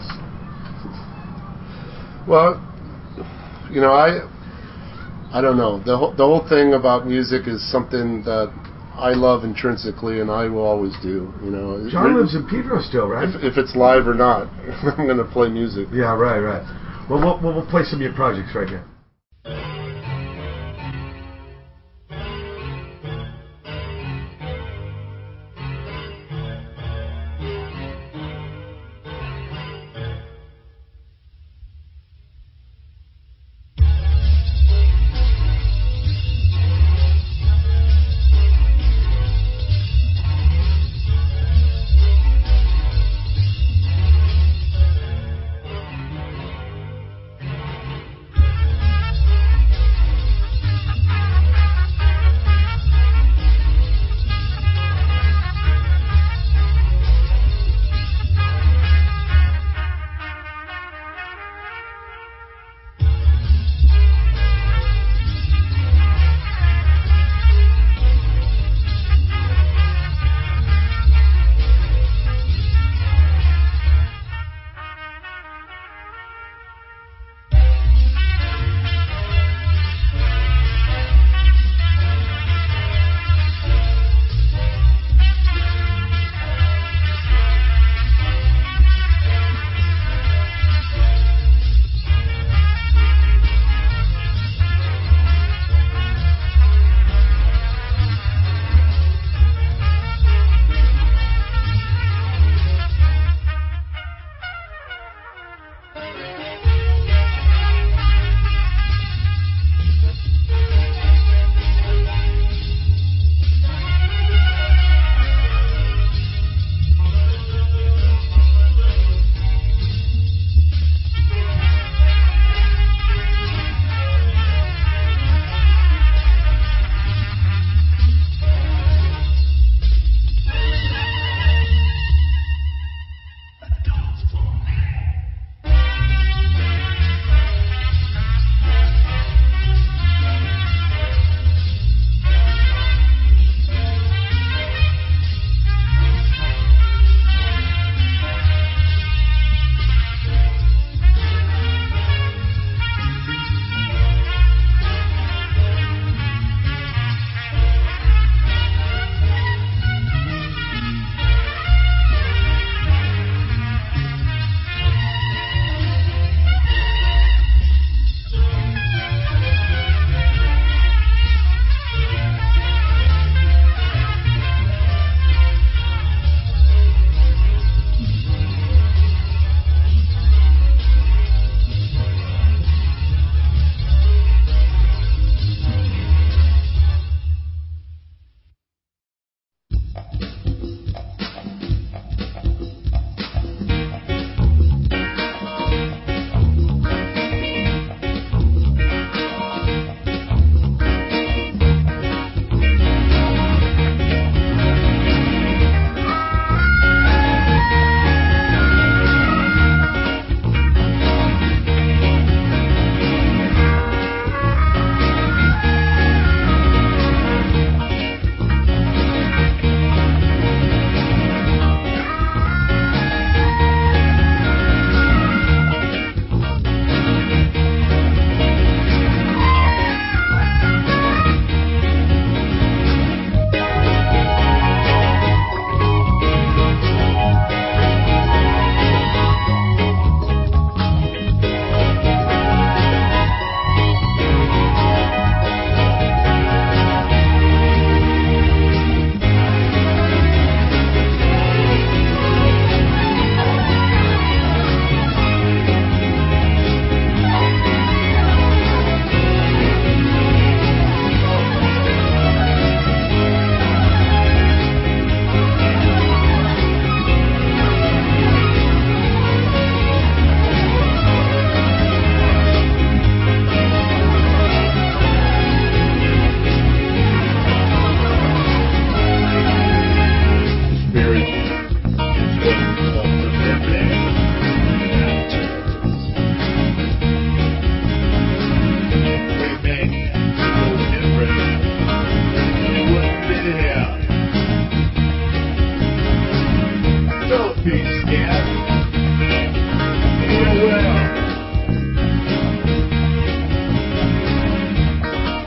Well, I don't know. The whole thing about music is something that I love intrinsically, and I will always do. John lives in Pedro still, right? If it's live or not, I'm going to play music. Yeah, right. Well, we'll play some of your projects right now.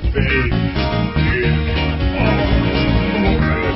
faith in our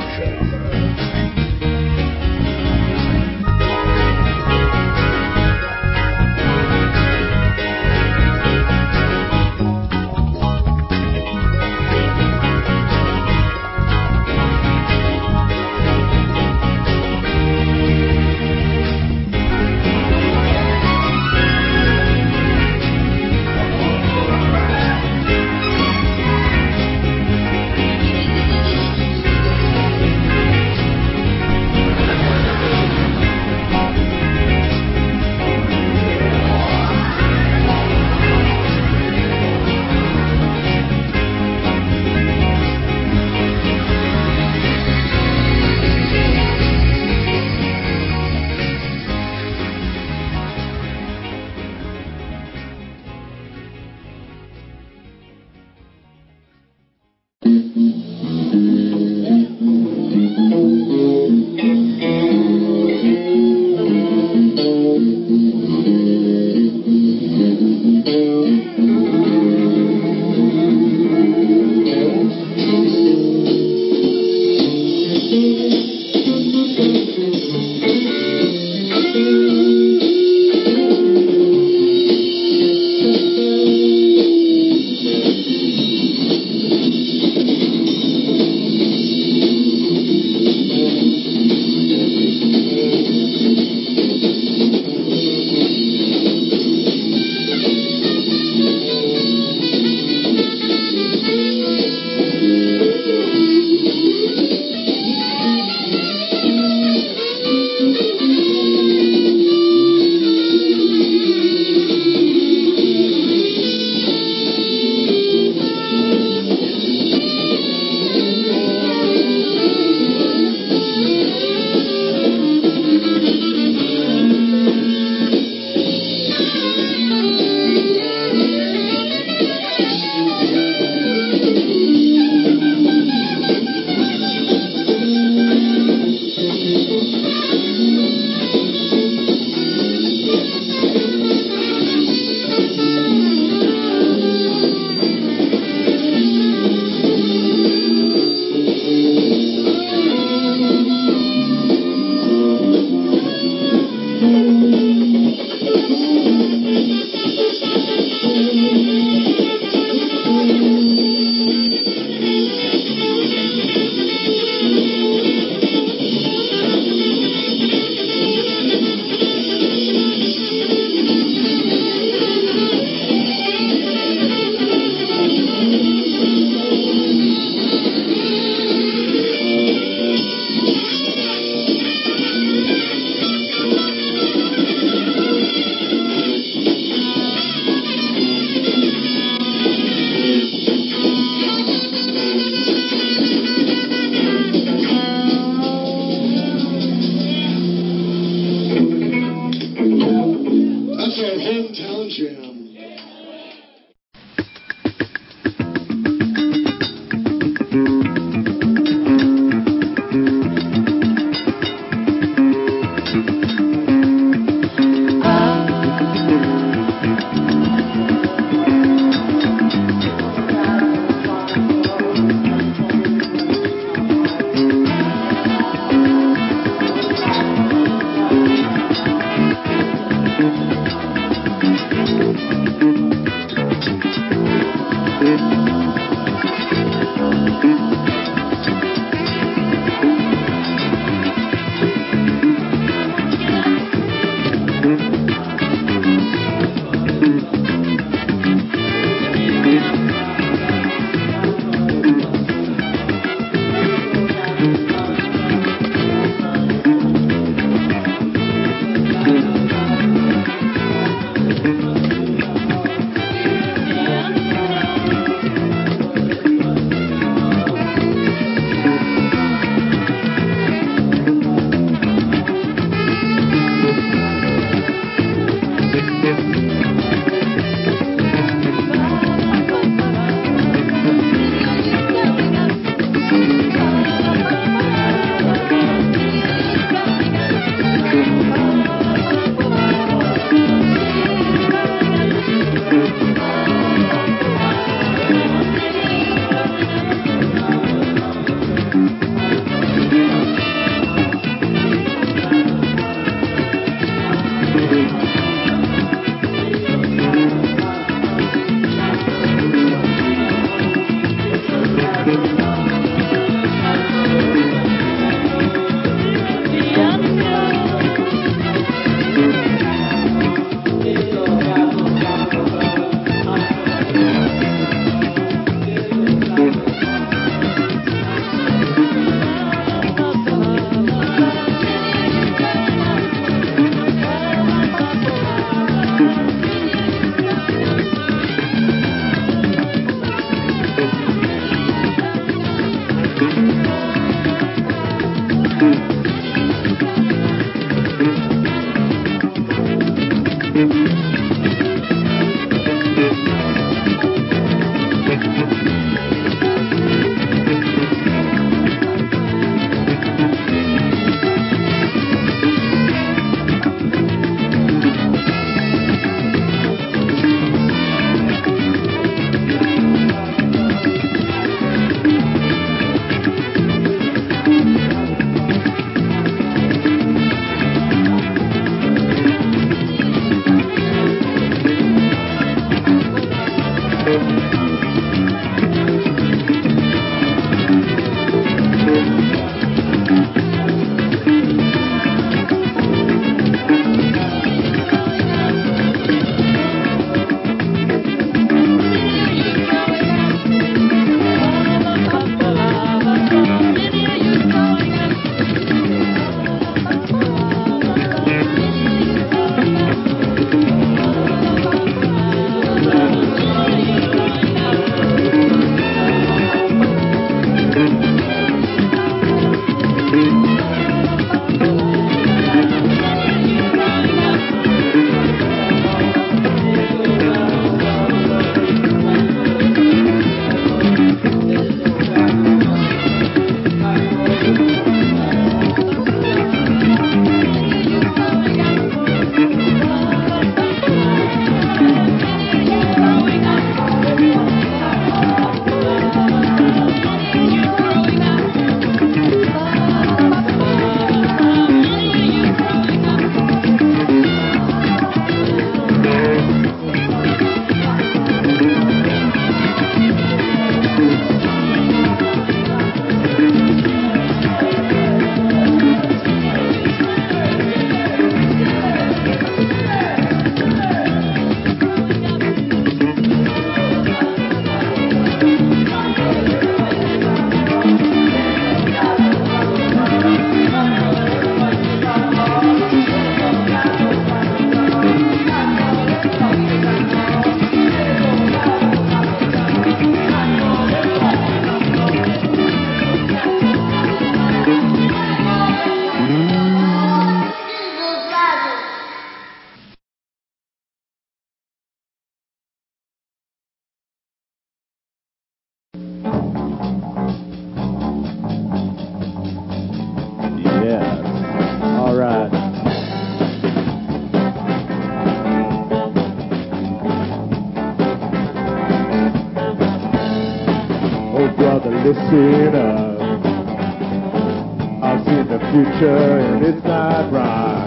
brother, listen up. I've seen the future and it's not right.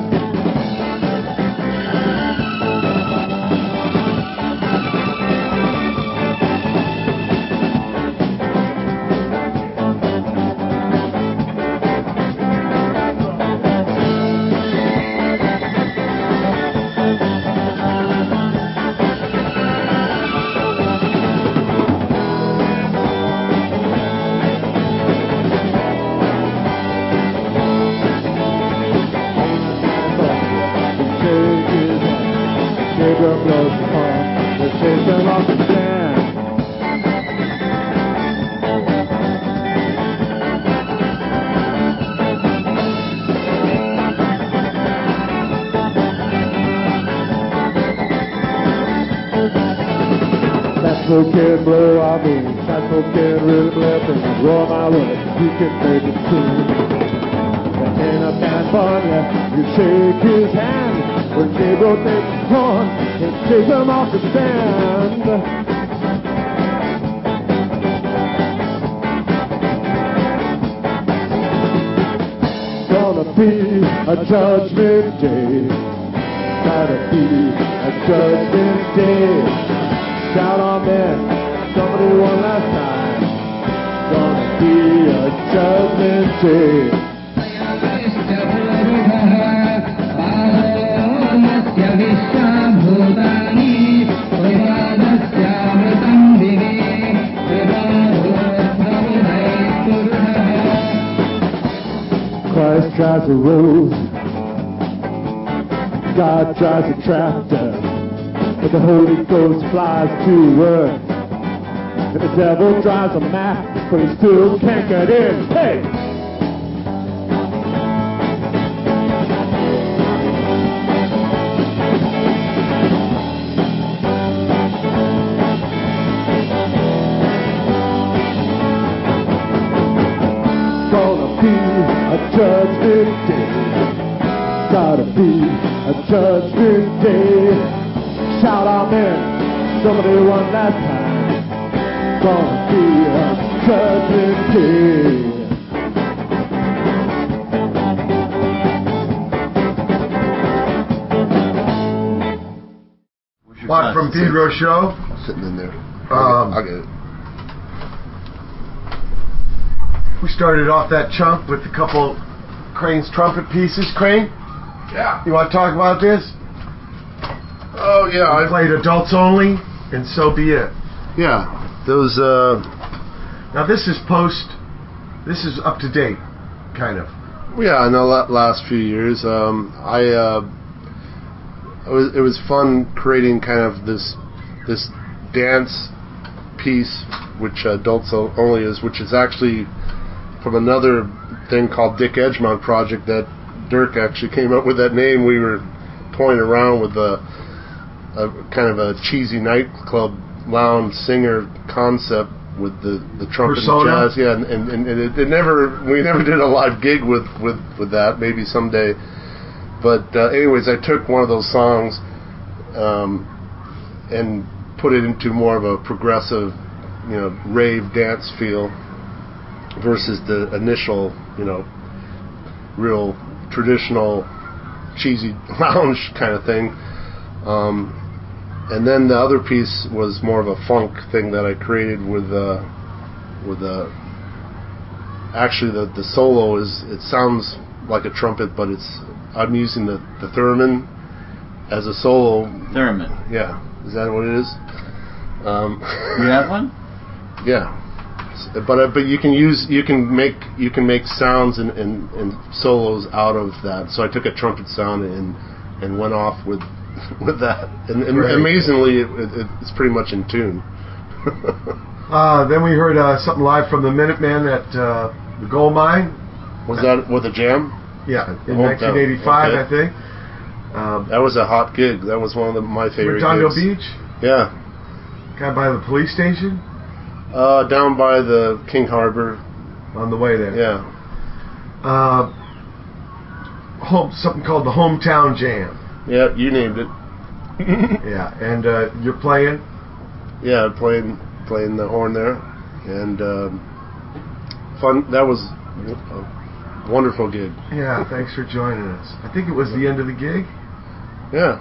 Can blow our moons, saxophone can really blip and roar my words, you can make it tune. There ain't a man fun left, you shake his hand, when Gabriel takes his horn, and takes him off the stand. Gonna be a judgment day, gotta be a judgment day. Shout amen, somebody one last time. Gonna be a judgment day. Christ drives a rose, God drives a tractor, but the Holy Ghost flies to earth. And the devil drives a Mac, but he still can't get in. Hey! Gonna be a judgment day. Gotta be a judgment day. Shout amen, somebody one last time. Gonna be a judgment day. Mark from Pedro Show. Sitting in there. I'll get it. We started off that chunk with a couple Crane's trumpet pieces. Crane? Yeah. You want to talk about this? Oh, yeah. I played Adults Only, and So Be It. Yeah. Those, Now, this is up to date, kind of. Yeah, in the last few years. It was fun creating kind of this dance piece, which Adults Only is, which is actually from another thing called Dick Edgemont Project that Dirk actually came up with that name. We were toying around with a kind of a cheesy nightclub lounge singer concept with the trumpet Persona? and jazz. Yeah, and we never did a live gig with that. Maybe someday. But anyways, I took one of those songs and put it into more of a progressive, rave dance feel versus the initial, real traditional cheesy lounge kind of thing. And then the other piece was more of a funk thing that I created with actually the solo it sounds like a trumpet, but I'm using the theremin as a solo. Theremin. Yeah. Is that what it is? You have one? Yeah. But you can make sounds and solos out of that. So I took a trumpet sound and went off with that, and amazingly it's pretty much in tune. Then we heard something live from the Minutemen at the Gold Mine. Was that with a jam? Yeah, in 1985, okay. I think. That was a hot gig. That was one of my favorite Redondo gigs. Beach? Yeah. Kind of by the police station? Down by the King Harbor. On the way there. Yeah. Something called the Hometown Jam. Yeah, you named it. Yeah, and you're playing? Yeah, playing the horn there. And fun. That was a wonderful gig. Yeah, thanks for joining us. I think it was the end of the gig. Yeah.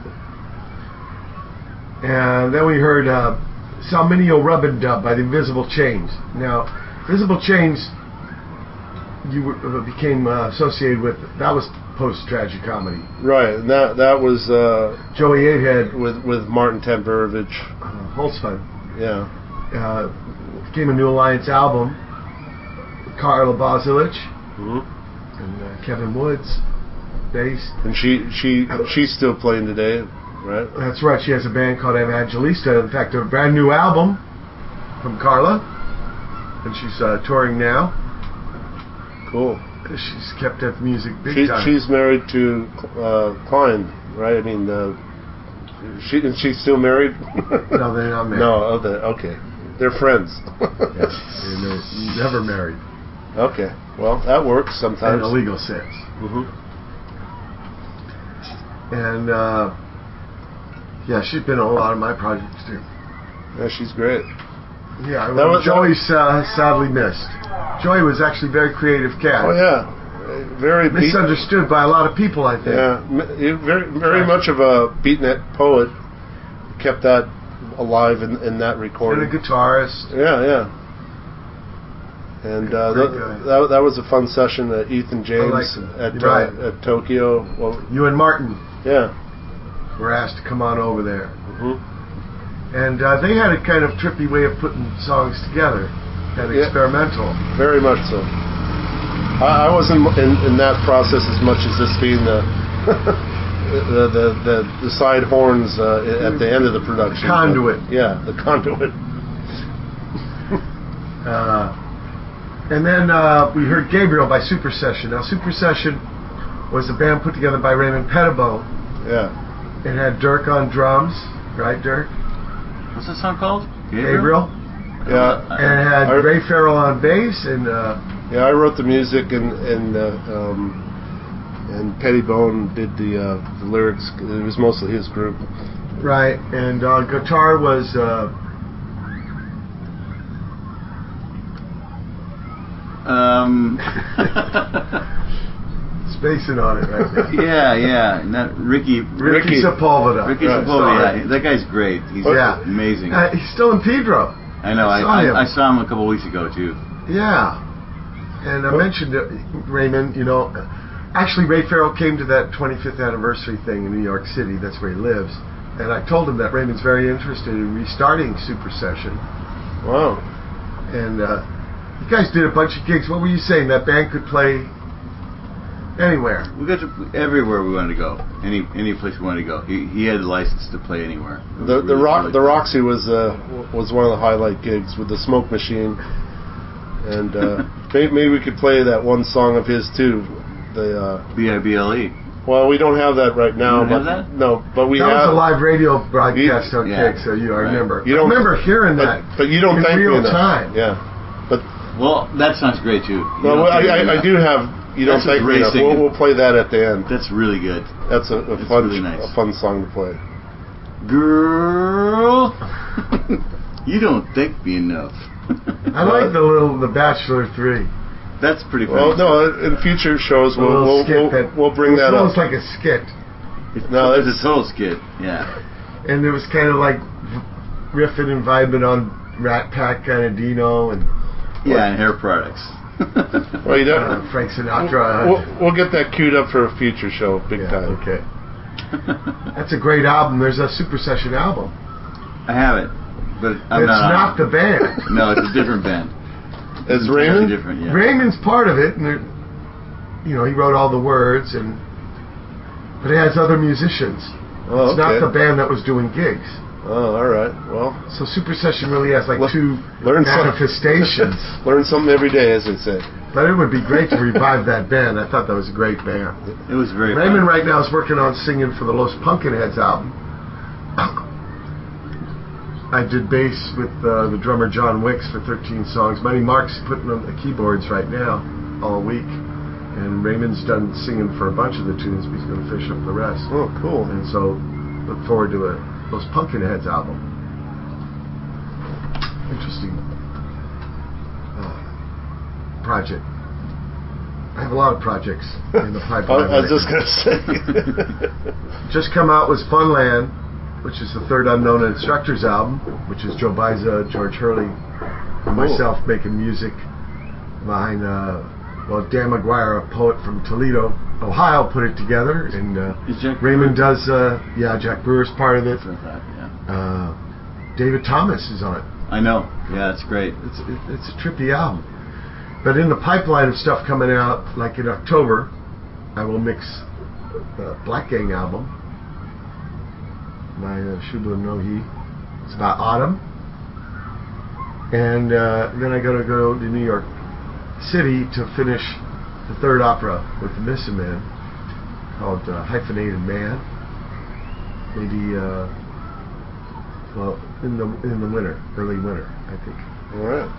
And then we heard Salminio Rub and Dub by the Invisible Chains. Now, Invisible Chains, you became associated with, that was post-tragic comedy. Right, and that was Joey Avehead with Martin Temperovich. Holtzman. Yeah. Became a New Alliance album with Carla Bozilic and Kevin Woods, bass. And she's still playing today, right? That's right. She has a band called Evangelista. In fact, a brand new album from Carla, and she's touring now. Cool. She's kept up music big time. She's married to Klein, right? I mean, she's still married? No, they're not married. No, okay. They're friends. Yes, they're never married. Okay, well, that works sometimes. In a legal sense. And, yeah, she's been on a lot of my projects, too. Yeah, she's great. Yeah, Joey's sadly missed. Joey was actually a very creative cat. Oh, yeah. Very misunderstood by a lot of people, I think. Yeah, very much of a beatnik poet. Kept that alive in that recording. And a guitarist. Yeah. And that was a fun session. Ethan James at Tokyo. Well, you and Martin. Yeah. Were asked to come on over there. And they had a kind of trippy way of putting songs together. And experimental. Very much so. I wasn't in that process as much as this being the the side horns at the end of the production. Conduit. Yeah, the conduit. And then we heard Gabriel by Super Session. Now, Super Session was a band put together by Raymond Pettibone. Yeah. It had Dirk on drums, right, Dirk? What's that song called? Gabriel. Yeah. And it had Ray Farrell on bass and. Yeah, I wrote the music and Pettibone did the lyrics. It was mostly his group. Right, and guitar was. Spacing on it right now. Yeah. Not Ricky Sepulveda. Ricky Sepulveda. Yeah, that guy's great. He's amazing. He's still in Pedro. I know. I saw him a couple weeks ago too. Yeah, and I mentioned Raymond. You know, actually Ray Farrell came to that 25th anniversary thing in New York City. That's where he lives. And I told him that Raymond's very interested in restarting Super Session. Wow. And you guys did a bunch of gigs. What were you saying? That band could play anywhere. We got to everywhere we wanted to go. Any place we wanted to go. He had the license to play anywhere. The Roxy was one of the highlight gigs with the Smoke Machine, and maybe we could play that one song of his too. The B-I-B-L-E. Well, we don't have that right now. You don't have that? No, but we have. That was a live radio broadcast on Kick, so I remember. I remember hearing that. But you don't in thank real me time. Yeah. But well, that sounds great too. Well, I do have. You don't thank me enough. We'll play that at the end. That's really good. That's a fun, really nice. A fun song to play. Girl, you don't thank me enough. I like The Bachelor 3. That's pretty funny. Well, no, in future shows we'll bring that up. It was like a skit. No, it's a total skit. Yeah. And it was kind of like riffing and vibing on Rat Pack kind of Dino and. Yeah, and hair products. Well, you Frank Sinatra. We'll get that queued up for a future show, big time. Okay. That's a great album. There's a Super Session album. I have it, but it's not the band. No, it's a different band. It's Raymond. Different, yeah. Raymond's part of it, and he wrote all the words, but it has other musicians. Oh, it's not the band that was doing gigs. Oh, all right. Well, so Super Session really has like two manifestations. Learn something every day, as they say. But it would be great to revive that band. I thought that was a great band. It was very. Raymond fun. right now is working on singing for the Los Pumpkinheads album. I did bass with the drummer John Wicks for 13 songs. Money Mark's putting on the keyboards right now all week. And Raymond's done singing for a bunch of the tunes, but he's going to fish up the rest. Oh, cool. And so look forward to Those Pumpkinheads album. Interesting project. I have a lot of projects in the pipeline. I was just going to say. Just come out was Funland, which is the third Unknown Instructors album, which is Joe Baiza, George Hurley, and myself making music behind, Dan McGuire, a poet from Toledo, Ohio, put it together, and Raymond does, Jack Brewer's part of it. David Thomas is on it. I know. Yeah, it's great. It's a trippy album. But in the pipeline of stuff coming out, like in October, I will mix the Black Gang album by Shubham Nohi. It's about autumn. And then I got to go to New York City to finish the third opera with the Missing Man called Hyphenated Man. Maybe, in the winter, early winter, I think. All right.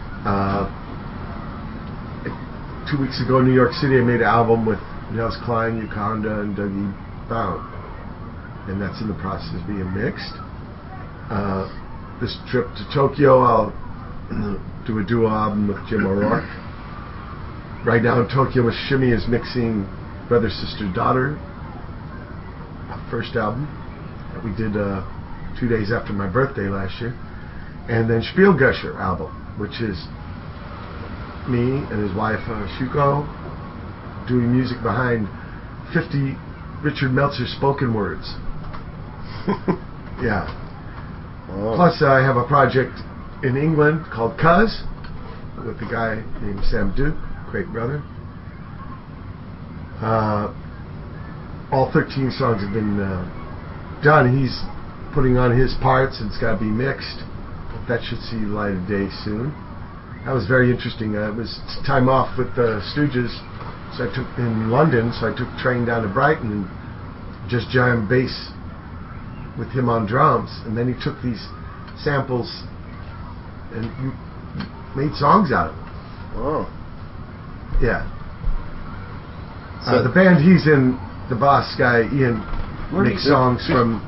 2 weeks ago in New York City, I made an album with Nels Klein, Yukanda, and Dougie Bound, and that's in the process of being mixed. This trip to Tokyo, I'll do a duo album with Jim O'Rourke. Right now in Tokyo with Shimmy is mixing Brother, Sister, Daughter, first album that we did 2 days after my birthday last year, and then Spielgusher album, which is me and his wife Shuko doing music behind 50 Richard Meltzer spoken words. Yeah. Oh. Plus I have a project in England called Cuz with a guy named Sam Duke, great brother. All 13 songs have been done. He's putting on his parts and it's got to be mixed. That should see the light of day soon. That was very interesting. It was time off with the Stooges, so I took in London. So I took a train down to Brighton and just jammed bass with him on drums, and then he took these samples and made songs out of them. Oh, yeah. The band he's in, the boss guy Ian, makes songs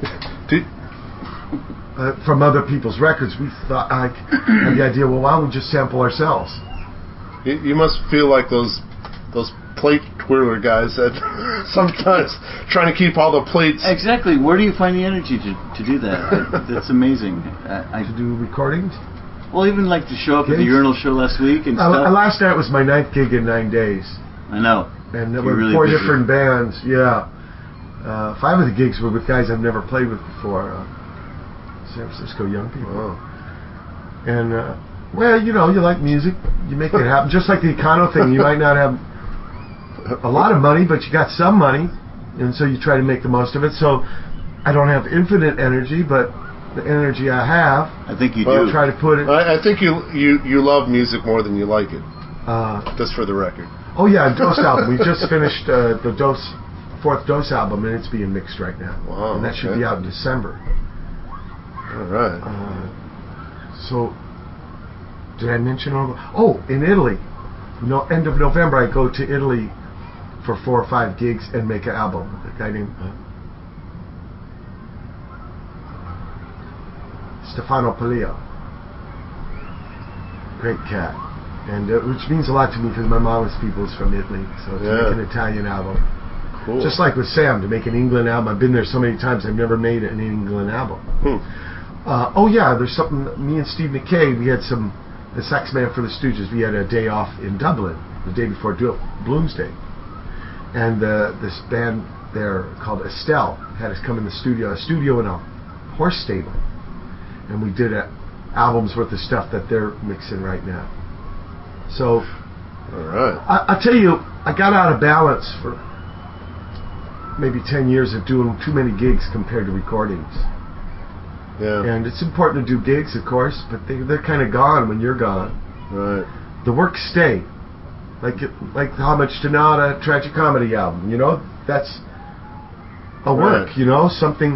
from other people's records. We thought, I had the idea, well, why don't we just sample ourselves? You must feel like those plate twirler guys that sometimes trying to keep all the plates. Exactly. Where do you find the energy to do that? That's amazing. To do recordings? Well, even like to show up at the Urinal show last week and stuff. Last night was my 9th gig in 9 days. I know. And there were really 4 different bands. Yeah. 5 of the gigs were with guys I've never played with before. San Francisco young people. Oh. And well, you like music, you make it happen. Just like the Econo thing, you might not have a lot of money, but you got some money, and so you try to make the most of it. So I don't have infinite energy, but the energy I have, I think you do. Try to put it. I think you love music more than you like it. Just for the record. Oh yeah, Dose album. We just finished the fourth Dose album, and it's being mixed right now. Wow, and that should be out in December. All right. So, did I mention all the... Oh, in Italy. End of November, I go to Italy for 4 or 5 gigs and make an album. A guy named Stefano Palio. Great cat. And which means a lot to me because my mom's people is from Italy. So to make an Italian album. Cool. Just like with Sam, to make an England album. I've been there so many times, I've never made an England album. There's something, me and Steve McKay, we had the sax man for the Stooges, we had a day off in Dublin, the day before Bloomsday. And this band there called Estelle had us come in a studio in a horse stable. And we did albums worth of stuff that they're mixing right now. So, all right. I'll tell you, I got out of balance for maybe 10 years of doing too many gigs compared to recordings. Yeah. And it's important to do gigs, of course, but they're kind of gone when you're gone. Right. The work stay. Like Homage to Nada tragic comedy album, that's a work, something,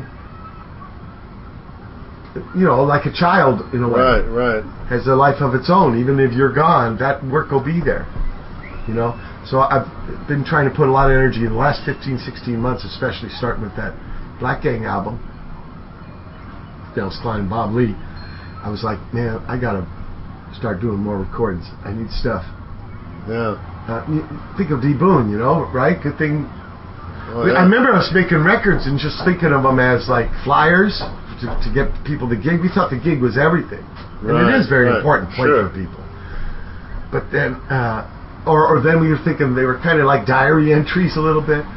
like a child in a way. Right. Has a life of its own. Even if you're gone, that work will be there. So I've been trying to put a lot of energy in the last 15, 16 months, especially starting with that Black Gang album. Nels Klein and Bob Lee. I was like, man, I gotta start doing more recordings. I need stuff. Yeah. Think of D. Boone, right? Good thing. Oh, yeah. I remember us making records and just thinking of them as like flyers to get people the gig. We thought the gig was everything, and it is very important to play for people. But then, or then we were thinking they were kind of like diary entries a little bit.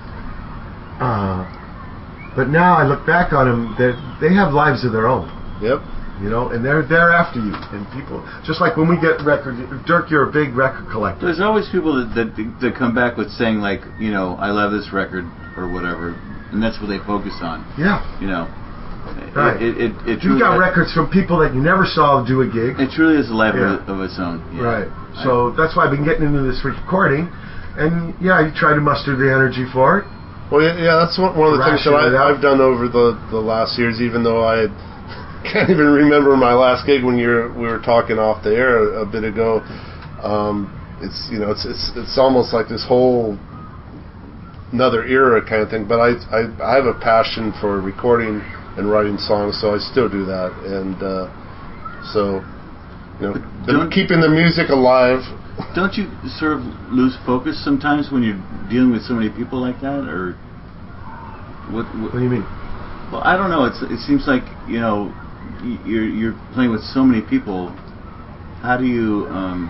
But now I look back on them, they have lives of their own. Yep. And they're after you, and people just like when we get records. Dirk, you're a big record collector. There's always people that come back with saying like, I love this record or whatever, and that's what they focus on. Yeah. Right. You've got records from people that you never saw do a gig. It truly is a life of its own. Yeah. Right. So that's why I've been getting into this recording, and you try to muster the energy for it. Well, yeah, that's one of the things that I've done over the last years, even though I can't even remember my last gig when we were talking off the air a bit ago. It's almost like this whole another era kind of thing. But I have a passion for recording and writing songs, so I still do that. And keeping the music alive. Don't you sort of lose focus sometimes when you're dealing with so many people like that, or what do you mean? Well, I don't know. It seems like you're playing with so many people. How do you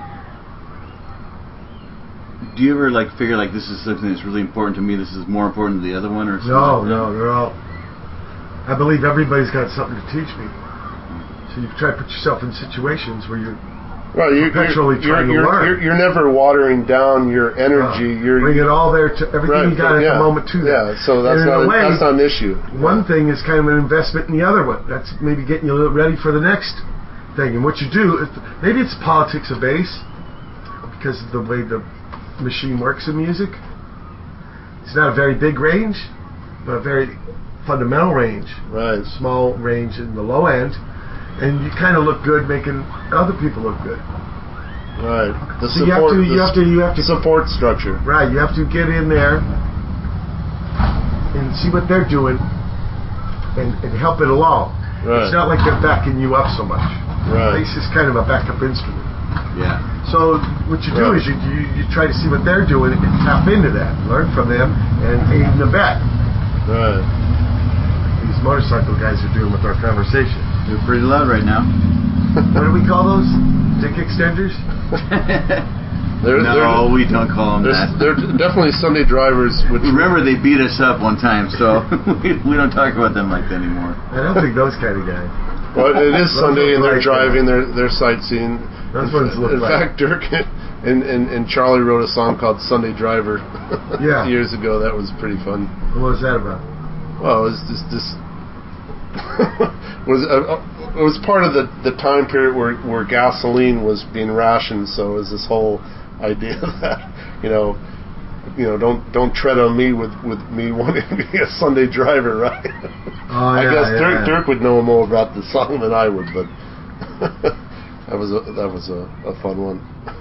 ever like figure like this is something that's really important to me? This is more important than the other one, or something? No, they're all. I believe everybody's got something to teach me. So you try to put yourself in situations where you're. Well, you're never watering down your energy. You're bring it all there to everything you got at the moment to that. Yeah, so that's not an issue. One thing is kind of an investment in the other one. That's maybe getting you a little ready for the next thing. And what you do, maybe it's politics of bass, because of the way the machine works in music. It's not a very big range, but a very fundamental range. Right. Small range in the low end. And you kind of look good making other people look good. Right. You have to support structure. Right. You have to get in there and see what they're doing and help it along. Right. It's not like they're backing you up so much. Right. Bass is kind of a backup instrument. Yeah. So what you do is you try to see what they're doing and tap into that, learn from them, and aid in the back. Right. These motorcycle guys are doing with our conversation. They're pretty loud right now. What do we call those? Dick extenders? No, we don't call them that. They're definitely Sunday drivers. Remember, they beat us up one time, so we don't talk about them like that anymore. I don't think those kind of guys. Well, it is Sunday, and they're driving, they're sightseeing. Those ones look in fact, Dirk and Charlie wrote a song called Sunday Driver years ago. That was pretty fun. What was that about? Well, it was just this. It was part of the time period where gasoline was being rationed, so it was this whole idea that don't tread on me with me wanting to be a Sunday driver, right? I guess Dirk would know more about the song than I would, but that was a fun one.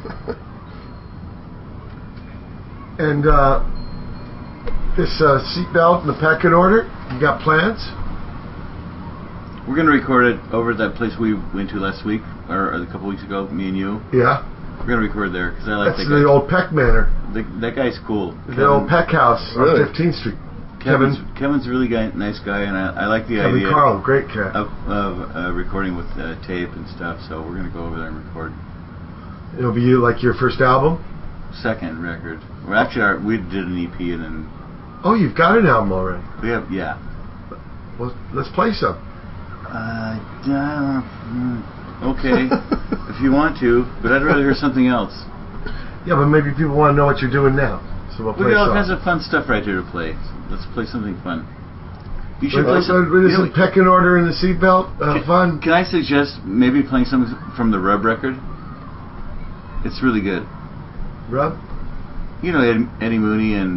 And this seatbelt and the pecking order, you got plans? We're going to record it over at that place we went to last week, or a couple weeks ago, me and you. Yeah. We're going to record there, because I like that guy. That's the old Peck Manor. That guy's cool. The old Peck House on 15th Street. Kevin's a really nice guy, and I like the idea Carl, great cat. of recording with tape and stuff, so we're going to go over there and record. It'll be like your first album? Second record. Well, actually, we did an EP and then... Oh, you've got an album already? We have, yeah. Well, let's play some. Okay, if you want to, but I'd rather hear something else. Yeah, but maybe people want to know what you're doing now, so we'll play. We got all kinds of fun stuff right here to play. So let's play something fun. You should play Isn't pecking order in the seatbelt fun? Can I suggest maybe playing something from the Rub record? It's really good. Rub? You know Eddie Mooney and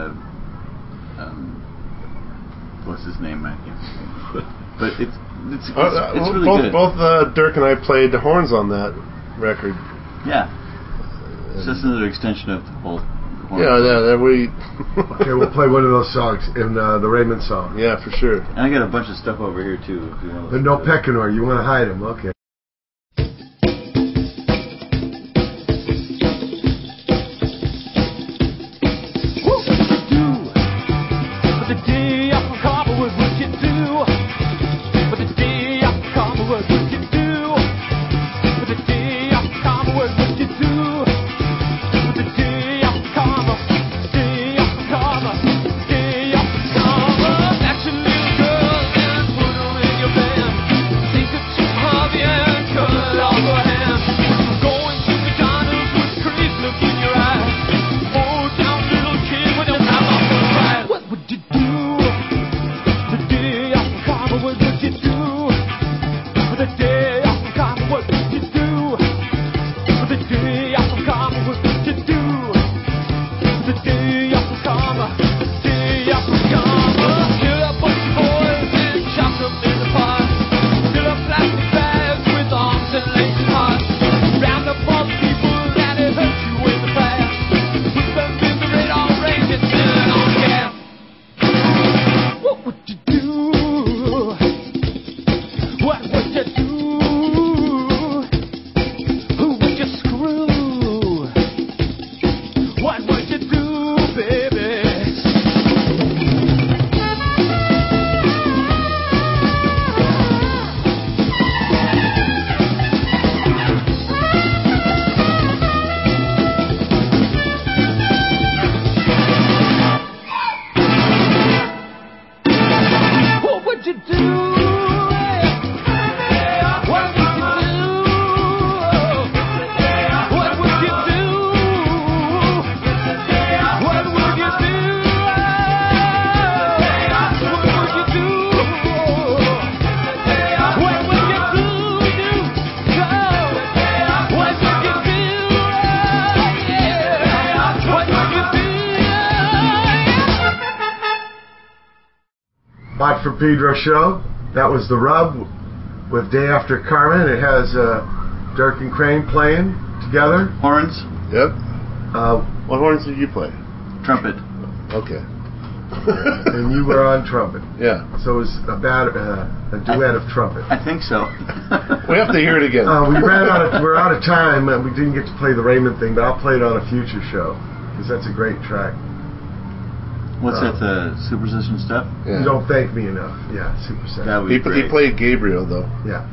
what's his name? I can't. But it's really good. Both Dirk and I played the horns on that record. Yeah. It's just another extension of the whole horn. Yeah, we... Okay, we'll play one of those songs in the Raymond song. Yeah, for sure. And I got a bunch of stuff over here, too. If you want to but no pecking order. You want to hide them. Okay. Watt from Pedro show. That was The Rub with Day After Carmen. It has Dirk and Crane playing together. Horns? Yep. What horns did you play? Trumpet. Okay. And you were on trumpet. Yeah. So it was a duet of trumpet. I think so. We have to hear it again. We're out of time. We didn't get to play the Raymond thing, but I'll play it on a future show because that's a great track. What's that? The Superstition stuff? Yeah. You don't thank me enough. Yeah, Superstition. That would be great. He played Gabriel though. Yeah.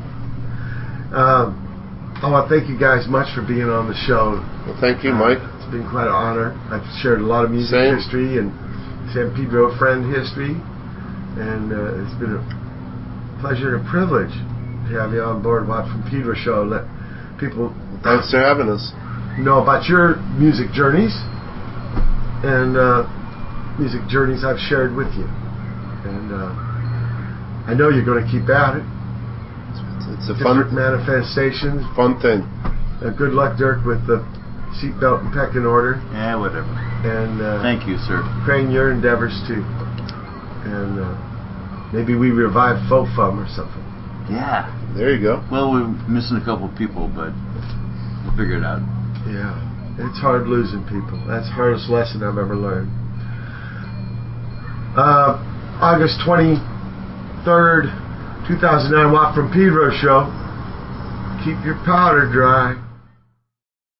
I want to thank you guys much for being on the show. Well, thank you, Mike. It's been quite an honor. I've shared a lot of music history and San Pedro friend history, and it's been a pleasure and a privilege to have you on board Watt from Pedro show. Let people thanks for having us know about your music journeys and music journeys I've shared with you, and I know you're going to keep at it. It's a different fun manifestations, fun thing. Good luck, Dirk, with the seatbelt and pecking order. Yeah, whatever. And thank you, sir. Crane, your endeavors too. And maybe we revive Faux Fum or something. Yeah. There you go. Well, we're missing a couple of people, but we'll figure it out. Yeah. It's hard losing people. That's the hardest lesson I've ever learned. August 23rd, 2009, Watt from Pedro show. Keep your powder dry.